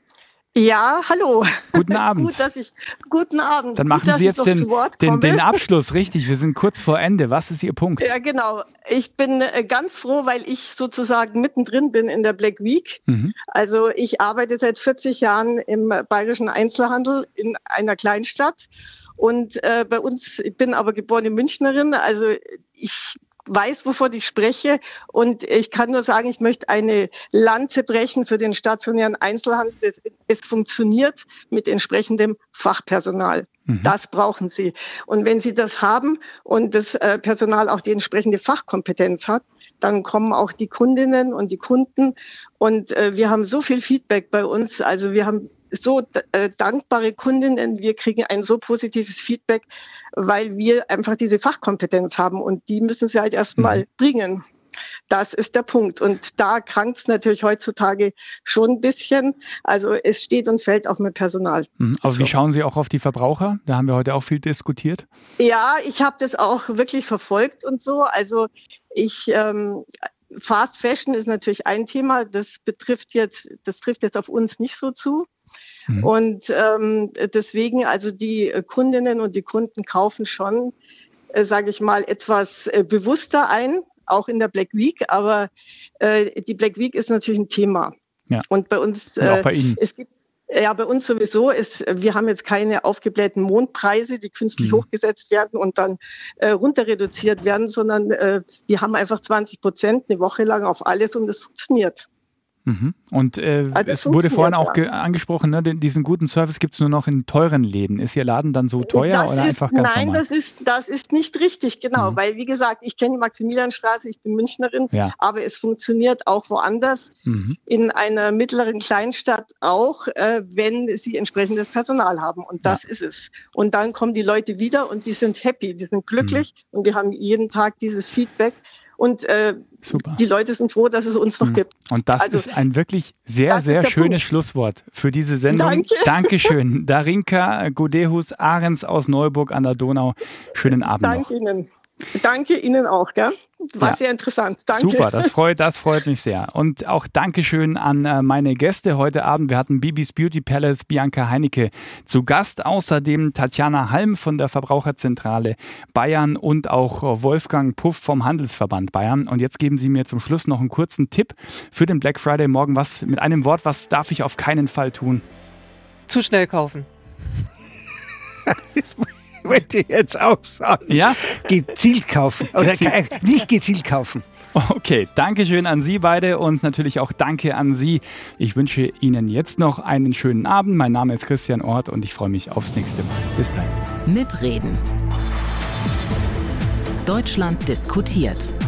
Ja, hallo. Guten Abend. Gut, dass ich, guten Abend. Dann machen Gut, Sie jetzt den, den, den Abschluss, richtig. Wir sind kurz vor Ende. Was ist Ihr Punkt? Ja, genau. Ich bin äh, ganz froh, weil ich sozusagen mittendrin bin in der Black Week. Mhm. Also ich arbeite seit vierzig Jahren im bayerischen Einzelhandel in einer Kleinstadt. Und äh, bei uns, ich bin aber geborene Münchnerin, also ich weiß, wovon ich spreche, und ich kann nur sagen, ich möchte eine Lanze brechen für den stationären Einzelhandel. Es, es funktioniert mit entsprechendem Fachpersonal. Mhm. Das brauchen Sie. Und wenn Sie das haben und das äh, Personal auch die entsprechende Fachkompetenz hat, dann kommen auch die Kundinnen und die Kunden. Und äh, wir haben so viel Feedback bei uns. Also wir haben so äh, dankbare Kundinnen, wir kriegen ein so positives Feedback, weil wir einfach diese Fachkompetenz haben und die müssen sie halt erstmal mhm. bringen. Das ist der Punkt. Und da krankt es natürlich heutzutage schon ein bisschen. Also es steht und fällt auch mit Personal. Mhm. Aber so. Wie schauen Sie auch auf die Verbraucher? Da haben wir heute auch viel diskutiert. Ja, ich habe das auch wirklich verfolgt und so. Also ich... Ähm, Fast Fashion ist natürlich ein Thema. Das betrifft jetzt, das trifft jetzt auf uns nicht so zu. Mhm. Und ähm, deswegen, also die Kundinnen und die Kunden kaufen schon, äh, sage ich mal, etwas äh, bewusster ein, auch in der Black Week. Aber äh, die Black Week ist natürlich ein Thema. Ja. Und bei uns, äh, auch bei Ihnen. Es gibt Ja, bei uns sowieso ist, wir haben jetzt keine aufgeblähten Mondpreise, die künstlich mhm. hochgesetzt werden und dann äh, runter reduziert werden, sondern äh, wir haben einfach zwanzig Prozent eine Woche lang auf alles und es funktioniert. Mhm. Und äh, also es wurde vorhin auch ge- angesprochen, ne, diesen guten Service gibt es nur noch in teuren Läden. Ist Ihr Laden dann so teuer das oder ist, einfach ganz nein, normal? Nein, das ist, das ist nicht richtig, genau. Mhm. Weil, wie gesagt, ich kenne die Maximilianstraße, ich bin Münchnerin, ja. aber es funktioniert auch woanders, mhm. in einer mittleren Kleinstadt auch, äh, wenn sie entsprechendes Personal haben. Und das ja. ist es. Und dann kommen die Leute wieder und die sind happy, die sind glücklich mhm. und wir haben jeden Tag dieses Feedback. Und äh, die Leute sind froh, dass es uns noch mhm. gibt. Und das also, ist ein wirklich sehr, sehr schönes Punkt. Schlusswort für diese Sendung. Danke. Dankeschön. Darinka Gudehus-Ahrens aus Neuburg an der Donau. Schönen Abend Danke noch. Danke Ihnen. Danke Ihnen auch, gell? War ja. sehr interessant. Danke. Super, das freut, das freut mich sehr. Und auch Dankeschön an äh, meine Gäste heute Abend. Wir hatten Bibis Beauty Palace, Bianca Heinecke zu Gast. Außerdem Tatjana Halm von der Verbraucherzentrale Bayern und auch Wolfgang Puff vom Handelsverband Bayern. Und jetzt geben Sie mir zum Schluss noch einen kurzen Tipp für den Black Friday morgen. Was mit einem Wort, was darf ich auf keinen Fall tun? Zu schnell kaufen. Wollte ich jetzt auch sagen. Ja? Gezielt kaufen. Oder Gezielt. nicht gezielt kaufen. Okay, danke schön an Sie beide und natürlich auch danke an Sie. Ich wünsche Ihnen jetzt noch einen schönen Abend. Mein Name ist Christian Orth und ich freue mich aufs nächste Mal. Bis dahin. Mitreden. Deutschland diskutiert.